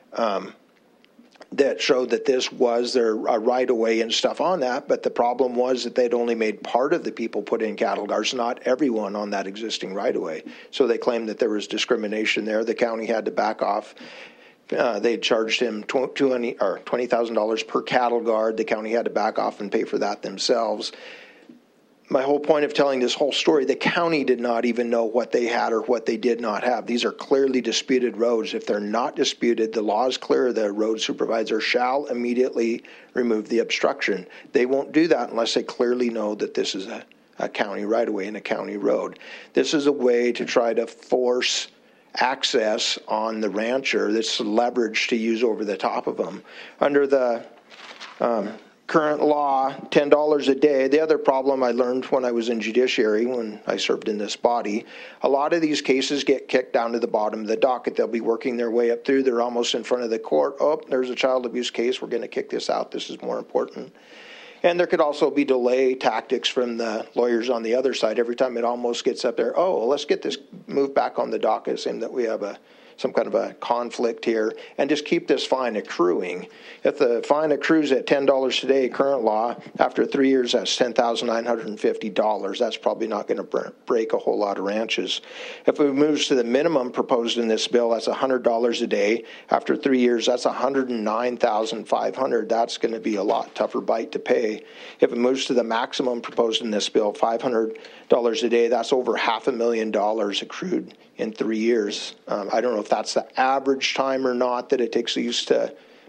that showed that this was their right-of-way and stuff on that, but the problem was that they'd only made part of the people put in cattle guards, not everyone on that existing right-of-way. So they claimed that there was discrimination there. The county had to back off. They had charged him $20,000 per cattle guard. The county had to back off and pay for that themselves. My whole point of telling this whole story, the county did not even know what they had or what they did not have. These are clearly disputed roads. If they're not disputed, the law is clear. The road supervisor shall immediately remove the obstruction. They won't do that unless they clearly know that this is a county right-of-way and a county road. This is a way to try to force access on the rancher that's leverage to use over the top of them. Under the current law, $10 a day. The other problem I learned when I was in judiciary, when I served in this body, a lot of these cases get kicked down to the bottom of the docket. They'll be working their way up through. They're almost in front of the court. Oh, there's a child abuse case. We're going to kick this out. This is more important. And there could also be delay tactics from the lawyers on the other side. Every time it almost gets up there, oh, well, let's get this moved back on the docket, saying that we have some kind of a conflict here, and just keep this fine accruing. If the fine accrues at $10 today, current law, after 3 years, that's $10,950. That's probably not going to break a whole lot of ranches. If it moves to the minimum proposed in this bill, that's $100 a day. After 3 years, that's $109,500. That's going to be a lot tougher bite to pay. If it moves to the maximum proposed in this bill, $500 a day, that's over $500,000 accrued in 3 years. I don't know if that's the average time or not that it takes these but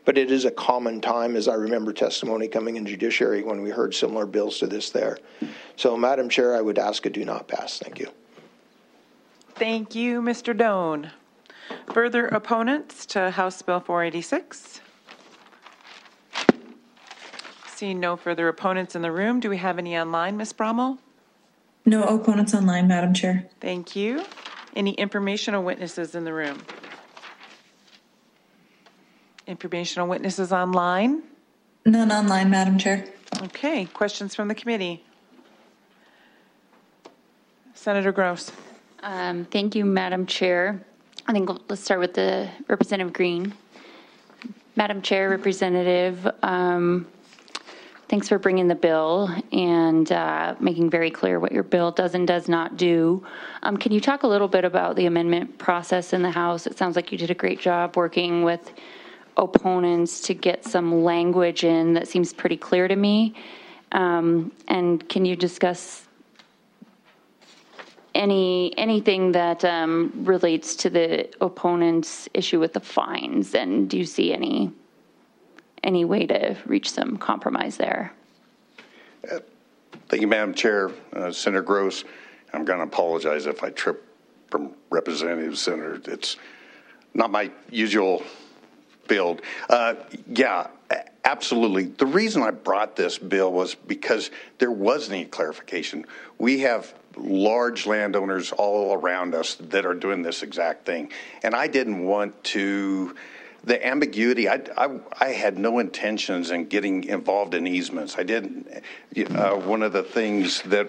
But it is a common time, as I remember testimony coming in judiciary when we heard similar bills to this there. So, Madam Chair, I would ask a do not pass. Thank you. Thank you, Mr. Doan. Further opponents to House Bill 486? Seeing no further opponents in the room, do we have any online, Ms. Brommel? No opponents online, Madam Chair. Thank you. Any informational witnesses in the room? Informational witnesses online? None online, Madam Chair. Okay, questions from the committee? Senator Gross. Thank you, Madam Chair. I think let's start with the Representative Green. Madam Chair, Representative, thanks for bringing the bill and making very clear what your bill does and does not do. Can you talk a little bit about the amendment process in the House? It sounds like you did a great job working with opponents to get some language in that seems pretty clear to me. And can you discuss anything that relates to the opponent's issue with the fines? And do you see any way to reach some compromise there? Thank you, Madam Chair. Senator Gross, I'm going to apologize if I trip from Representative Senator. It's not my usual build. Yeah, absolutely. The reason I brought this bill was because there wasn't any clarification. We have large landowners all around us that are doing this exact thing. And I didn't want to, the ambiguity, I had no intentions in getting involved in easements. I didn't, one of the things that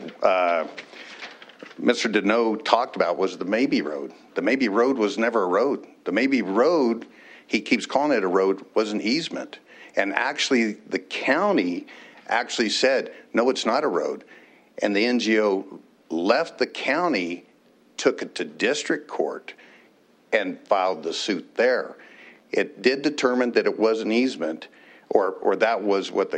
Mr. Deneau talked about was the Maybe Road. The Maybe Road was never a road. The Maybe Road, he keeps calling it a road, was an easement. And actually, the county actually said, no, it's not a road. And the NGO left the county, took it to district court, and filed the suit there. It did determine that it was an easement, or that was what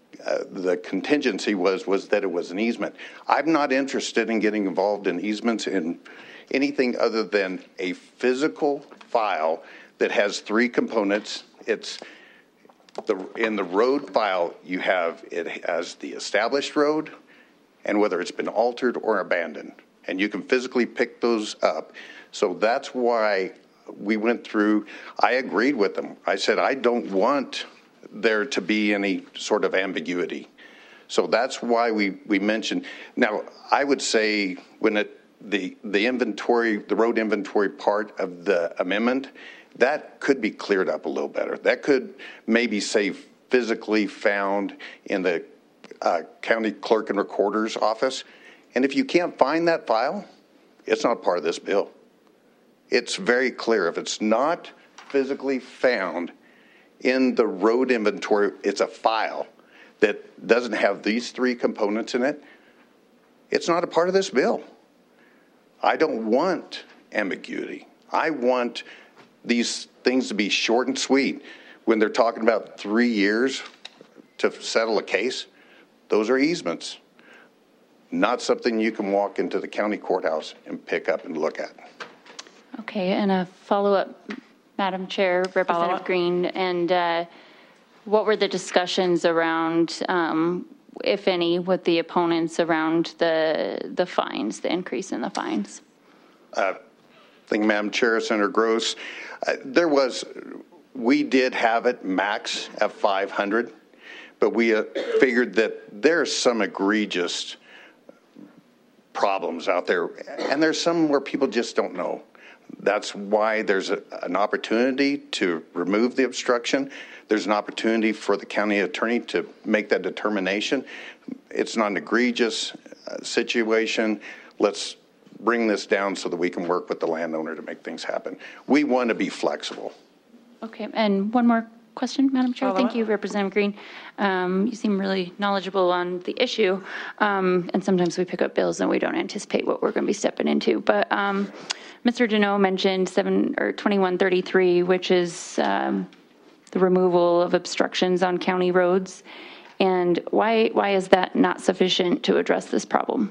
the contingency was that it was an easement. I'm not interested in getting involved in easements in anything other than a physical file that has three components. It's in the road file, you have it as the established road and whether it's been altered or abandoned. And you can physically pick those up. So that's why we went through, I agreed with them. I said, I don't want there to be any sort of ambiguity. So that's why we mentioned. Now, I would say when the inventory, the road inventory part of the amendment, that could be cleared up a little better. That could maybe say physically found in the county clerk and recorder's office. And if you can't find that file, it's not part of this bill. It's very clear. If it's not physically found in the road inventory, it's a file that doesn't have these three components in it, it's not a part of this bill. I don't want ambiguity. I want these things to be short and sweet. When they're talking about 3 years to settle a case, those are easements, not something you can walk into the county courthouse and pick up and look at. Okay, and a follow-up, Madam Chair, Representative Green, and what were the discussions around, if any, with the opponents around the fines, the increase in the fines? Thank you, Madam Chair, Senator Gross. We did have it max at 500, but we figured that there's some egregious problems out there, and there's some where people just don't know. That's why there's an opportunity to remove the obstruction. There's an opportunity for the county attorney to make that determination. It's not an egregious situation. Let's bring this down so that we can work with the landowner to make things happen. We want to be flexible. Okay, and one more question, Madam Chair. Thank you, Representative Green. You seem really knowledgeable on the issue, and sometimes we pick up bills and we don't anticipate what we're going to be stepping into. But Mr. Deneau mentioned 2133, which is the removal of obstructions on county roads. And why is that not sufficient to address this problem?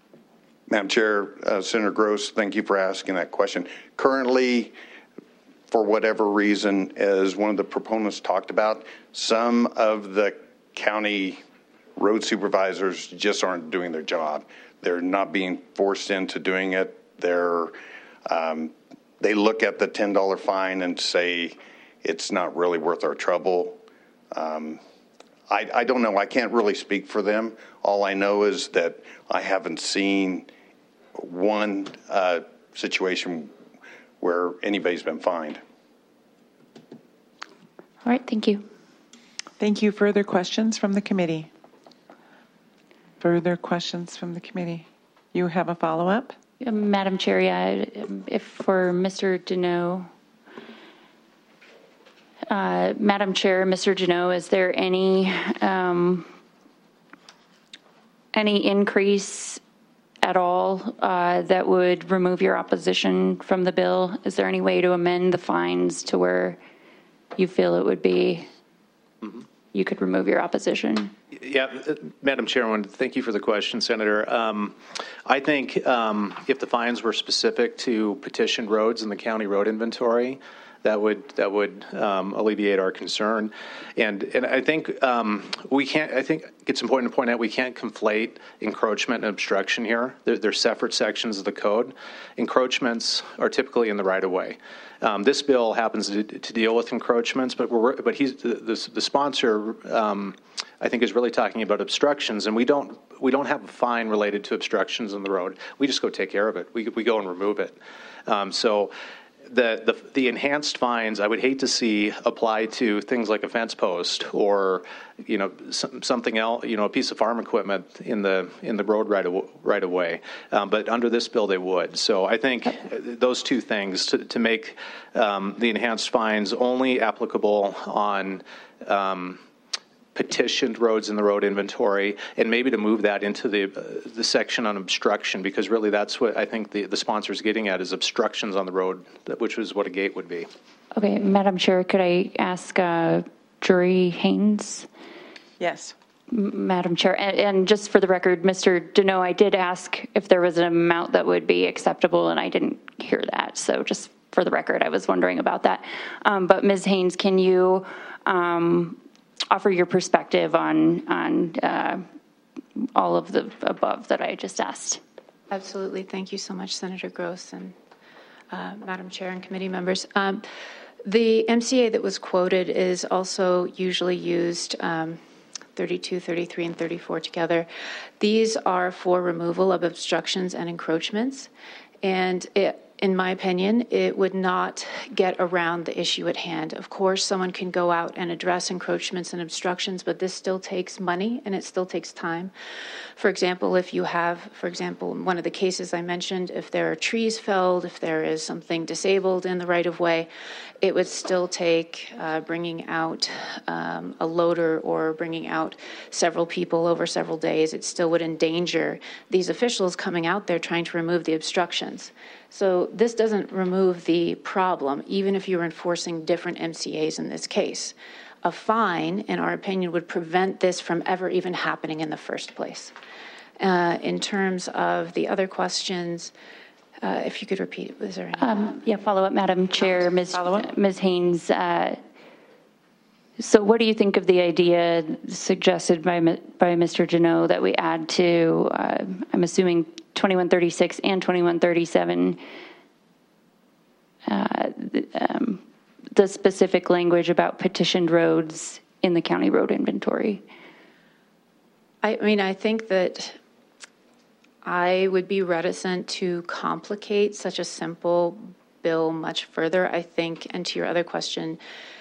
Madam Chair, Senator Gross, thank you for asking that question. Currently, for whatever reason, as one of the proponents talked about, some of the county road supervisors just aren't doing their job. They're not being forced into doing it. They look at the $10 fine and say it's not really worth our trouble. I don't know. I can't really speak for them. All I know is that I haven't seen one situation where anybody's been fined. All right, thank you. Thank you. Further questions from the committee? Further questions from the committee? You have a follow-up? Madam Chair, if for Mr. Deneau. Madam Chair, Mr. Deneau, is there any increase at all that would remove your opposition from the bill? Is there any way to amend the fines to where you feel it would be, you could remove your opposition? Yeah, Madam Chairman, thank you for the question, Senator. I think if the fines were specific to petitioned roads in the county road inventory, that would alleviate our concern, and I think we can't. I think it's important to point out we can't conflate encroachment and obstruction here. They're separate sections of the code. Encroachments are typically in the right of way. This bill happens to deal with encroachments, but the sponsor I think is really talking about obstructions, and we don't have a fine related to obstructions on the road. We just go take care of it. We go and remove it. So. The enhanced fines I would hate to see apply to things like a fence post or something else, a piece of farm equipment in the road right of way. But under this bill they would. So I think those two things to make the enhanced fines only applicable on petitioned roads in the road inventory, and maybe to move that into the section on obstruction, because really that's what I think the sponsor is getting at, is obstructions on the road, which is what a gate would be. Okay, Madam Chair, could I ask Jury Haynes? Yes. Madam Chair, and just for the record, Mr. Deneau, I did ask if there was an amount that would be acceptable, and I didn't hear that. So just for the record, I was wondering about that. But Ms. Haynes, can you offer your perspective on all of the above that I just asked? Absolutely. Thank you so much, Senator Gross and Madam Chair and committee members. The MCA that was quoted is also usually used 32, 33, and 34 together. These are for removal of obstructions and encroachments, and in my opinion, it would not get around the issue at hand. Of course, someone can go out and address encroachments and obstructions, but this still takes money and it still takes time. For example, if you have, one of the cases I mentioned, if there are trees felled, if there is something disabled in the right-of-way, it would still take bringing out a loader or bringing out several people over several days. It still would endanger these officials coming out there trying to remove the obstructions. So this doesn't remove the problem, even if you're enforcing different MCAs in this case. A fine, in our opinion, would prevent this from ever even happening in the first place. In terms of the other questions, if you could repeat, was there any? Follow-up, Madam Chair. Ms. Haynes, so what do you think of the idea suggested by Mr. Deneau that we add to, I'm assuming, 2136 and 2137, the specific language about petitioned roads in the county road inventory? I mean, I think that I would be reticent to complicate such a simple bill much further. I think, and to your other question,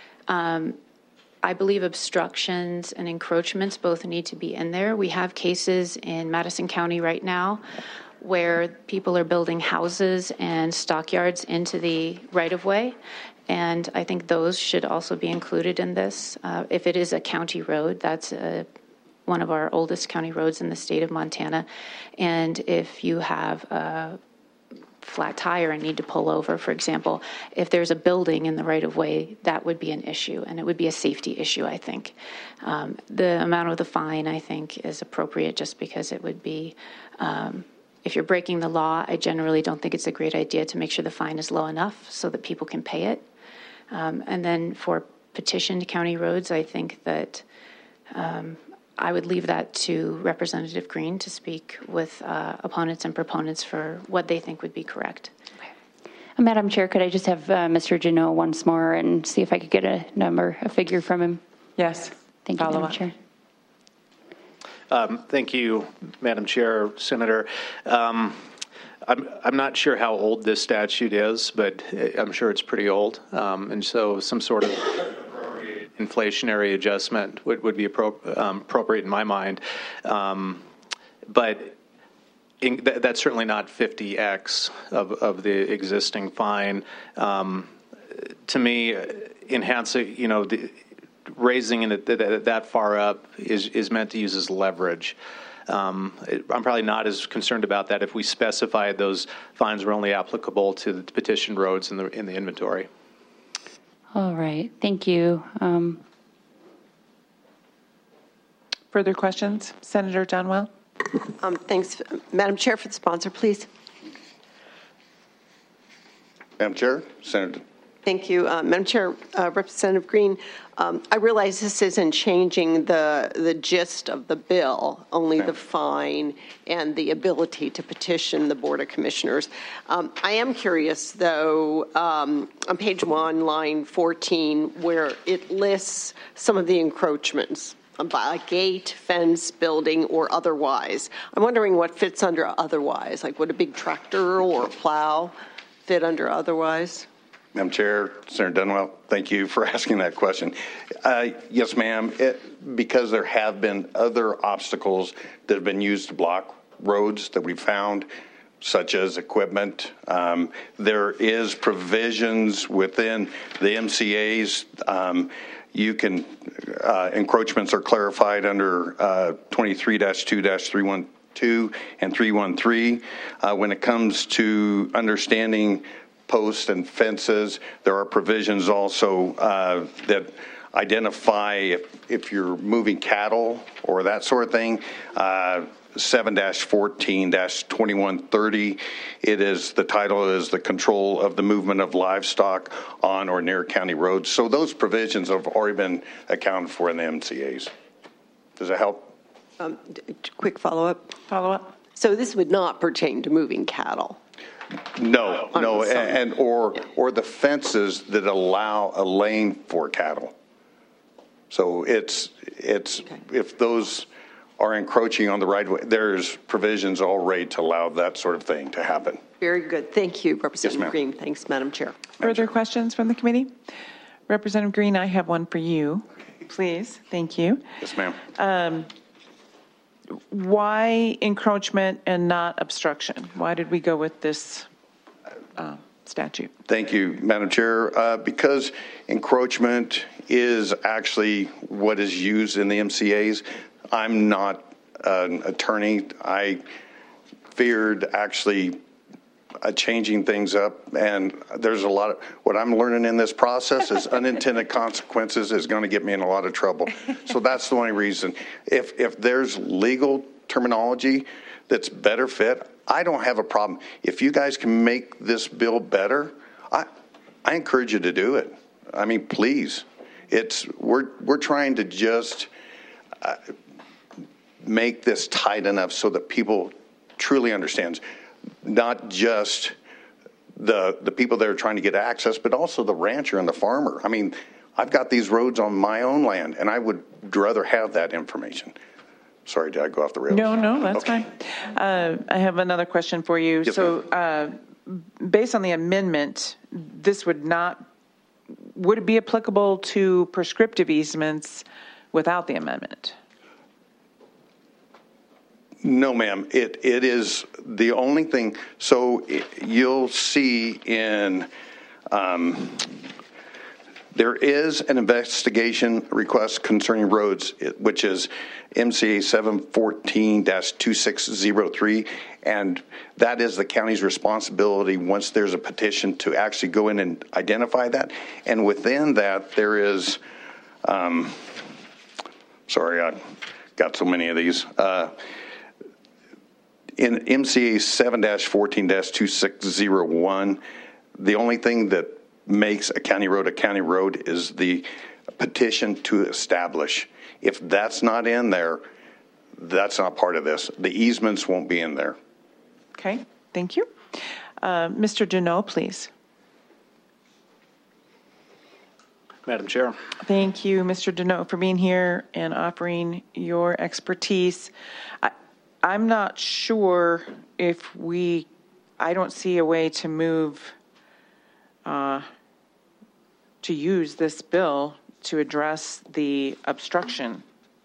I believe obstructions and encroachments both need to be in there. We have cases in Madison County right now where people are building houses and stockyards into the right-of-way, and I think those should also be included in this. If it is a county road, that's one of our oldest county roads in the state of Montana, and if you have a flat tire and need to pull over, for example, if there's a building in the right-of-way, that would be an issue, and it would be a safety issue, I think. The amount of the fine, I think, is appropriate just because it would be, if you're breaking the law, I generally don't think it's a great idea to make sure the fine is low enough so that people can pay it. And then for petitioned county roads, I think that I would leave that to Representative Green to speak with opponents and proponents for what they think would be correct. Madam Chair, could I just have Mr. Janot once more and see if I could get a figure from him? Yes. Thank you, Madam Chair. Thank you, Madam Chair, Senator. I'm not sure how old this statute is, but I'm sure it's pretty old. And so some sort of inflationary adjustment would be appropriate in my mind. But that's certainly not 50x of the existing fine. To me, enhancing, raising it that far up is meant to use as leverage. I'm probably not as concerned about that if we specified those fines were only applicable to the petition roads in the inventory. All right, thank you. Further questions? Senator Dunwell? Thanks. Madam Chair, for the sponsor, please. Madam Chair, Senator. Thank you. Madam Chair, Representative Green, I realize this isn't changing the gist of the bill, only the fine and the ability to petition the Board of Commissioners. I am curious, though, on page 1, line 14, where it lists some of the encroachments by a gate, fence, building, or otherwise. I'm wondering what fits under otherwise. Like, would a big tractor or a plow fit under otherwise? Madam Chair, Senator Dunwell, thank you for asking that question. Yes, ma'am. Because there have been other obstacles that have been used to block roads that we've found, such as equipment. There is provisions within the MCAs. Encroachments are clarified under 23-2-312 and 313. When it comes to understanding posts and fences, there are provisions also that identify if you're moving cattle or that sort of thing. 7-14-2130. The title is the control of the movement of livestock on or near county roads. So those provisions have already been accounted for in the MCAs. Does that help? Quick follow-up. So this would not pertain to moving cattle? No, or the fences that allow a lane for cattle. So it's if those are encroaching on the right way, there's provisions already to allow that sort of thing to happen. Very good. Thank you, Representative Green. Thanks, Madam Chair. Further questions from the committee? Representative Green, I have one for you. Please. Thank you. Yes, ma'am. Why encroachment and not obstruction? Why did we go with this statute? Thank you, Madam Chair. Because encroachment is actually what is used in the MCAs. I'm not an attorney. I feared actually changing things up, and there's a lot of what I'm learning in this process is unintended consequences is going to get me in a lot of trouble. So that's the only reason. If there's legal terminology that's better fit, I don't have a problem. If you guys can make this bill better, I encourage you to do it. I mean, please. We're trying to just make this tight enough so that people truly understand, not just the people that are trying to get access, but also the rancher and the farmer. I mean, I've got these roads on my own land, and I would rather have that information. Sorry, did I go off the rails? No, that's fine. I have another question for you. Yes, so based on the amendment, this would it be applicable to prescriptive easements without the amendment? No, ma'am. It is the only thing. So you'll see in there is an investigation request concerning roads, which is MCA 714-2603, and that is the county's responsibility once there's a petition to actually go in and identify that. And within that, there is, sorry, I got so many of these. In MCA 7-14-2601, the only thing that makes a county road is the petition to establish. If that's not in there, that's not part of this. The easements won't be in there. Okay, thank you. Mr. Deneau, please. Madam Chair. Thank you, Mr. Deneau, for being here and offering your expertise. I'm not sure if I don't see a way to move, to use this bill to address the obstruction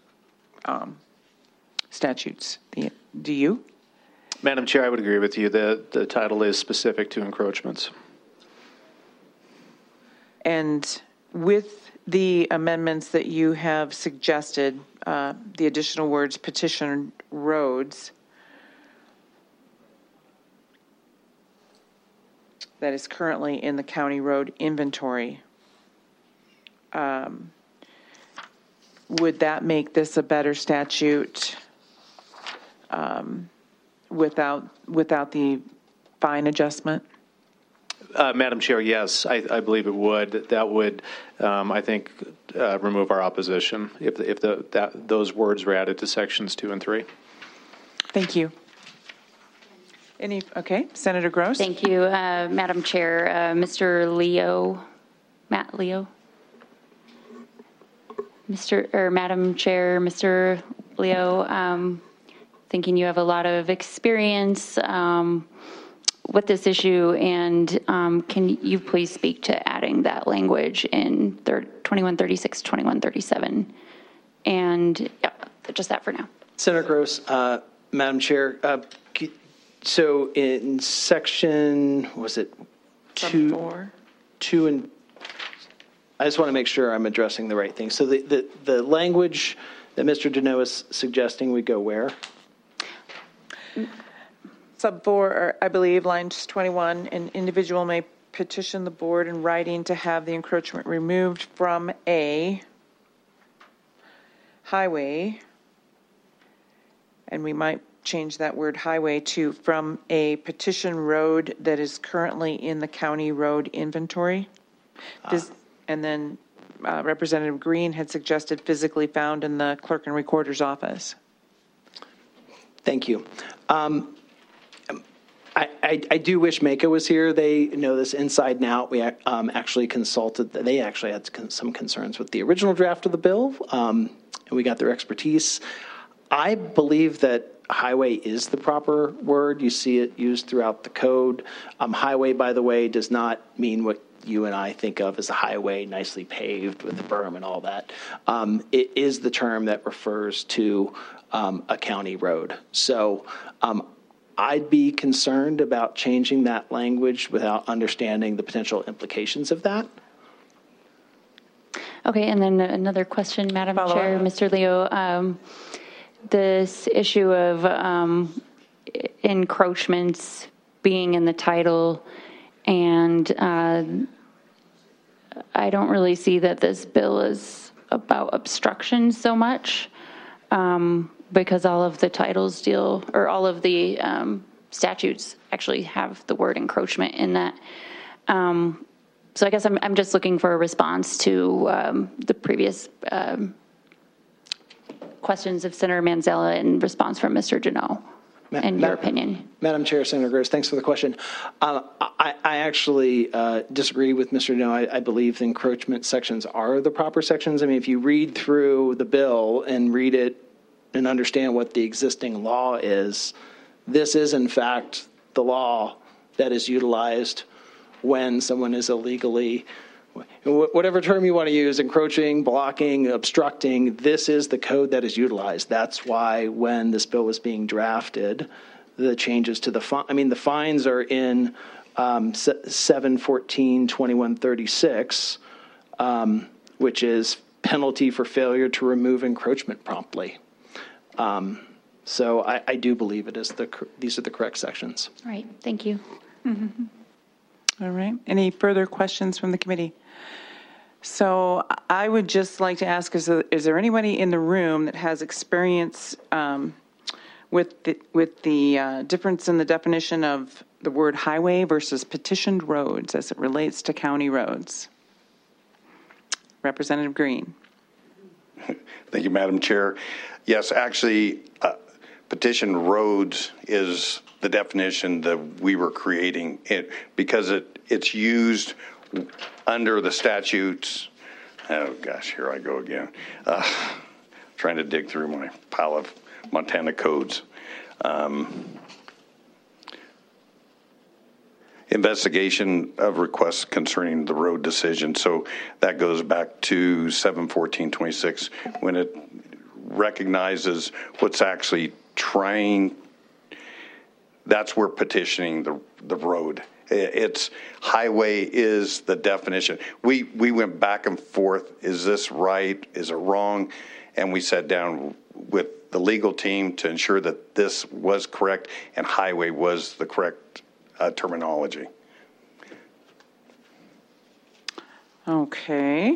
statutes. Do you? Madam Chair, I would agree with you. The title is specific to encroachments. And with the amendments that you have suggested, the additional words petition roads, that is currently in the county road inventory, would that make this a better statute without the fine adjustment? Madam Chair, yes, I believe it would. That would, I think, remove our opposition if those words were added to sections 2 and 3. Thank you. Okay, Senator Gross. Thank you, Madam Chair. Mr. Leo, Matt Leo. Madam Chair, Mr. Leo, thinking you have a lot of experience with this issue, and can you please speak to adding that language in 2136, 2137, and yeah, just that for now. Senator Gross, Madam Chair, so in section, was it two and I just want to make sure I'm addressing the right thing. So the language that Mr. Deneau is suggesting we go where? Sub 4, I believe, lines 21, an individual may petition the board in writing to have the encroachment removed from a highway, and we might change that word highway to from a petition road that is currently in the county road inventory. And then Representative Green had suggested physically found in the clerk and recorder's office. Thank you. I do wish MACA was here. They know this inside and out. We actually consulted. They actually had some concerns with the original draft of the bill, and we got their expertise. I believe that highway is the proper word. You see it used throughout the code. Highway, by the way, does not mean what you and I think of as a highway, nicely paved with a berm and all that. It is the term that refers to a county road. So I'd be concerned about changing that language without understanding the potential implications of that. Okay, and then another question, Madam Chair, Mr. Leo. This issue of encroachments being in the title, and I don't really see that this bill is about obstruction so much, because all of the titles deal, or all of the statutes actually have the word encroachment in that. So I guess I'm just looking for a response to the previous questions of Senator Manzella in response from Mr. Deneau, and your opinion. Madam Chair, Senator Gross, thanks for the question. I actually disagree with Mr. Deneau. I believe the encroachment sections are the proper sections. I mean, if you read through the bill and read it and understand what the existing law is, this is in fact the law that is utilized when someone is illegally, whatever term you want to use, encroaching, blocking, obstructing, this is the code that is utilized. That's why when this bill was being drafted, the changes to the fines are in 714-2136, which is penalty for failure to remove encroachment promptly. So I do believe it is these are the correct sections. All right, thank you. Mm-hmm. All right, any further questions from the committee? So I would just like to ask, is there anybody in the room that has experience with the difference in the definition of the word highway versus petitioned roads as it relates to county roads. Representative Green. Thank you, Madam Chair. Yes, actually, petitioned roads is the definition that we were creating because it's used under the statutes. Oh gosh, here I go again. Trying to dig through my pile of Montana codes. Investigation of requests concerning the road decision. So that goes back to 7/14/26 when it recognizes what's actually trying. That's where petitioning the road. It's highway is the definition. We went back and forth. Is this right? Is it wrong? And we sat down with the legal team to ensure that this was correct and highway was the correct terminology. Okay.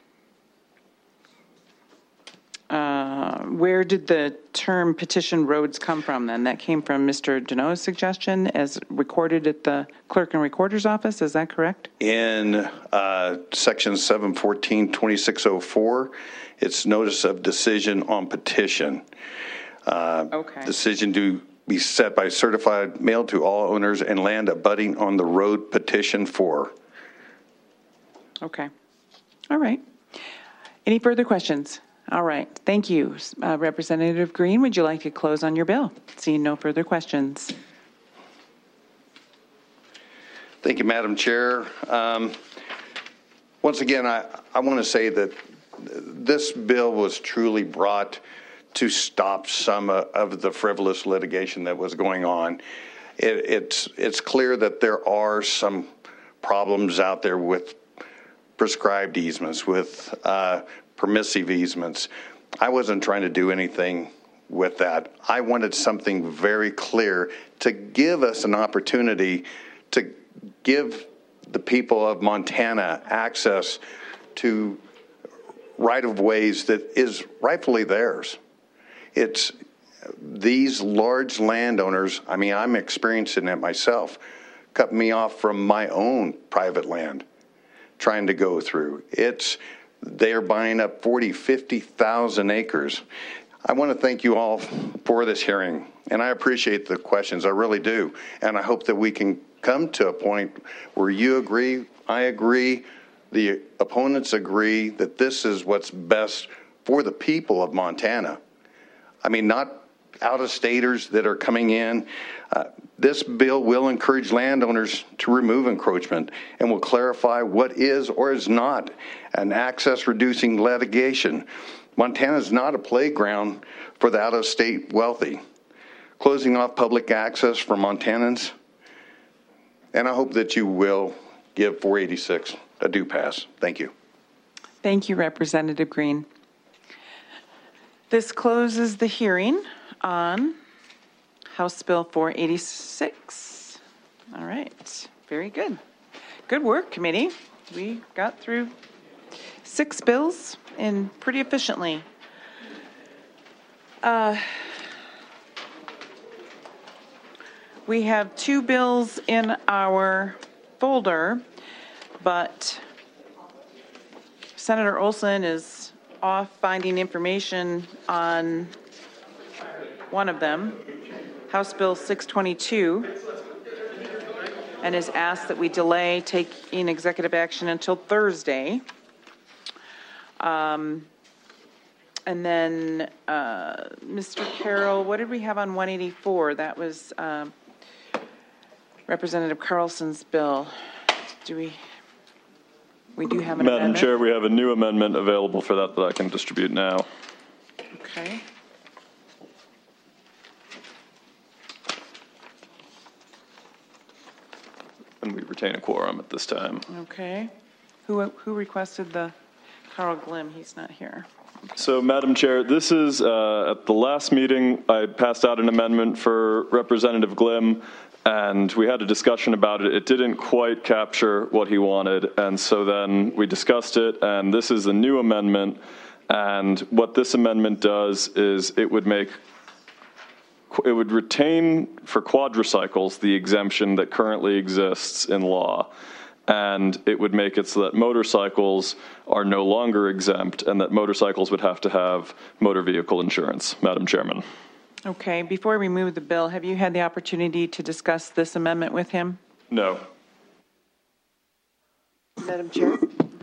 Where did the term petition roads come from then? That came from Mr. Deneau's suggestion as recorded at the clerk and recorder's office, is that correct? In section 714-2604, it's notice of decision on petition. Okay. Decision to be set by certified mail to all owners and land abutting on the road petition for. Okay. All right. Any further questions? All right. Thank you. Representative Green, would you like to close on your bill? Seeing no further questions. Thank you, Madam Chair. Once again, I want to say that this bill was truly brought to stop some of the frivolous litigation that was going on. It's clear that there are some problems out there with prescribed easements, with permissive easements. I wasn't trying to do anything with that. I wanted something very clear to give us an opportunity to give the people of Montana access to right-of-ways that is rightfully theirs. It's these large landowners, I mean, I'm experiencing it myself, cut me off from my own private land trying to go through. They're buying up 40, 50,000 acres. I want to thank you all for this hearing, and I appreciate the questions, I really do. And I hope that we can come to a point where you agree, I agree, the opponents agree that this is what's best for the people of Montana. I mean, not out-of-staters that are coming in. This bill will encourage landowners to remove encroachment and will clarify what is or is not an access-reducing litigation. Montana is not a playground for the out-of-state wealthy. Closing off public access for Montanans, and I hope that you will give 486 a due pass. Thank you. Thank you, Representative Green. This closes the hearing on House Bill 486. All right, very good. Good work, committee. We got through 6 bills and pretty efficiently. We have 2 bills in our folder, but Senator Olson is off finding information on one of them, House Bill 622, and has asked that we delay taking executive action until Thursday. And then, Mr. Carroll, what did we have on 184? That was Representative Carlson's bill. We do have an Madam amendment? Chair, we have a new amendment available for that I can distribute now. Okay. And we retain a quorum at this time. Okay. Who requested the Carl Glim? He's not here. So, Madam Chair, this is, at the last meeting, I passed out an amendment for Representative Glim, and we had a discussion about it. It didn't quite capture what he wanted, and so then we discussed it, and this is a new amendment, and what this amendment does is it would make it would retain for quadricycles the exemption that currently exists in law. And it would make it so that motorcycles are no longer exempt and that motorcycles would have to have motor vehicle insurance. Madam Chairman. Okay, before we move the bill, have you had the opportunity to discuss this amendment with him? No. Madam Chair?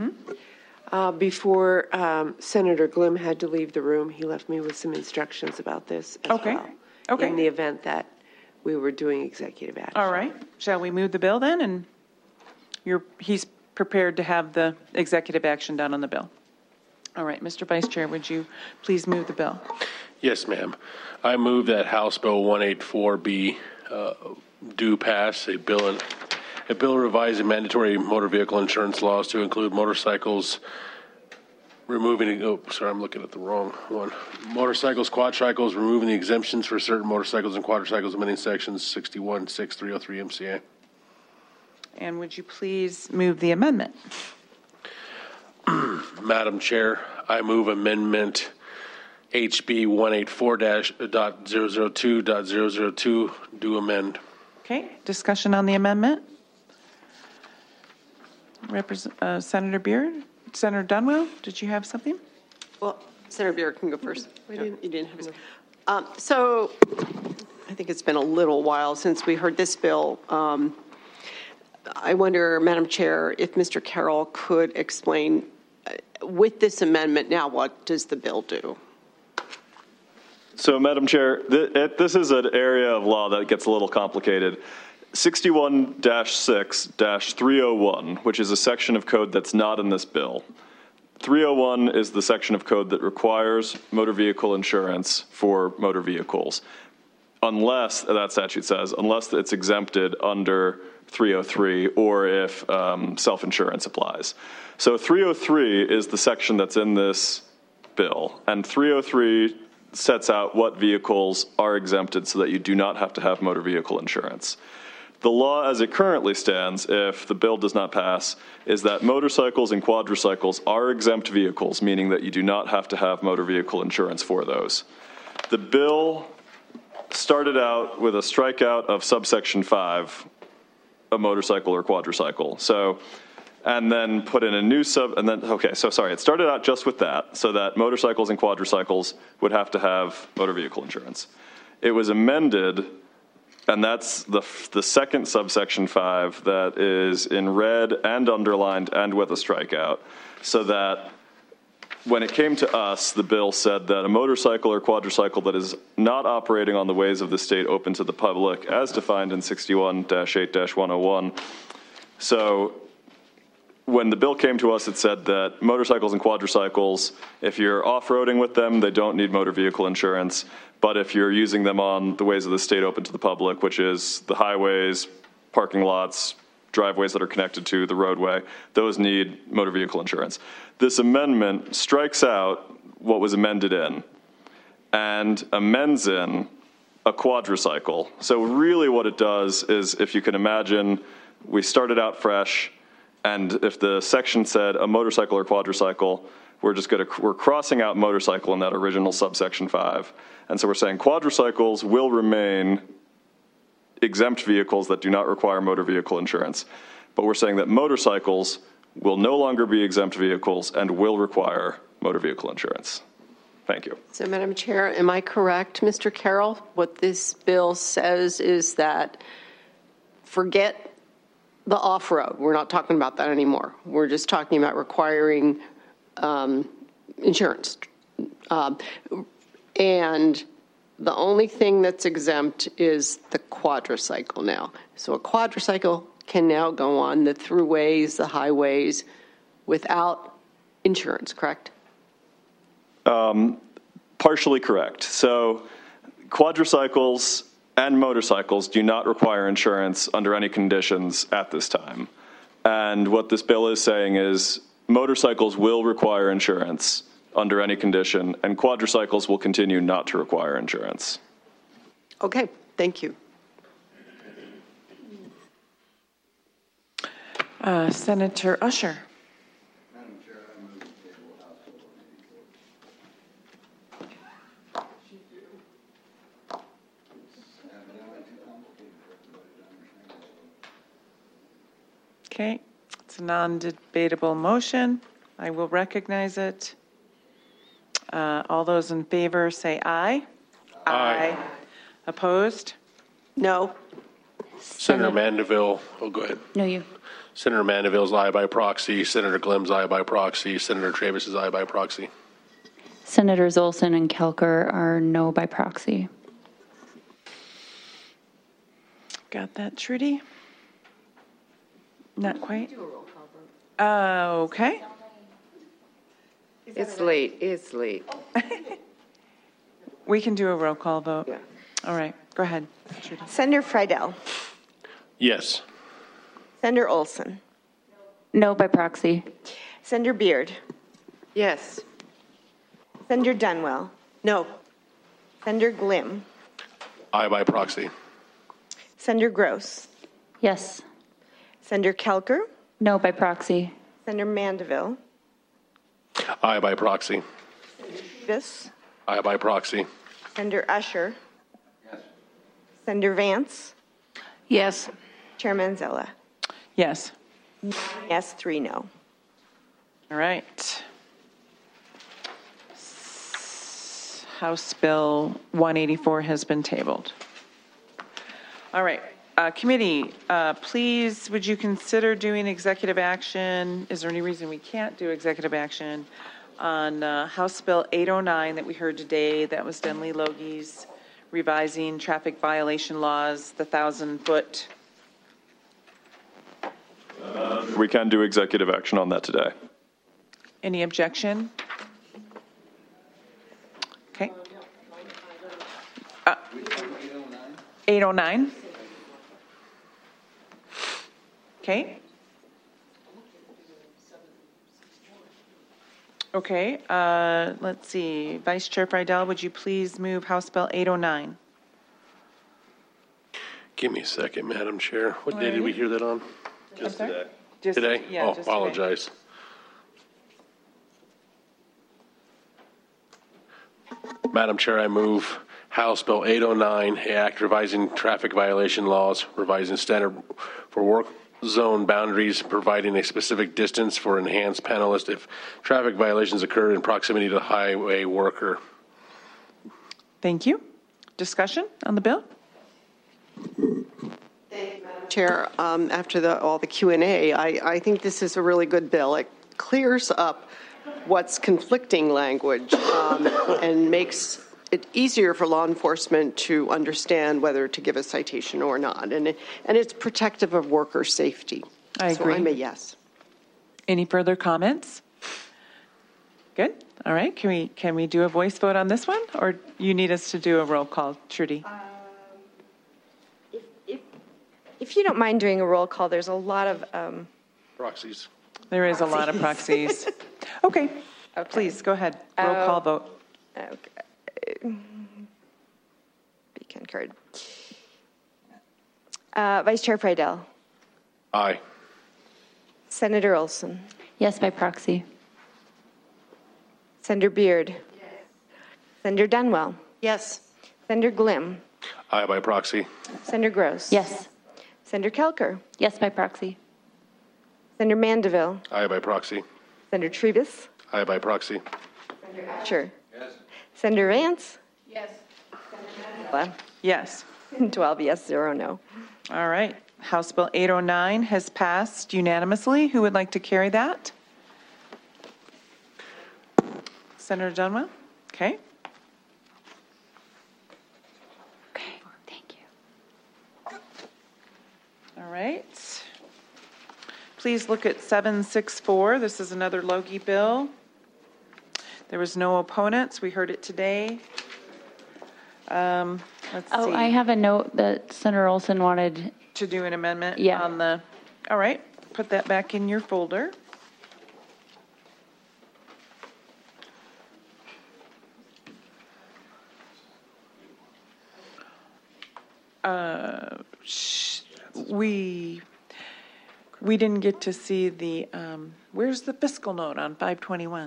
Before Senator Glimm had to leave the room, he left me with some instructions about this as well. Okay. In the event that we were doing executive action. All right. Shall we move the bill then? And he's prepared to have the executive action done on the bill. All right, Mr. Vice Chair, would you please move the bill? Yes, ma'am. I move that House Bill 184 be do pass, a bill revising mandatory motor vehicle insurance laws to include motorcycles, I'm looking at the wrong one. Motorcycles, quadricycles, removing the exemptions for certain motorcycles and quadricycles, amending sections 61-6303 MCA. And would you please move the amendment? Madam Chair, I move amendment HB 184-.002.002 do amend. Okay, discussion on the amendment? Senator Beard? Senator Dunwell, did you have something? Well, Senator Beard can go first. You didn't have his. So I think it's been a little while since we heard this bill. I wonder, Madam Chair, if Mr. Carroll could explain, with this amendment now, what does the bill do? So, Madam Chair, this is an area of law that gets a little complicated. 61-6-301, which is a section of code that's not in this bill. 301 is the section of code that requires motor vehicle insurance for motor vehicles, unless, that statute says, unless it's exempted under 303 or if self-insurance applies. So 303 is the section that's in this bill, and 303 sets out what vehicles are exempted so that you do not have to have motor vehicle insurance. The law as it currently stands, if the bill does not pass, is that motorcycles and quadricycles are exempt vehicles, meaning that you do not have to have motor vehicle insurance for those. The bill started out with a strikeout of subsection 5, a motorcycle or quadricycle. So, and then put in a new it started out just with that, so that motorcycles and quadricycles would have to have motor vehicle insurance. It was amended, and that's the second subsection 5 that is in red and underlined and with a strikeout, so that when it came to us, the bill said that a motorcycle or quadricycle that is not operating on the ways of the state open to the public, as defined in 61-8-101. So when the bill came to us, it said that motorcycles and quadricycles, if you're off-roading with them, they don't need motor vehicle insurance. But if you're using them on the ways of the state open to the public, which is the highways, parking lots, driveways that are connected to the roadway, those need motor vehicle insurance. This amendment strikes out what was amended in and amends in a quadricycle. So really what it does is, if you can imagine, we started out fresh, and if the section said a motorcycle or quadricycle, we're crossing out motorcycle in that original subsection 5. And so we're saying quadricycles will remain exempt vehicles that do not require motor vehicle insurance. But we're saying that motorcycles will no longer be exempt vehicles and will require motor vehicle insurance. Thank you. So, Madam Chair, am I correct, Mr. Carroll? What this bill says is that forget the off-road. We're not talking about that anymore. We're just talking about requiring insurance. And the only thing that's exempt is the quadricycle now. So a quadricycle can now go on the throughways, the highways, without insurance, correct? Partially correct. So quadricycles and motorcycles do not require insurance under any conditions at this time. And what this bill is saying is motorcycles will require insurance under any condition, and quadricycles will continue not to require insurance. Okay, thank you. Senator Usher. Okay, it's a non-debatable motion. I will recognize it. All those in favor say aye. Aye. Opposed? No. Senator Mandeville, oh, go ahead. No, you. Senator Mandeville's aye by proxy. Senator Glimm's aye by proxy. Senator Travis is aye by proxy. Senators Olson and Kelker are no by proxy. Got that, Trudy? Not quite. Okay. It's late. It's late. We can do a roll call vote. Yeah. All right. Go ahead, Trudy. Senator Friedel. Yes. Senator Olson. No by proxy. Senator Beard. Yes. Senator Dunwell. No. Senator Glimm. Aye by proxy. Senator Gross. Yes. Senator Kelker. No by proxy. Senator Mandeville. Aye by proxy. Davis. Aye by proxy. Senator Usher. Yes. Senator Vance. Yes. Chairman Zella. Yes. Yes, 3 no. All right. House Bill 184 has been tabled. All right. Committee, please, would you consider doing executive action? Is there any reason we can't do executive action on House Bill 809 that we heard today? That was Denley Logie's revising traffic violation laws, the 1,000-foot. We can do executive action on that today. Any objection? Okay. 809. Okay. Okay, let's see. Vice Chair Friedel, would you please move House Bill 809? Give me a second, Madam Chair. What day did we hear that on? Just today. Today? Yeah, oh, just apologize. Madam Chair, I move House Bill 809, Act revising traffic violation laws, revising standard for work zone boundaries, providing a specific distance for enhanced panelist if traffic violations occur in proximity to the highway worker. Thank you. Discussion on the bill? Chair, after all the Q&A, I think this is a really good bill. It clears up what's conflicting language and makes it easier for law enforcement to understand whether to give a citation or not. And it's protective of worker safety. I agree. So I'm a yes. Any further comments? Good. All right. Can we do a voice vote on this one, or you need us to do a roll call, Trudy? If you don't mind doing a roll call, there's a lot of proxies. There is a lot of proxies. Okay. Please go ahead. Roll call vote. Okay. Be concurred. Vice Chair Friedel. Aye. Senator Olson. Yes by proxy. Senator Beard. Yes. Senator Dunwell. Yes. Senator Glimm. Aye by proxy. Senator Gross. Yes. Senator Kelker. Yes by proxy. Senator Mandeville. Aye by proxy. Senator Travis. Aye by proxy. Senator Asher. Yes. Senator Vance. Yes. Yes. 12 yes, 0 no. All right. House Bill 809 has passed unanimously. Who would like to carry that? Senator Dunwell? Okay. Okay, thank you. All right. Please look at 764. This is another Logie bill. There was no opponents. We heard it today. Let's see. I have a note that Senator Olson wanted to do an amendment Yeah. on the, all right, put that back in your folder. We didn't get to see the, where's the fiscal note on 521?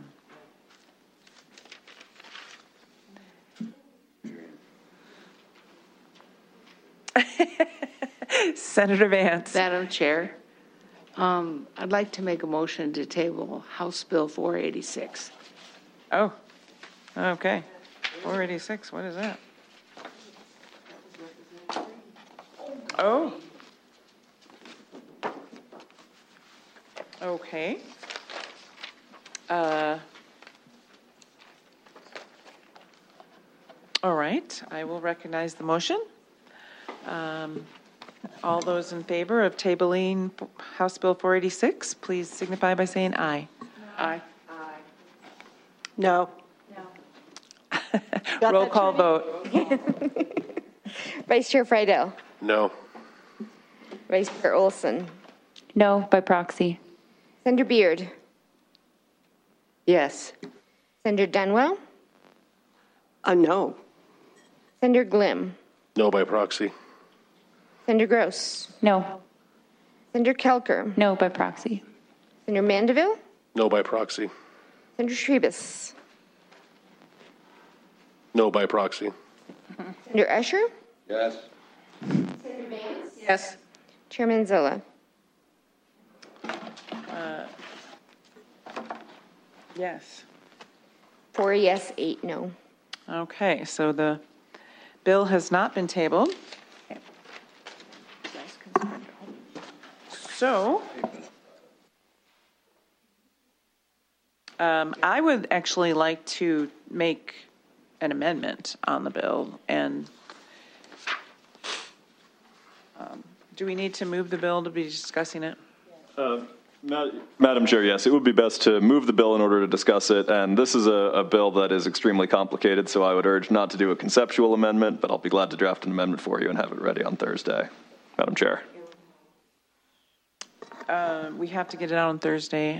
Senator Vance. Madam Chair, I'd like to make a motion to table House Bill 486. Oh, okay. 486, what is that? Oh. Okay. All right, I will recognize the motion. All those in favor of tabling House Bill 486, please signify by saying aye. Aye. No. Roll call vote. Vice Chair Friedel. No. Vice Chair Olson. No, by proxy. Senator Beard. Yes. Senator Dunwell. No. Senator Glim. No by proxy. Senator Gross. No. Senator Kelker. No, by proxy. Senator Mandeville. No by proxy. Senator Trebus. No by proxy. Senator Usher. Yes. Senator Vance. Yes. Chairman Zilla. Yes. 4 yes, 8 no. Okay, so the bill has not been tabled. So, I would actually like to make an amendment on the bill, and do we need to move the bill to be discussing it? Madam Chair, yes, it would be best to move the bill in order to discuss it, and this is a bill that is extremely complicated, so I would urge not to do a conceptual amendment, but I'll be glad to draft an amendment for you and have it ready on Thursday. Madam Chair. We have to get it out on Thursday.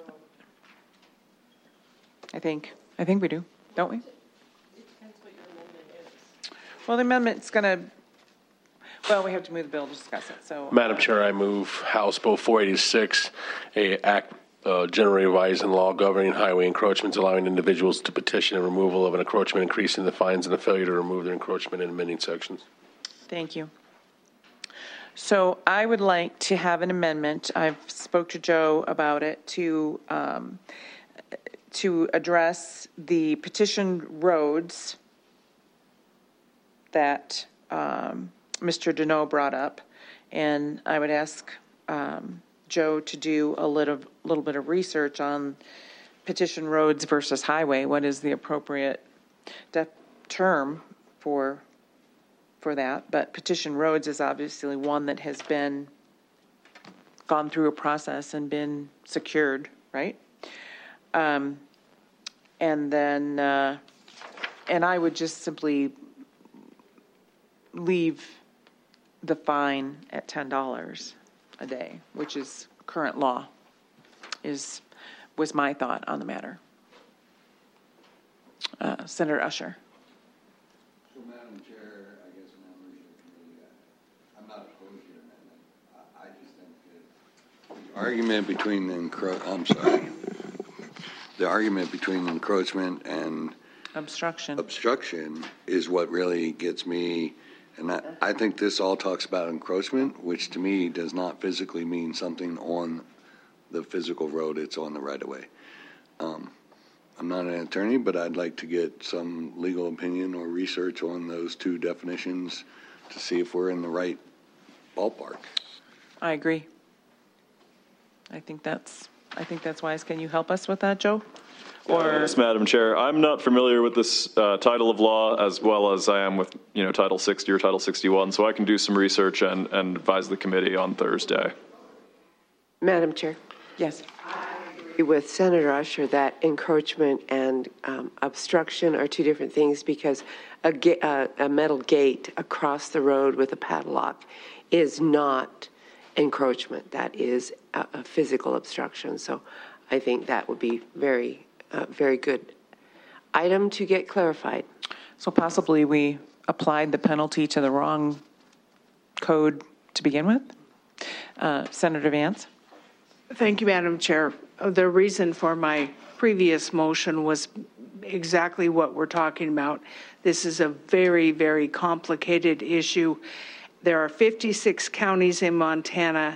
I think we do, don't we? Well, the amendment's going to, well, we have to move the bill to discuss it, so. Madam Chair, I move House Bill 486, a act generally revising law governing highway encroachments, allowing individuals to petition a removal of an encroachment, increasing the fines, and a failure to remove their encroachment in amending sections. Thank you. So I would like to have an amendment. I've spoke to Joe about it to address the petitioned roads that Mr. Deneau brought up, and I would ask Joe to do a little bit of research on petition roads versus highway. What is the appropriate term for that? But petition roads is obviously one that has been gone through a process and been secured, right? And then, and I would just simply leave the fine at $10 a day, which is current law, was my thought on the matter. Senator Usher. So, Madam Chair, I guess members of the committee, I'm not opposed to your amendment. I just think that the argument between the argument between encroachment and obstruction is what really gets me. And I think this all talks about encroachment, which to me does not physically mean something on the physical road. It's on the right-of-way. I'm not an attorney, but I'd like to get some legal opinion or research on those two definitions to see if we're in the right ballpark. I agree. I think that's wise. Can you help us with that, Joe? Yes, Madam Chair. I'm not familiar with this title of law as well as I am with, Title 60 or Title 61, so I can do some research and advise the committee on Thursday. Madam Chair. Yes. I agree with Senator Usher that encroachment and obstruction are two different things, because a metal gate across the road with a padlock is not encroachment. That is a physical obstruction. So I think that would be very good item to get clarified. So possibly we applied the penalty to the wrong code to begin with? Senator Vance? Thank you, Madam Chair. The reason for my previous motion was exactly what we're talking about. This is a very, very complicated issue. There are 56 counties in Montana,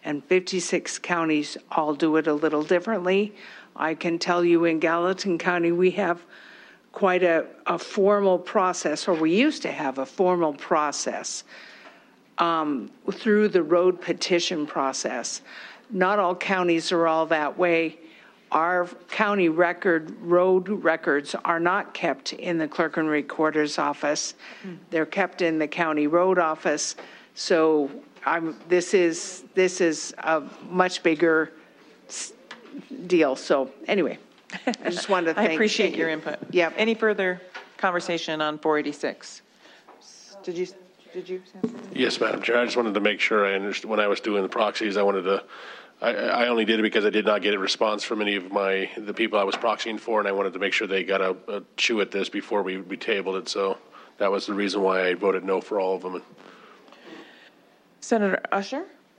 and 56 counties all do it a little differently. I can tell you in Gallatin County, we have quite a formal process, or we used to have a formal process through the road petition process. Not all counties are all that way. Our county road records are not kept in the clerk and recorder's office. They're kept in the county road office. So this is a much bigger deal. So anyway, I just wanted to thank you. I appreciate your input. Yeah. Any further conversation on 486? Did you? Yes, Madam Chair. I just wanted to make sure I understood when I was doing the proxies. I only did it because I did not get a response from any of the people I was proxying for, and I wanted to make sure they got a chew at this before we tabled it. So that was the reason why I voted no for all of them. Senator Usher?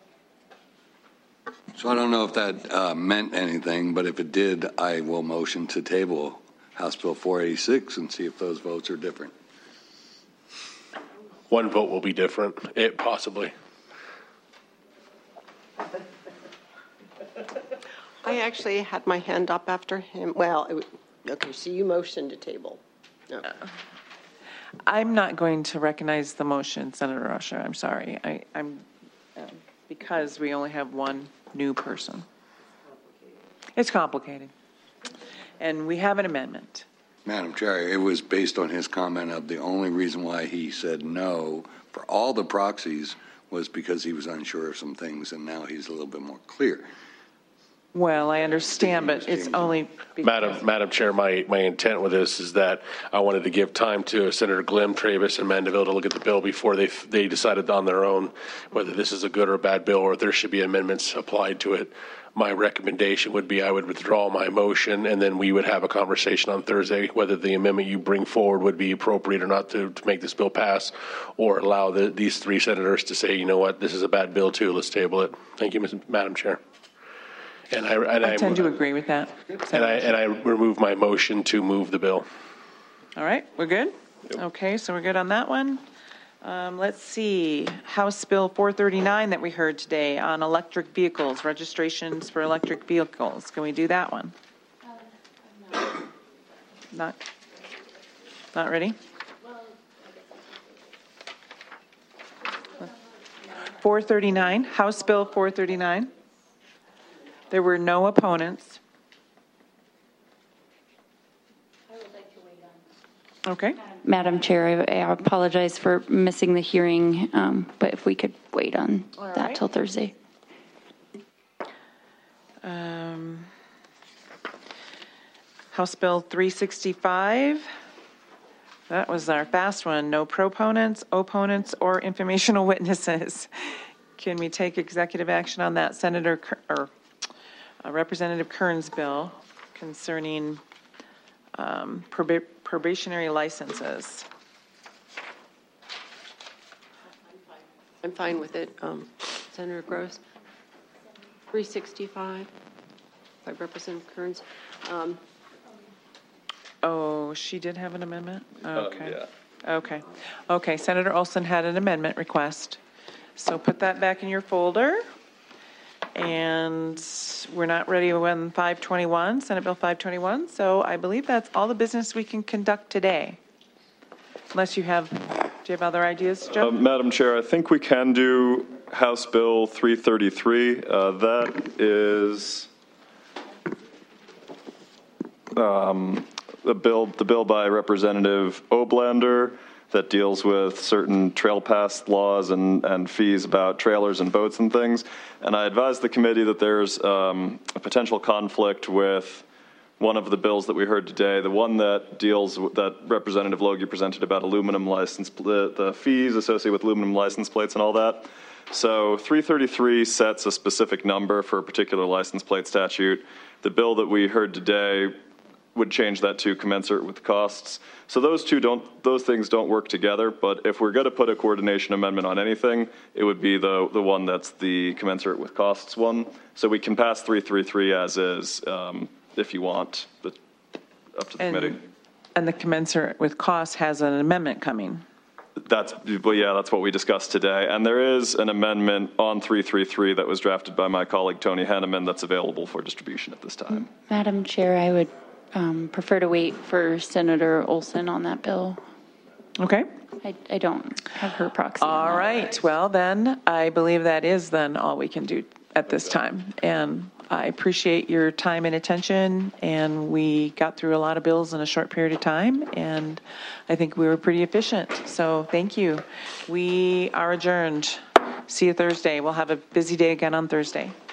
So I don't know if that meant anything, but if it did, I will motion to table House Bill 486 and see if those votes are different. One vote will be different, possibly. I actually had my hand up after him. Well, okay, so you motioned to table. No. I'm not going to recognize the motion, Senator Usher. I'm sorry. I'm because we only have one new person. It's complicated. And we have an amendment. Madam Chair, it was based on his comment of the only reason why he said no for all the proxies was because he was unsure of some things, and now he's a little bit more clear. Well, I understand, but it's only because... Madam Chair, my intent with this is that I wanted to give time to Senator Glimm, Travis, and Mandeville to look at the bill before they decided on their own whether this is a good or a bad bill or if there should be amendments applied to it. My recommendation would be I would withdraw my motion, and then we would have a conversation on Thursday whether the amendment you bring forward would be appropriate or not to make this bill pass, or allow these three senators to say, you know what, this is a bad bill too, let's table it. Thank you, Madam Chair. And I tend to agree with that. And I remove my motion to move the bill. All right, we're good? Yep. Okay, so we're good on that one. Let's see, House Bill 439 that we heard today on electric vehicles, registrations for electric vehicles. Can we do that one? Not ready? 439, House Bill 439. There were no opponents. Okay. Madam Chair, I apologize for missing the hearing, but if we could wait on that till Thursday. House Bill 365. That was our fast one. No proponents, opponents, or informational witnesses. Can we take executive action on that, Representative Kern's bill concerning probationary licenses? I'm fine with it. Senator Gross, 365 by Representative Kearns. Oh, she did have an amendment? Okay. Yeah. Okay. Senator Olson had an amendment request. So put that back in your folder. And we're not ready when 521, Senate Bill 521. So I believe that's all the business we can conduct today. Unless do you have other ideas, Joe? Madam Chair, I think we can do House Bill 333. That is the bill by Representative Oblander that deals with certain trail pass laws and fees about trailers and boats and things. And I advised the committee that there's a potential conflict with one of the bills that we heard today, the one that deals with, that Representative Logie presented about aluminum license, the fees associated with aluminum license plates and all that. So 333 sets a specific number for a particular license plate statute. The bill that we heard today would change that to commensurate with costs. So those things don't work together, but if we're going to put a coordination amendment on anything, it would be the one that's the commensurate with costs one. So we can pass 333 as is if you want, up to the committee. And the commensurate with costs has an amendment coming. That's what we discussed today. And there is an amendment on 333 that was drafted by my colleague Tony Henneman that's available for distribution at this time. Madam Chair, I would prefer to wait for Senator Olson on that bill. Okay. I don't have her proxy. All right. Well, then I believe that is then all we can do at this time. And I appreciate your time and attention. And we got through a lot of bills in a short period of time. And I think we were pretty efficient. So thank you. We are adjourned. See you Thursday. We'll have a busy day again on Thursday.